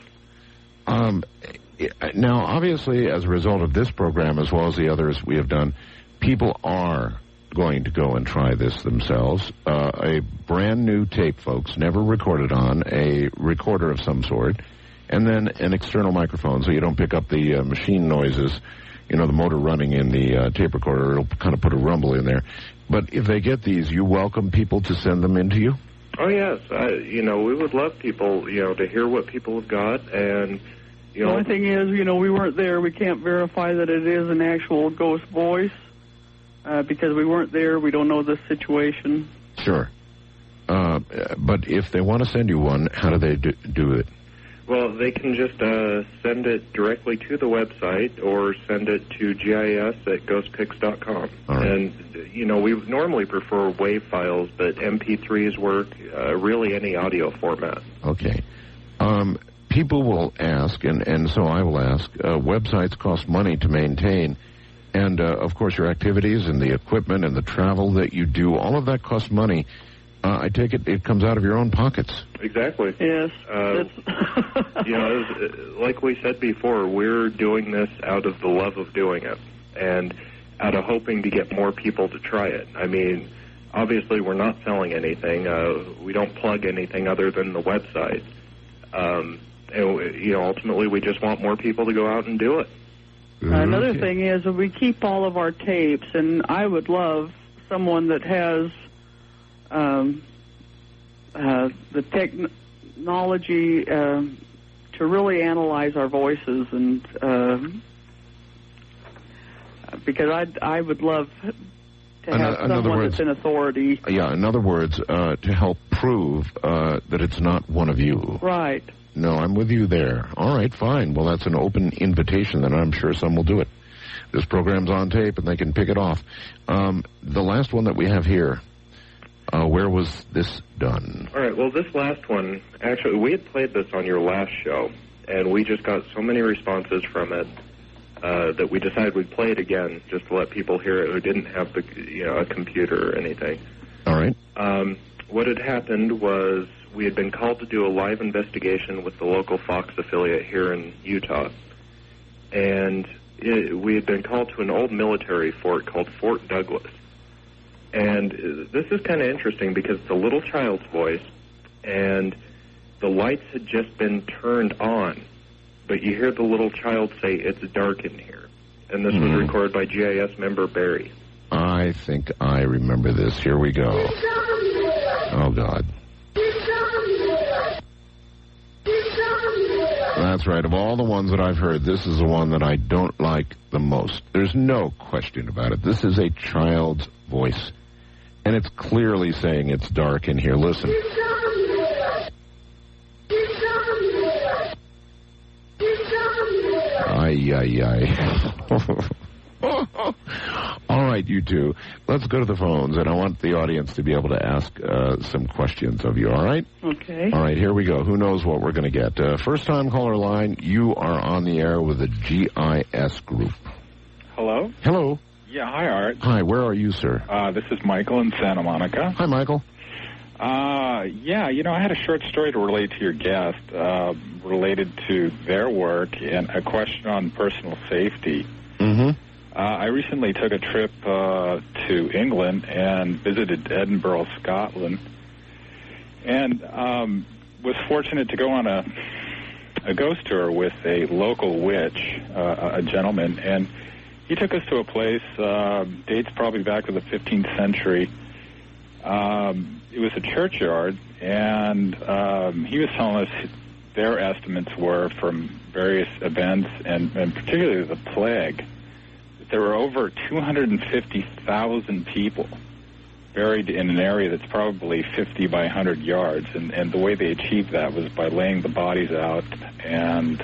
Now, obviously, as a result of this program, as well as the others we have done, people are going to go and try this themselves, a brand new tape, folks, never recorded on, a recorder of some sort, and then an external microphone so you don't pick up the machine noises, the motor running in the tape recorder. It'll kind of put a rumble in there. But if they get these, you welcome people to send them in to you?
Oh, yes. We would love people, to hear what people have got. And,
the only thing is, we weren't there. We can't verify that it is an actual ghost voice because we weren't there. We don't know the situation.
Sure. But if they want to send you one, how do they do it?
Well, they can just send it directly to the website or send it to gis@ghostpics.com.
Right.
And, we normally prefer WAV files, but MP3s work, really any audio format.
Okay. People will ask, and so I will ask, websites cost money to maintain, and, of course, your activities and the equipment and the travel that you do, all of that costs money. I take it comes out of your own pockets.
Exactly.
Yes.
Like we said before, we're doing this out of the love of doing it and out of hoping to get more people to try it. I mean, obviously we're not selling anything. We don't plug anything other than the website. And, ultimately we just want more people to go out and do it.
Another thing is we keep all of our tapes, and I would love someone that has the technology to really analyze our voices, and because I would love to have someone that's in authority.
Yeah, in other words, to help prove that it's not one of you.
Right.
No, I'm with you there. All right, fine. Well, that's an open invitation, and I'm sure some will do it. This program's on tape, and they can pick it off. The last one that we have here, where was this done?
All right, well, this last one, actually, we had played this on your last show, and we just got so many responses from it that we decided we'd play it again just to let people hear it who didn't have a computer or anything.
All right.
What had happened was we had been called to do a live investigation with the local Fox affiliate here in Utah, and we had been called to an old military fort called Fort Douglas. And this is kind of interesting because it's a little child's voice, and the lights had just been turned on, but you hear the little child say, "It's dark in here." And this was recorded by GIS member Barry.
I think I remember this. Here we go. Oh, God. That's right. Of all the ones that I've heard, this is the one that I don't like the most. There's no question about it. This is a child's voice. And it's clearly saying it's dark in here. Listen. Ay. All right, you two. Let's go to the phones, and I want the audience to be able to ask some questions of you, all right?
Okay.
All right, here we go. Who knows what we're going to get? First-time caller line, you are on the air with the GIS group.
Hello?
Hello.
Yeah, hi, Art.
Hi, where are you, sir?
This is Michael in Santa Monica.
Hi, Michael.
I had a short story to relate to your guest related to their work and a question on personal safety.
Mm-hmm.
I recently took a trip to England and visited Edinburgh, Scotland, and was fortunate to go on a ghost tour with a local witch, a gentleman, and he took us to a place, dates probably back to the 15th century. It was a churchyard, and he was telling us their estimates were from various events, and particularly the plague. There were over 250,000 people buried in an area that's probably 50 by 100 yards, and the way they achieved that was by laying the bodies out and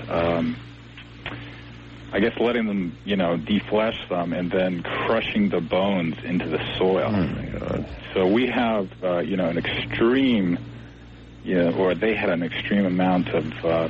I guess letting them, deflesh them and then crushing the bones into the soil.
Oh, my God.
So we have, an extreme, or they had an extreme amount of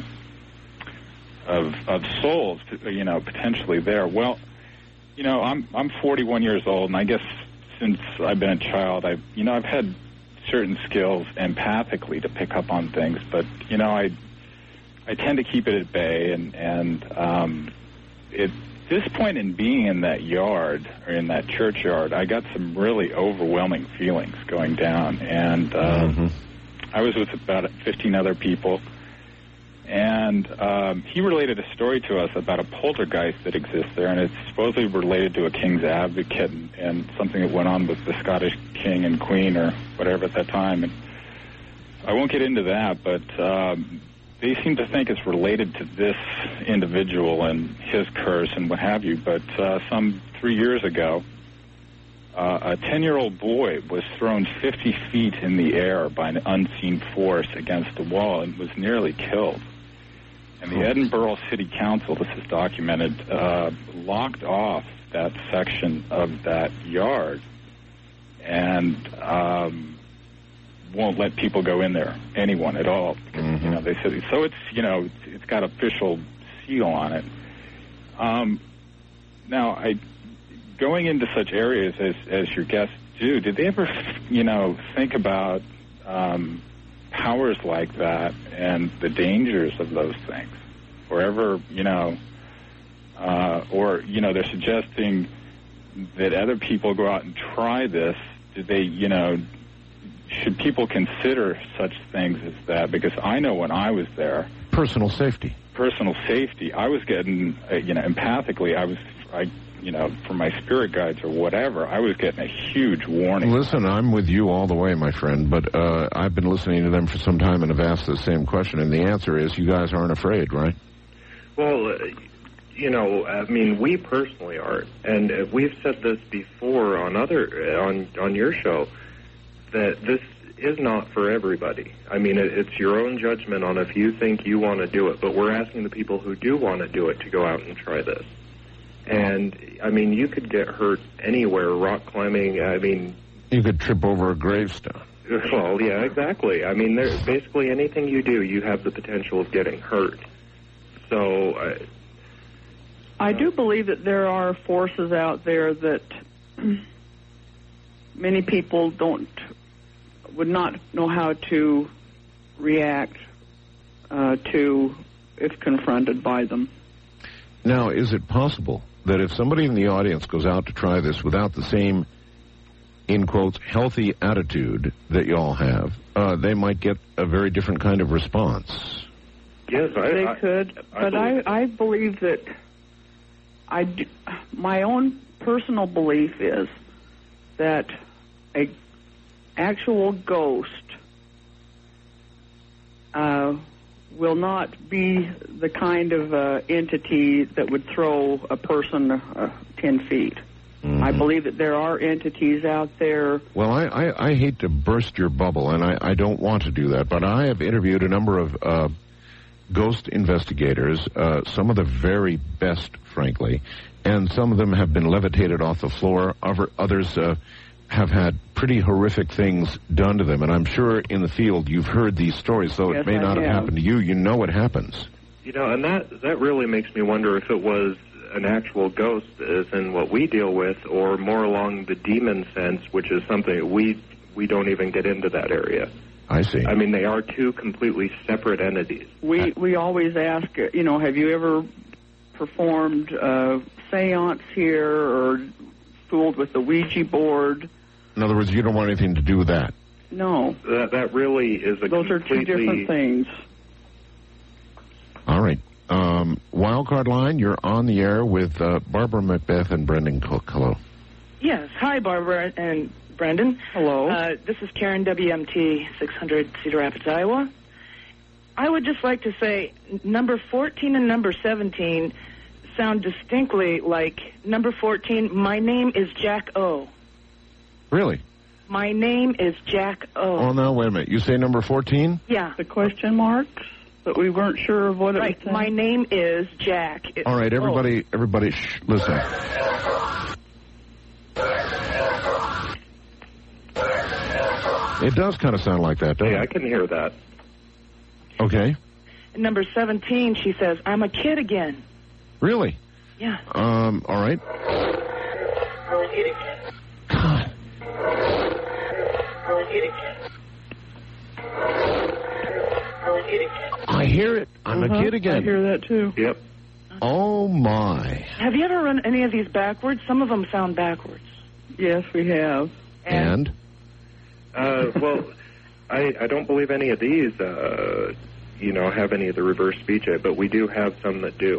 souls, potentially there. Well, I'm 41 years old, and I guess since I've been a child, I've had certain skills empathically to pick up on things, but I tend to keep it at bay, and this point in being in that yard, or in that churchyard, I got some really overwhelming feelings going down. And I was with about 15 other people. And he related a story to us about a poltergeist that exists there, and it's supposedly related to a king's advocate and something that went on with the Scottish king and queen or whatever at that time. And I won't get into that, but they seem to think it's related to this individual and his curse and what have you. But some 3 years ago, a 10-year-old boy was thrown 50 feet in the air by an unseen force against a wall and was nearly killed. And the Edinburgh City Council, this is documented, locked off that section of that yard and won't let people go in there, anyone at all. Because, you know, they said so. It's, you know, it's got official seal on it. Now, going into such areas as your guests do, did they ever, you know, think about powers like that and the dangers of those things? Or ever, you know, or, you know, they're suggesting that other people go out and try this. Did they, you know, should people consider such things as that? Because I know when I was there...
Personal safety.
I was getting, you know, empathically, you know, from my spirit guides or whatever, I was getting a huge warning.
Listen, I'm with you all the way, my friend, but I've been listening to them for some time and have asked the same question, and the answer is you guys aren't afraid, right?
Well, you know, I mean, we personally aren't, and we've said this before on on your show, that this is not for everybody. I mean, it's your own judgment on if you think you want to do it, but we're asking the people who do want to do it to go out and try this. And, I mean, you could get hurt anywhere, rock climbing, I mean...
You could trip over a gravestone.
Well, yeah, exactly. I mean, basically anything you do, you have the potential of getting hurt. So...
I do believe that there are forces out there that many people would not know how to react to if confronted by them.
Now, is it possible that if somebody in the audience goes out to try this without the same, in quotes, healthy attitude that y'all have, they might get a very different kind of response?
Yes,
they could, but I believe that my own personal belief is that a actual ghost will not be the kind of entity that would throw a person 10 feet. I believe that there are entities out there.
Well, I hate to burst your bubble, and I don't want to do that, but I have interviewed a number of ghost investigators, some of the very best, frankly, and some of them have been levitated off the floor. Others have had pretty horrific things done to them, and I'm sure in the field you've heard these stories, though it may not have happened to you. You know what happens.
You know, and that really makes me wonder if it was an actual ghost, as in what we deal with, or more along the demon sense, which is something we don't even get into that area.
I see.
I mean, they are two completely separate entities.
We always ask, you know, have you ever performed seance here or fooled with the Ouija board?
In other words, you don't want anything to do with that.
No.
That really is a
Those are two different things.
All right. Wildcard line, you're on the air with Barbara Macbeth and Brendan Cook. Hello.
Yes. Hi, Barbara and Brendan.
Hello.
This is Karen, WMT 600 Cedar Rapids, Iowa. I would just like to say number 14 and number 17 sound distinctly like number 14, my name is Jack O.
Really?
My name is Jack O.
Oh, no, wait a minute. You say number 14?
Yeah.
The question marks? But we weren't sure of what it was saying.
My name is Jack. It's
all right, everybody, listen. It does kind of sound like that, doesn't it?
Yeah, I can hear that.
Okay.
And number 17, she says, I'm a kid again.
Really?
Yeah.
All right. God. I hear it. I'm a kid again.
I hear that, too.
Yep.
Oh, my.
Have you ever run any of these backwards? Some of them sound backwards.
Yes, we have.
And?
Well, I don't believe any of these, have any of the reverse speech, but we do have some that do.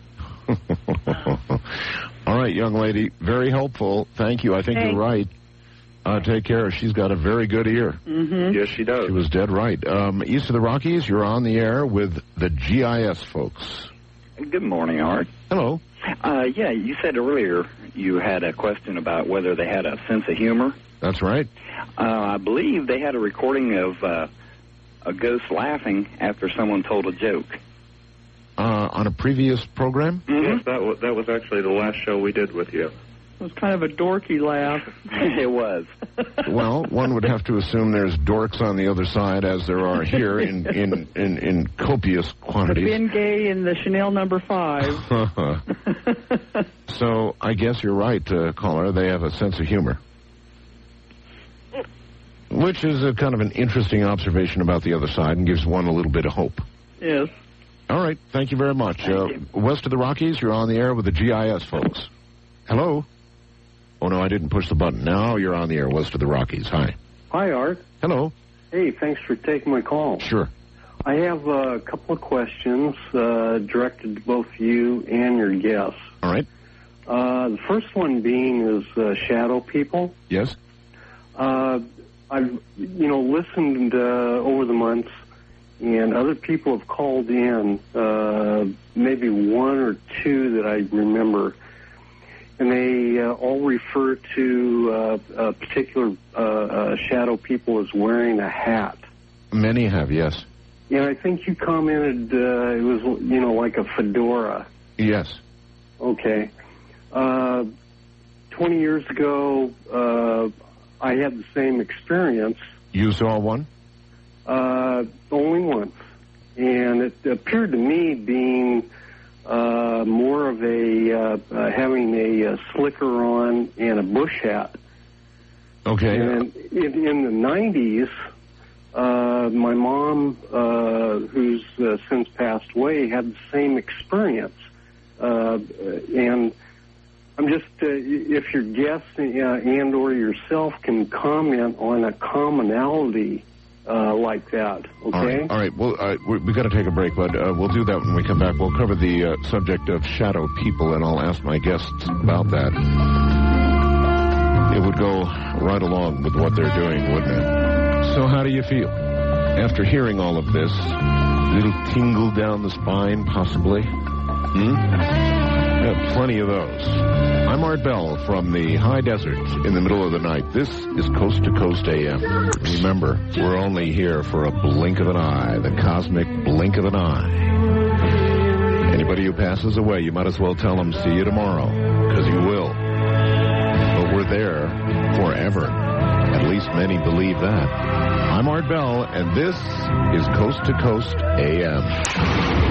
All right, young lady. Very helpful. Thank you. I think you're right. Take care. She's got a very good ear.
Mm-hmm.
Yes, she does.
She was dead right. East of the Rockies, you're on the air with the GIS folks.
Good morning, Art.
Hello.
Yeah, you said earlier you had a question about whether they had a sense of humor.
That's right.
I believe they had a recording of a ghost laughing after someone told a joke.
On a previous program?
Yes, that was actually the last show we did with you.
It was kind of a dorky laugh.
It was.
Well, one would have to assume there's dorks on the other side, as there are here in copious
The
quantities.
Ben Gay and the Chanel number 5.
So I guess you're right, caller. They have a sense of humor. Which is a kind of an interesting observation about the other side and gives one a little bit of hope.
Yes.
All right. Thank you very much. West of the Rockies, you're on the air with the GIS folks. Hello? Oh, no, I didn't push the button. Now you're on the air, West of the Rockies. Hi.
Hi, Art.
Hello.
Hey, thanks for taking my call.
Sure.
I have a couple of questions directed to both you and your guests.
All right.
The first one being is shadow people.
Yes.
I've, listened over the months, and other people have called in, maybe one or two that I remember, and they all refer to a particular shadow people as wearing a hat.
Many have, yes.
Yeah, I think you commented it was, like a fedora.
Yes.
Okay. 20 years ago, I had the same experience.
You saw one?
Only once. And it appeared to me being more of a having a slicker on and a bush hat.
Okay.
And in the 90s, my mom, who's since passed away, had the same experience. And I'm just, if your guests and or yourself can comment on a commonality like that, okay?
All right. Well, we've got to take a break, but we'll do that when we come back. We'll cover the subject of shadow people, and I'll ask my guests about that. It would go right along with what they're doing, wouldn't it? So how do you feel? After hearing all of this, little tingle down the spine, possibly? Yeah, plenty of those. I'm Art Bell from the high desert in the middle of the night. This is Coast to Coast AM. Remember, we're only here for a blink of an eye, the cosmic blink of an eye. Anybody who passes away, you might as well tell them, see you tomorrow, because you will. But we're there forever. At least many believe that. I'm Art Bell, and this is Coast to Coast AM.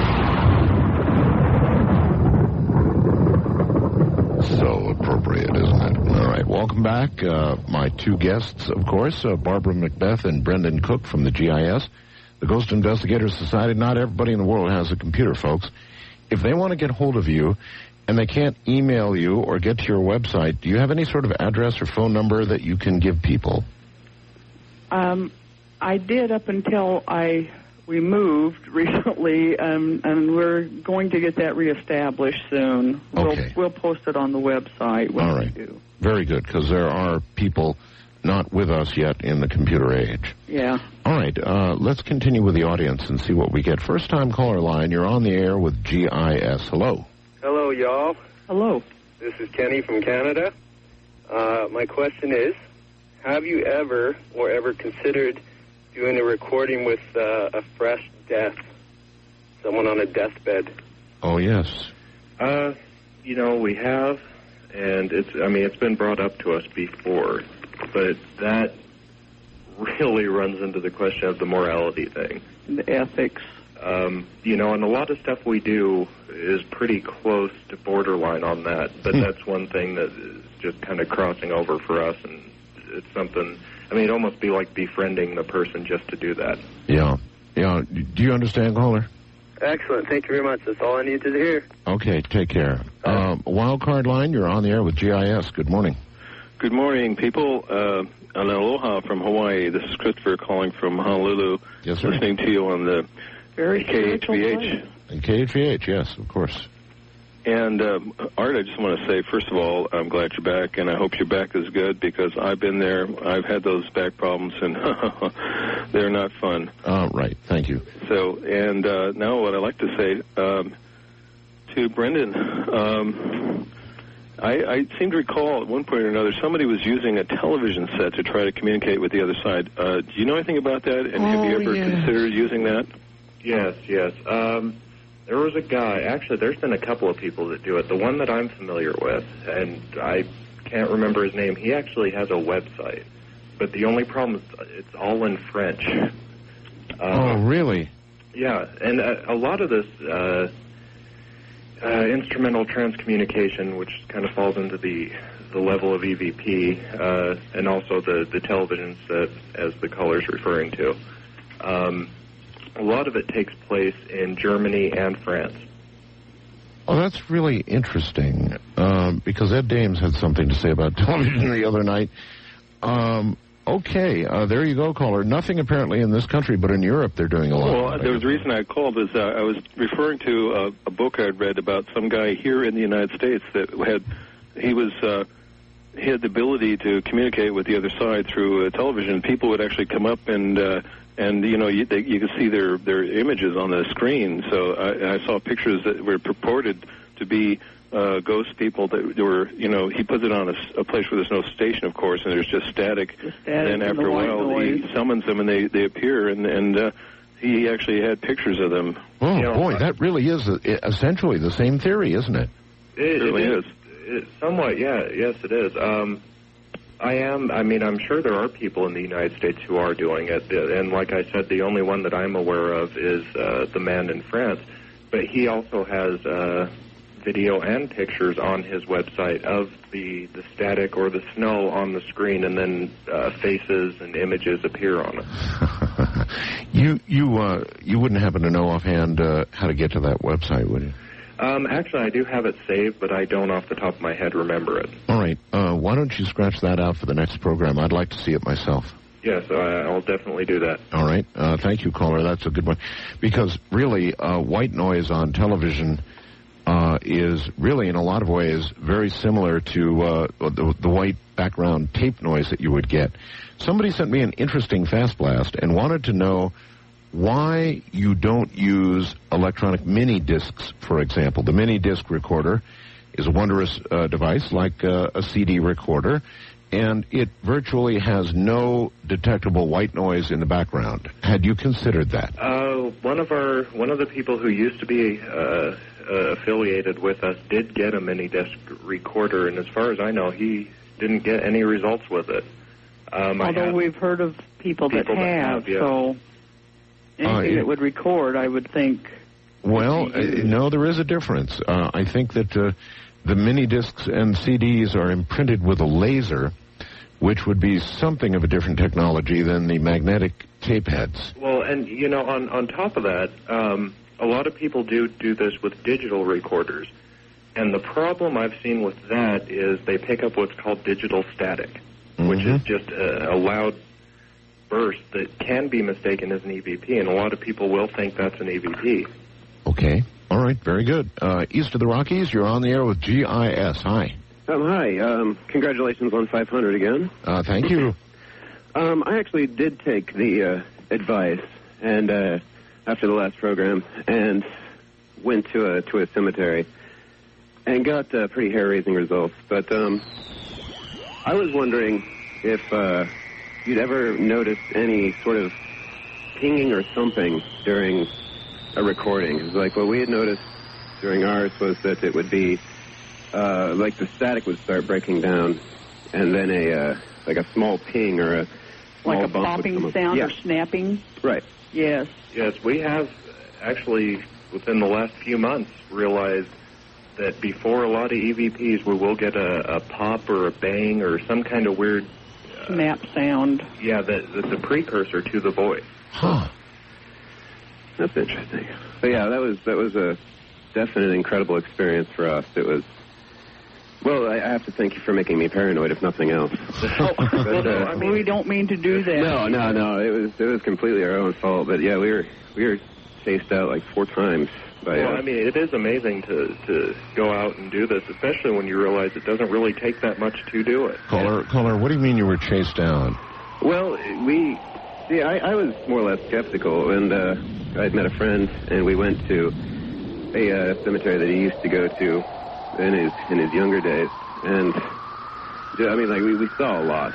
So appropriate, isn't it? All right, welcome back. My two guests, of course, Barbara Macbeth and Brendan Cook from the GIS. The Ghost Investigators Society. Not everybody in the world has a computer, folks. If they want to get hold of you and they can't email you or get to your website, do you have any sort of address or phone number that you can give people?
I did up until we moved recently, and we're going to get that reestablished soon.
Okay.
We'll post it on the website when
All
we
right.
do.
Very good, because there are people not with us yet in the computer age.
Yeah.
All right, let's continue with the audience and see what we get. First-time caller line, you're on the air with GIS. Hello.
Hello, y'all.
Hello.
This is Kenny from Canada. My question is, have you ever considered doing a recording with a fresh death, someone on a deathbed?
Oh, yes.
We have, and it's been brought up to us before, but that really runs into the question of the morality thing.
The ethics.
And a lot of stuff we do is pretty close to borderline on that, but that's one thing that is just kind of crossing over for us, and it's something, it'd almost be like befriending the person just to do that.
Yeah. Do you understand, caller?
Excellent. Thank you very much. That's all I needed to hear.
Okay, take care. Wild Card Line, you're on the air with GIS. Good morning.
Good morning, people. And aloha from Hawaii. This is Christopher calling from Honolulu.
Yes, sir.
Listening to you on the
Very
KHVH.
And KHVH, yes, of course.
And, Art, I just want to say, first of all, I'm glad you're back, and I hope your back is good, because I've been there. I've had those back problems, and they're not fun.
Right. Thank you.
So, and now what I'd like to say to Brendan, I seem to recall at one point or another somebody was using a television set to try to communicate with the other side. Do you know anything about that? And have you ever considered using that?
Yes. There was a guy, actually there's been a couple of people that do it. The one that I'm familiar with, and I can't remember his name, he actually has a website. But the only problem is it's all in French.
Oh, really?
Yeah, and a lot of this instrumental transcommunication, which kind of falls into the level of EVP, and also the television set, as the caller's referring to, a lot of it takes place in Germany and France.
Oh, that's really interesting, because Ed Dames had something to say about television the other night. Okay, there you go, caller. Nothing apparently in this country, but in Europe they're doing a lot.
Well, there was a reason I called is I was referring to a book I'd read about some guy here in the United States that he had the ability to communicate with the other side through television. People would actually come up and you know you could see their images on the screen. So I saw pictures that were purported to be ghost people that were, you know, he puts it on a place where there's no station, of course, and there's just static. And then after a while, he summons them and they appear, and he actually had pictures of them.
Oh, you know, boy, that really is essentially the same theory, isn't it?
It really is. Somewhat, yeah. Yes, it is. I'm sure there are people in the United States who are doing it, and like I said, the only one that I'm aware of is the man in France. But he also has video and pictures on his website of the static or the snow on the screen, and then faces and images appear on it.
You wouldn't happen to know offhand how to get to that website, would you?
Actually, I do have it saved, but I don't off the top of my head remember it.
All right. Why don't you scratch that out for the next program? I'd like to see it myself.
Yes, I'll definitely do that.
All right. Thank you, caller. That's a good one. Because really, white noise on television is really, in a lot of ways, very similar to the white background tape noise that you would get. Somebody sent me an interesting fast blast and wanted to know why you don't use electronic mini discs, for example. The mini disc recorder is a wondrous device like a CD recorder, and it virtually has no detectable white noise in the background. Had you considered that?
One of the people who used to be affiliated with us did get a mini disc recorder, and as far as I know, he didn't get any results with it.
Although we've heard of people that have,
yeah.
So anything that would record, I would think.
Well, no, there is a difference. I think that the mini discs and CDs are imprinted with a laser, which would be something of a different technology than the magnetic tape heads.
Well, and, you know, on top of that, a lot of people do this with digital recorders. And the problem I've seen with that is they pick up what's called digital static, which is just a loud burst that can be mistaken as an EVP, and a lot of people will think that's an EVP.
Okay. All right. Very good. East of the Rockies, you're on the air with GIS. Hi.
Hi. Congratulations on 500 again.
Thank you.
I actually did take the advice, and after the last program, and went to a cemetery, and got pretty hair-raising results. But I was wondering if you'd ever noticed any sort of pinging or thumping during a recording. It's like what we had noticed during ours was that it would be like the static would start breaking down, and then a small ping or a small
like a
bump
popping sound or snapping.
Right.
Yes.
Yes, we have actually within the last few months realized that before a lot of EVPs, we will get a pop or a bang or some kind of weird
snap sound.
Yeah, that's a precursor to the voice.
Huh.
That's interesting. But yeah, that was a definite incredible experience for us. It was. Well, I have to thank you for making me paranoid, if nothing else.
But, we don't mean to do that.
No. It was completely our own fault. But yeah, we were chased out like 4 times.
Well, I mean, it is amazing to go out and do this, especially when you realize it doesn't really take that much to do it.
Caller, what do you mean you were chased down?
Well, I was more or less skeptical, and I'd met a friend, and we went to a cemetery that he used to go to in his younger days, and I mean, like we saw a lot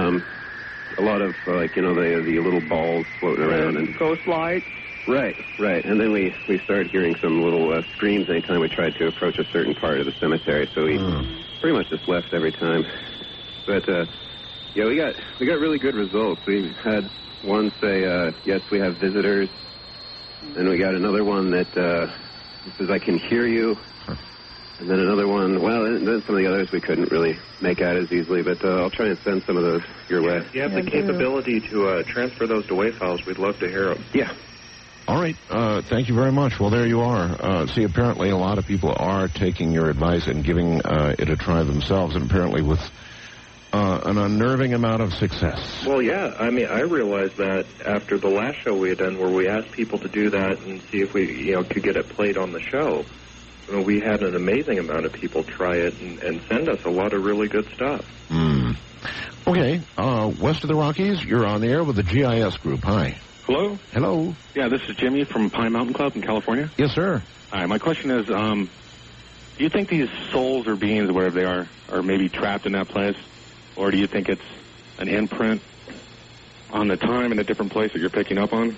of like the little balls floating around and
ghost lights.
Right, and then we started hearing some little screams anytime we tried to approach a certain part of the cemetery, so we pretty much just left every time. But yeah, we got really good results. We had one say, yes, we have visitors, and we got another one that says, I can hear you. And then another one, well, and then some of the others we couldn't really make out as easily, but I'll try and send some of those your way.
If you have the capability to transfer those to WAV files, we'd love to hear them.
Yeah.
All right. Thank you very much. Well, there you are. See, apparently a lot of people are taking your advice and giving it a try themselves, and apparently with an unnerving amount of success.
Well, yeah. I mean, I realized that after the last show we had done where we asked people to do that and see if we could get it played on the show. We had an amazing amount of people try it and send us a lot of really good stuff.
Okay, west of the Rockies, you're on the air with the GIS group. Hi.
Hello?
Hello.
Yeah, this is Jimmy from Pine Mountain Club in California.
Yes, sir.
Hi, my question is, do you think these souls or beings, wherever they are maybe trapped in that place? Or do you think it's an imprint on the time in a different place that you're picking up on?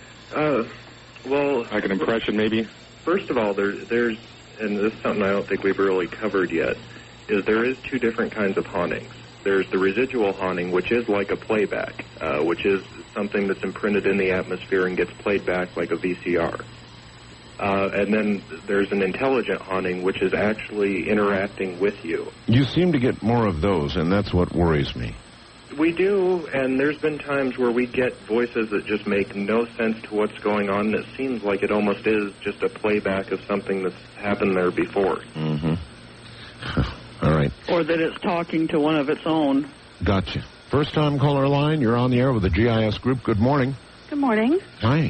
Well...
Like an impression, maybe?
First of all, there's, and this is something I don't think we've really covered yet, is there is 2 different kinds of hauntings. There's the residual haunting, which is like a playback, which is something that's imprinted in the atmosphere and gets played back like a VCR. And then there's an intelligent haunting, which is actually interacting with you.
You seem to get more of those, and that's what worries me.
We do, and there's been times where we get voices that just make no sense to what's going on, and it seems like it almost is just a playback of something that's happened there before.
All right.
Or that it's talking to one of its own.
Gotcha. First time caller line, you're on the air with the GIS group. Good morning.
Good morning.
Hi.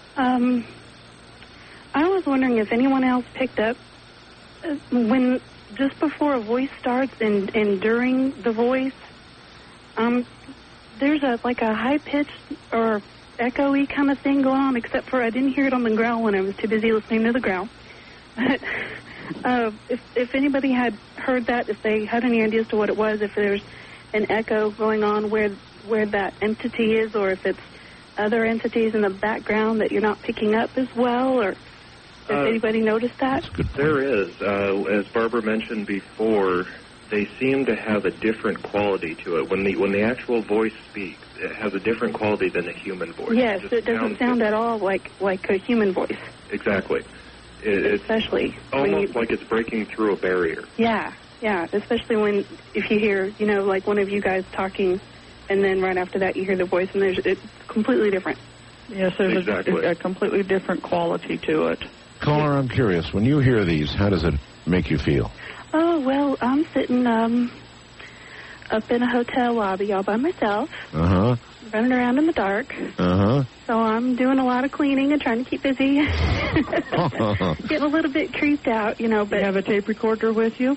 I was wondering if anyone else picked up when just before a voice starts and during the voice, there's a high-pitched or echoey kind of thing going on, except for I didn't hear it on the growl when I was too busy listening to the growl. But if anybody had heard that, if they had any idea as to what it was, if there's an echo going on where that entity is, or if it's other entities in the background that you're not picking up as well, or if anybody noticed that?
There is. As Barbara mentioned before, they seem to have a different quality to it. When the actual voice speaks, it has a different quality than a human voice.
Yes, it doesn't sound at all like a human voice.
Exactly. It's
especially
almost like it's breaking through a barrier.
Yeah, especially if you hear, like one of you guys talking, and then right after that you hear the voice, and it's completely different.
Yes, there's a completely different quality to it.
Caller, I'm curious, when you hear these, how does it make you feel?
Oh, well, I'm sitting up in a hotel lobby all by myself. Running around in the dark. So I'm doing a lot of cleaning and trying to keep busy. Getting a little bit creeped out, but...
You have a tape recorder with you?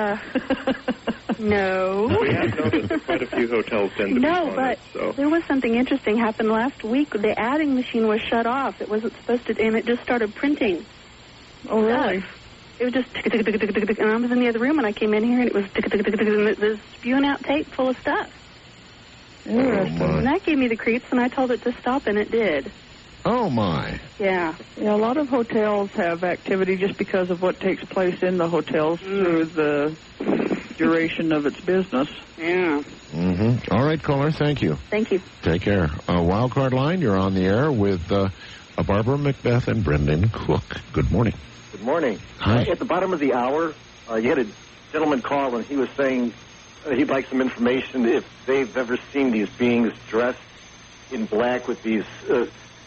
No.
We have noticed that quite a few hotels tend to be on
but
it, so.
There was something interesting happened last week. The adding machine was shut off. It wasn't supposed to, and it just started printing.
Oh, really?
It was just tick-a-tick-a-tick-a-tick, and I was in the other room, and I came in here, and it was tick-a-tick-a-tick, and it was spewing out tape full of stuff.
Interesting.
And that gave me the creeps, and I told it to stop, and it did.
Oh, my.
Yeah.
A lot of hotels have activity just because of what takes place in the hotels through the duration of its business.
Yeah.
All right, caller, thank you.
Thank you.
Take care. Wildcard line, you're on the air with Barbara Macbeth and Brendan Cook. Good morning.
Good morning.
Hi.
At the bottom of the hour, you had a gentleman call, and he was saying he'd like some information if they've ever seen these beings dressed in black with these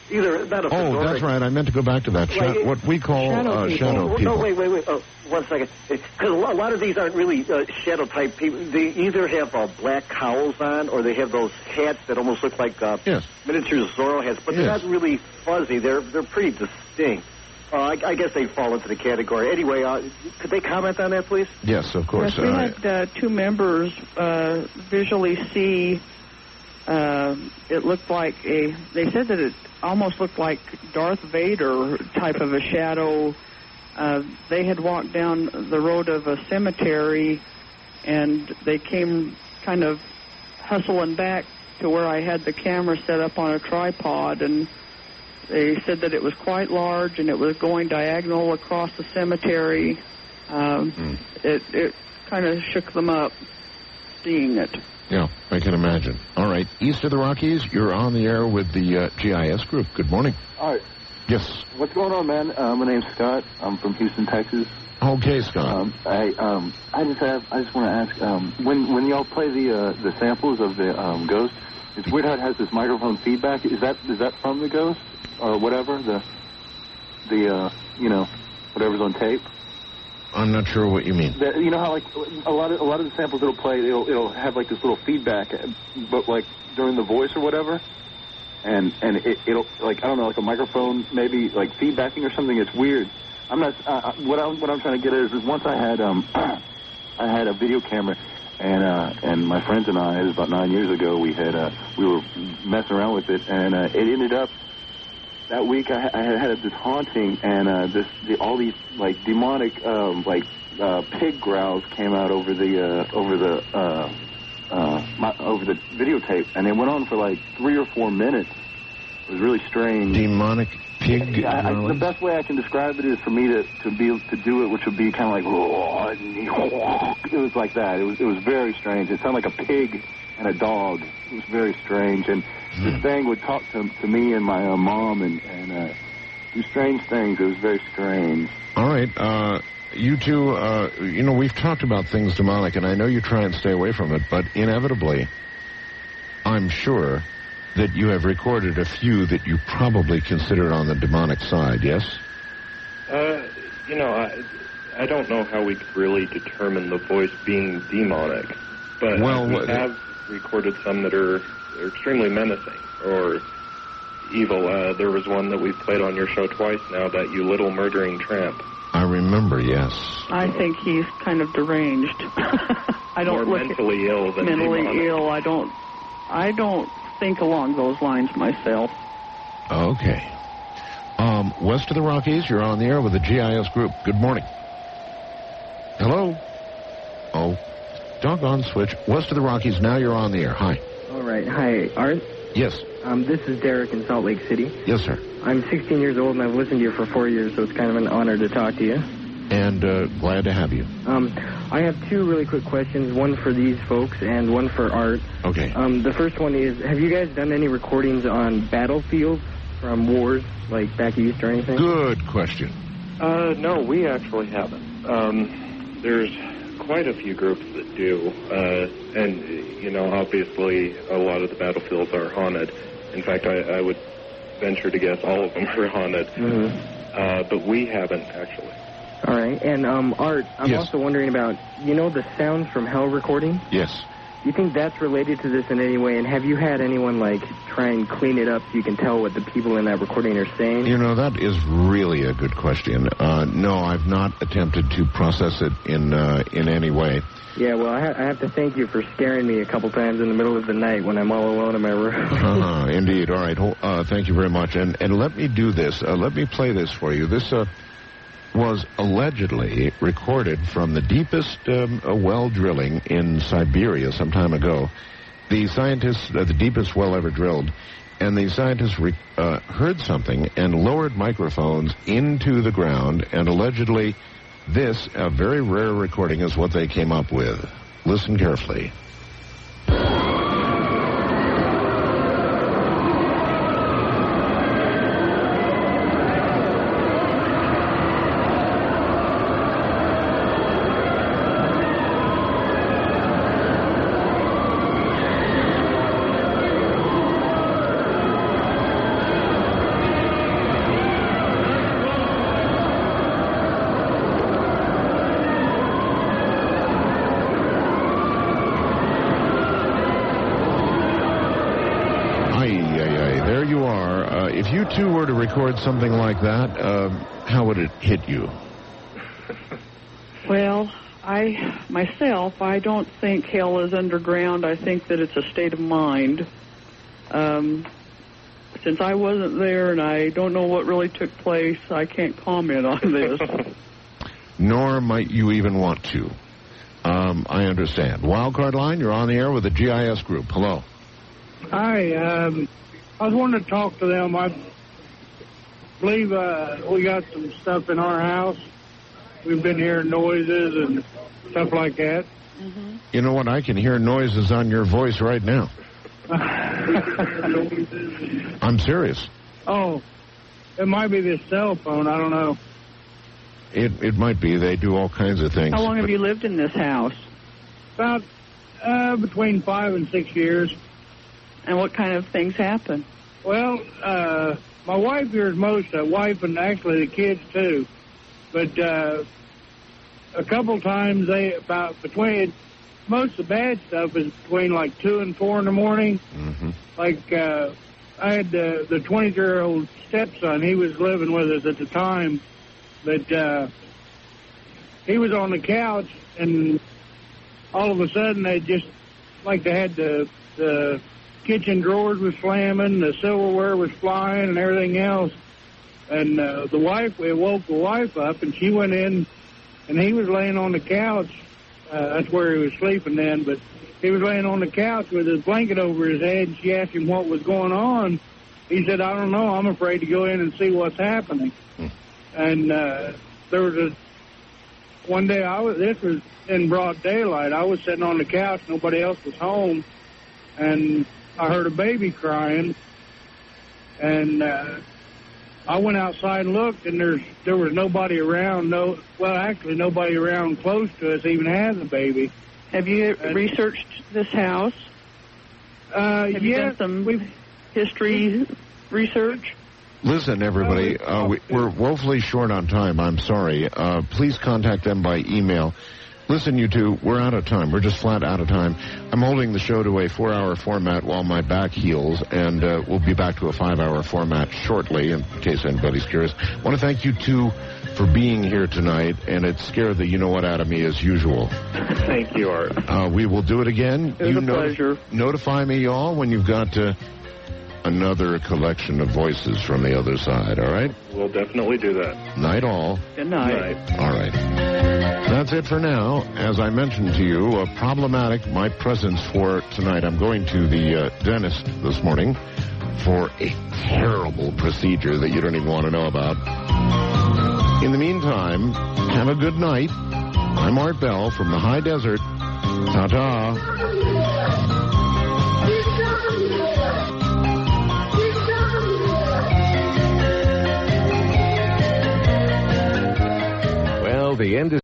either not a
Oh,
fedora.
that's right. I meant to go back to that.
Like,
What we call shadow people.
No, wait. Oh, 1 second. Because a lot of these aren't really shadow type people. They either have black cowls on, or they have those hats that almost look like miniature Zorro hats, but they're not really fuzzy. They're pretty distinct. I guess they fall into the category. Anyway, could they comment on that, please?
Yes, of course.
Yes, we had two members visually see. It looked like they said that it almost looked like Darth Vader type of a shadow. They had walked down the road of a cemetery, and they came kind of hustling back to where I had the camera set up on a tripod, and they said that it was quite large, and it was going diagonal across the cemetery. It kind of shook them up, seeing it.
Yeah, I can imagine. All right, east of the Rockies, you're on the air with the GIS group. Good morning.
All right.
Yes.
What's going on, man? My name's Scott. I'm from Houston, Texas.
Okay, Scott.
I just want to ask, when y'all play the samples of the Ghost, it's weird how it has this microphone feedback. Is that from the Ghost or whatever the whatever's on tape?
I'm not sure what you mean.
You know how like a lot of the samples it'll play, it'll have like this little feedback, but like during the voice or whatever, and it'll like I don't know, like a microphone maybe like feedbacking or something. It's weird. I'm not. What I'm trying to get at is once I had a video camera, and my friends and I, it was about 9 years ago, we were messing around with it, and it ended up. That week I had this haunting, and all these like demonic pig growls came out over the videotape, and it went on for like 3 or 4 minutes. It was really strange.
Demonic pig growls?
The best way I can describe it is for me to be able to do it, which would be kind of like it was like that. It was very strange. It sounded like a pig and a dog. It was very strange, and this thing would talk to me and my mom and do strange things. It was very strange.
All right. You two, we've talked about things demonic, and I know you try and stay away from it, but inevitably, I'm sure that you have recorded a few that you probably consider on the demonic side, yes?
I don't know how we could really determine the voice being demonic, but we have recorded some that are extremely menacing or evil. There was one that we've played on your show twice now, that You Little Murdering Tramp.
I remember, yes.
I think he's kind of deranged. I don't
More mentally ill than
mentally
demonic.
ill. I don't think along those lines myself.
Okay. West of the Rockies, you're on the air with the GIS group. Good morning. Hello? Oh, doggone switch. West of the Rockies, now you're on the air. Hi.
All right. Hi, Art.
Yes.
This is Derek in Salt Lake City.
Yes, sir.
I'm 16 years old, and I've listened to you for 4 years, so it's kind of an honor to talk to you.
And glad to have you.
I have two really quick questions, one for these folks and one for Art.
Okay.
The first one is, have you guys done any recordings on battlefields from wars, like back east or anything?
Good question.
No, we actually haven't. There's quite a few groups that do, and obviously a lot of the battlefields are haunted. In fact, I would venture to guess all of them are haunted.
Mm-hmm.
But we haven't actually.
All right, and Art, I'm also wondering about, the Sounds from Hell recording?
Yes.
Do you think that's related to this in any way? And have you had anyone, try and clean it up so you can tell what the people in that recording are saying?
That is really a good question. No, I've not attempted to process it in any way.
Yeah, well, I have to thank you for scaring me a couple times in the middle of the night when I'm all alone in my room.
Indeed. All right. Thank you very much. And let me do this. Let me play this for you. This was allegedly recorded from the deepest well drilling in Siberia some time ago. The scientists, the deepest well ever drilled, and the scientists heard something and lowered microphones into the ground, and allegedly this, a very rare recording, is what they came up with. Listen carefully. If you two were to record something like that, how would it hit you?
Well, I don't think hell is underground. I think that it's a state of mind. Since I wasn't there and I don't know what really took place, I can't comment on this.
Nor might you even want to. I understand. Wildcard line, you're on the air with the GIS group. Hello.
Hi. I was wanting to talk to them. I believe we got some stuff in our house. We've been hearing noises and stuff like that.
Mm-hmm.
You know what? I can hear noises on your voice right now. I'm serious.
Oh, it might be this cell phone. I don't know.
It might be. They do all kinds of things.
How long have you lived in this house?
About between 5 and 6 years.
And what kind of things happen?
Well, my wife hears most of it. Wife and actually the kids too. But a couple times most of the bad stuff is between like 2 and 4 in the morning.
Mm-hmm.
Like I had the 20-year-old stepson. He was living with us at the time. But he was on the couch, and all of a sudden they had the kitchen drawers was slamming, the silverware was flying, and everything else. And we woke the wife up, and she went in, and he was laying on the couch. That's where he was sleeping then, but he was laying on the couch with his blanket over his head, and she asked him what was going on. He said, I don't know, I'm afraid to go in and see what's happening. And there was one day, this was in broad daylight, I was sitting on the couch, nobody else was home, and I heard a baby crying, and I went outside and looked, and there was nobody around. Nobody around close to us even has a baby.
Have you researched this house? Have you done some history research?
Listen, everybody, we're woefully short on time. I'm sorry. Please contact them by email. Listen, you two, we're out of time. We're just flat out of time. I'm holding the show to a 4-hour format while my back heals, and we'll be back to a 5-hour format shortly, in case anybody's curious. I want to thank you two for being here tonight, and it scared the you-know-what out of me as usual.
Thank you, Art.
We will do it again.
It was a pleasure.
Notify me, y'all, when you've got another collection of voices from the other side, all right?
We'll definitely do that.
Night all.
Good night.
All right. That's it for now. As I mentioned to you, problematic my presence for tonight. I'm going to the dentist this morning for a terrible procedure that you don't even want to know about. In the meantime, have a good night. I'm Art Bell from the High Desert. Ta-ta.
The end is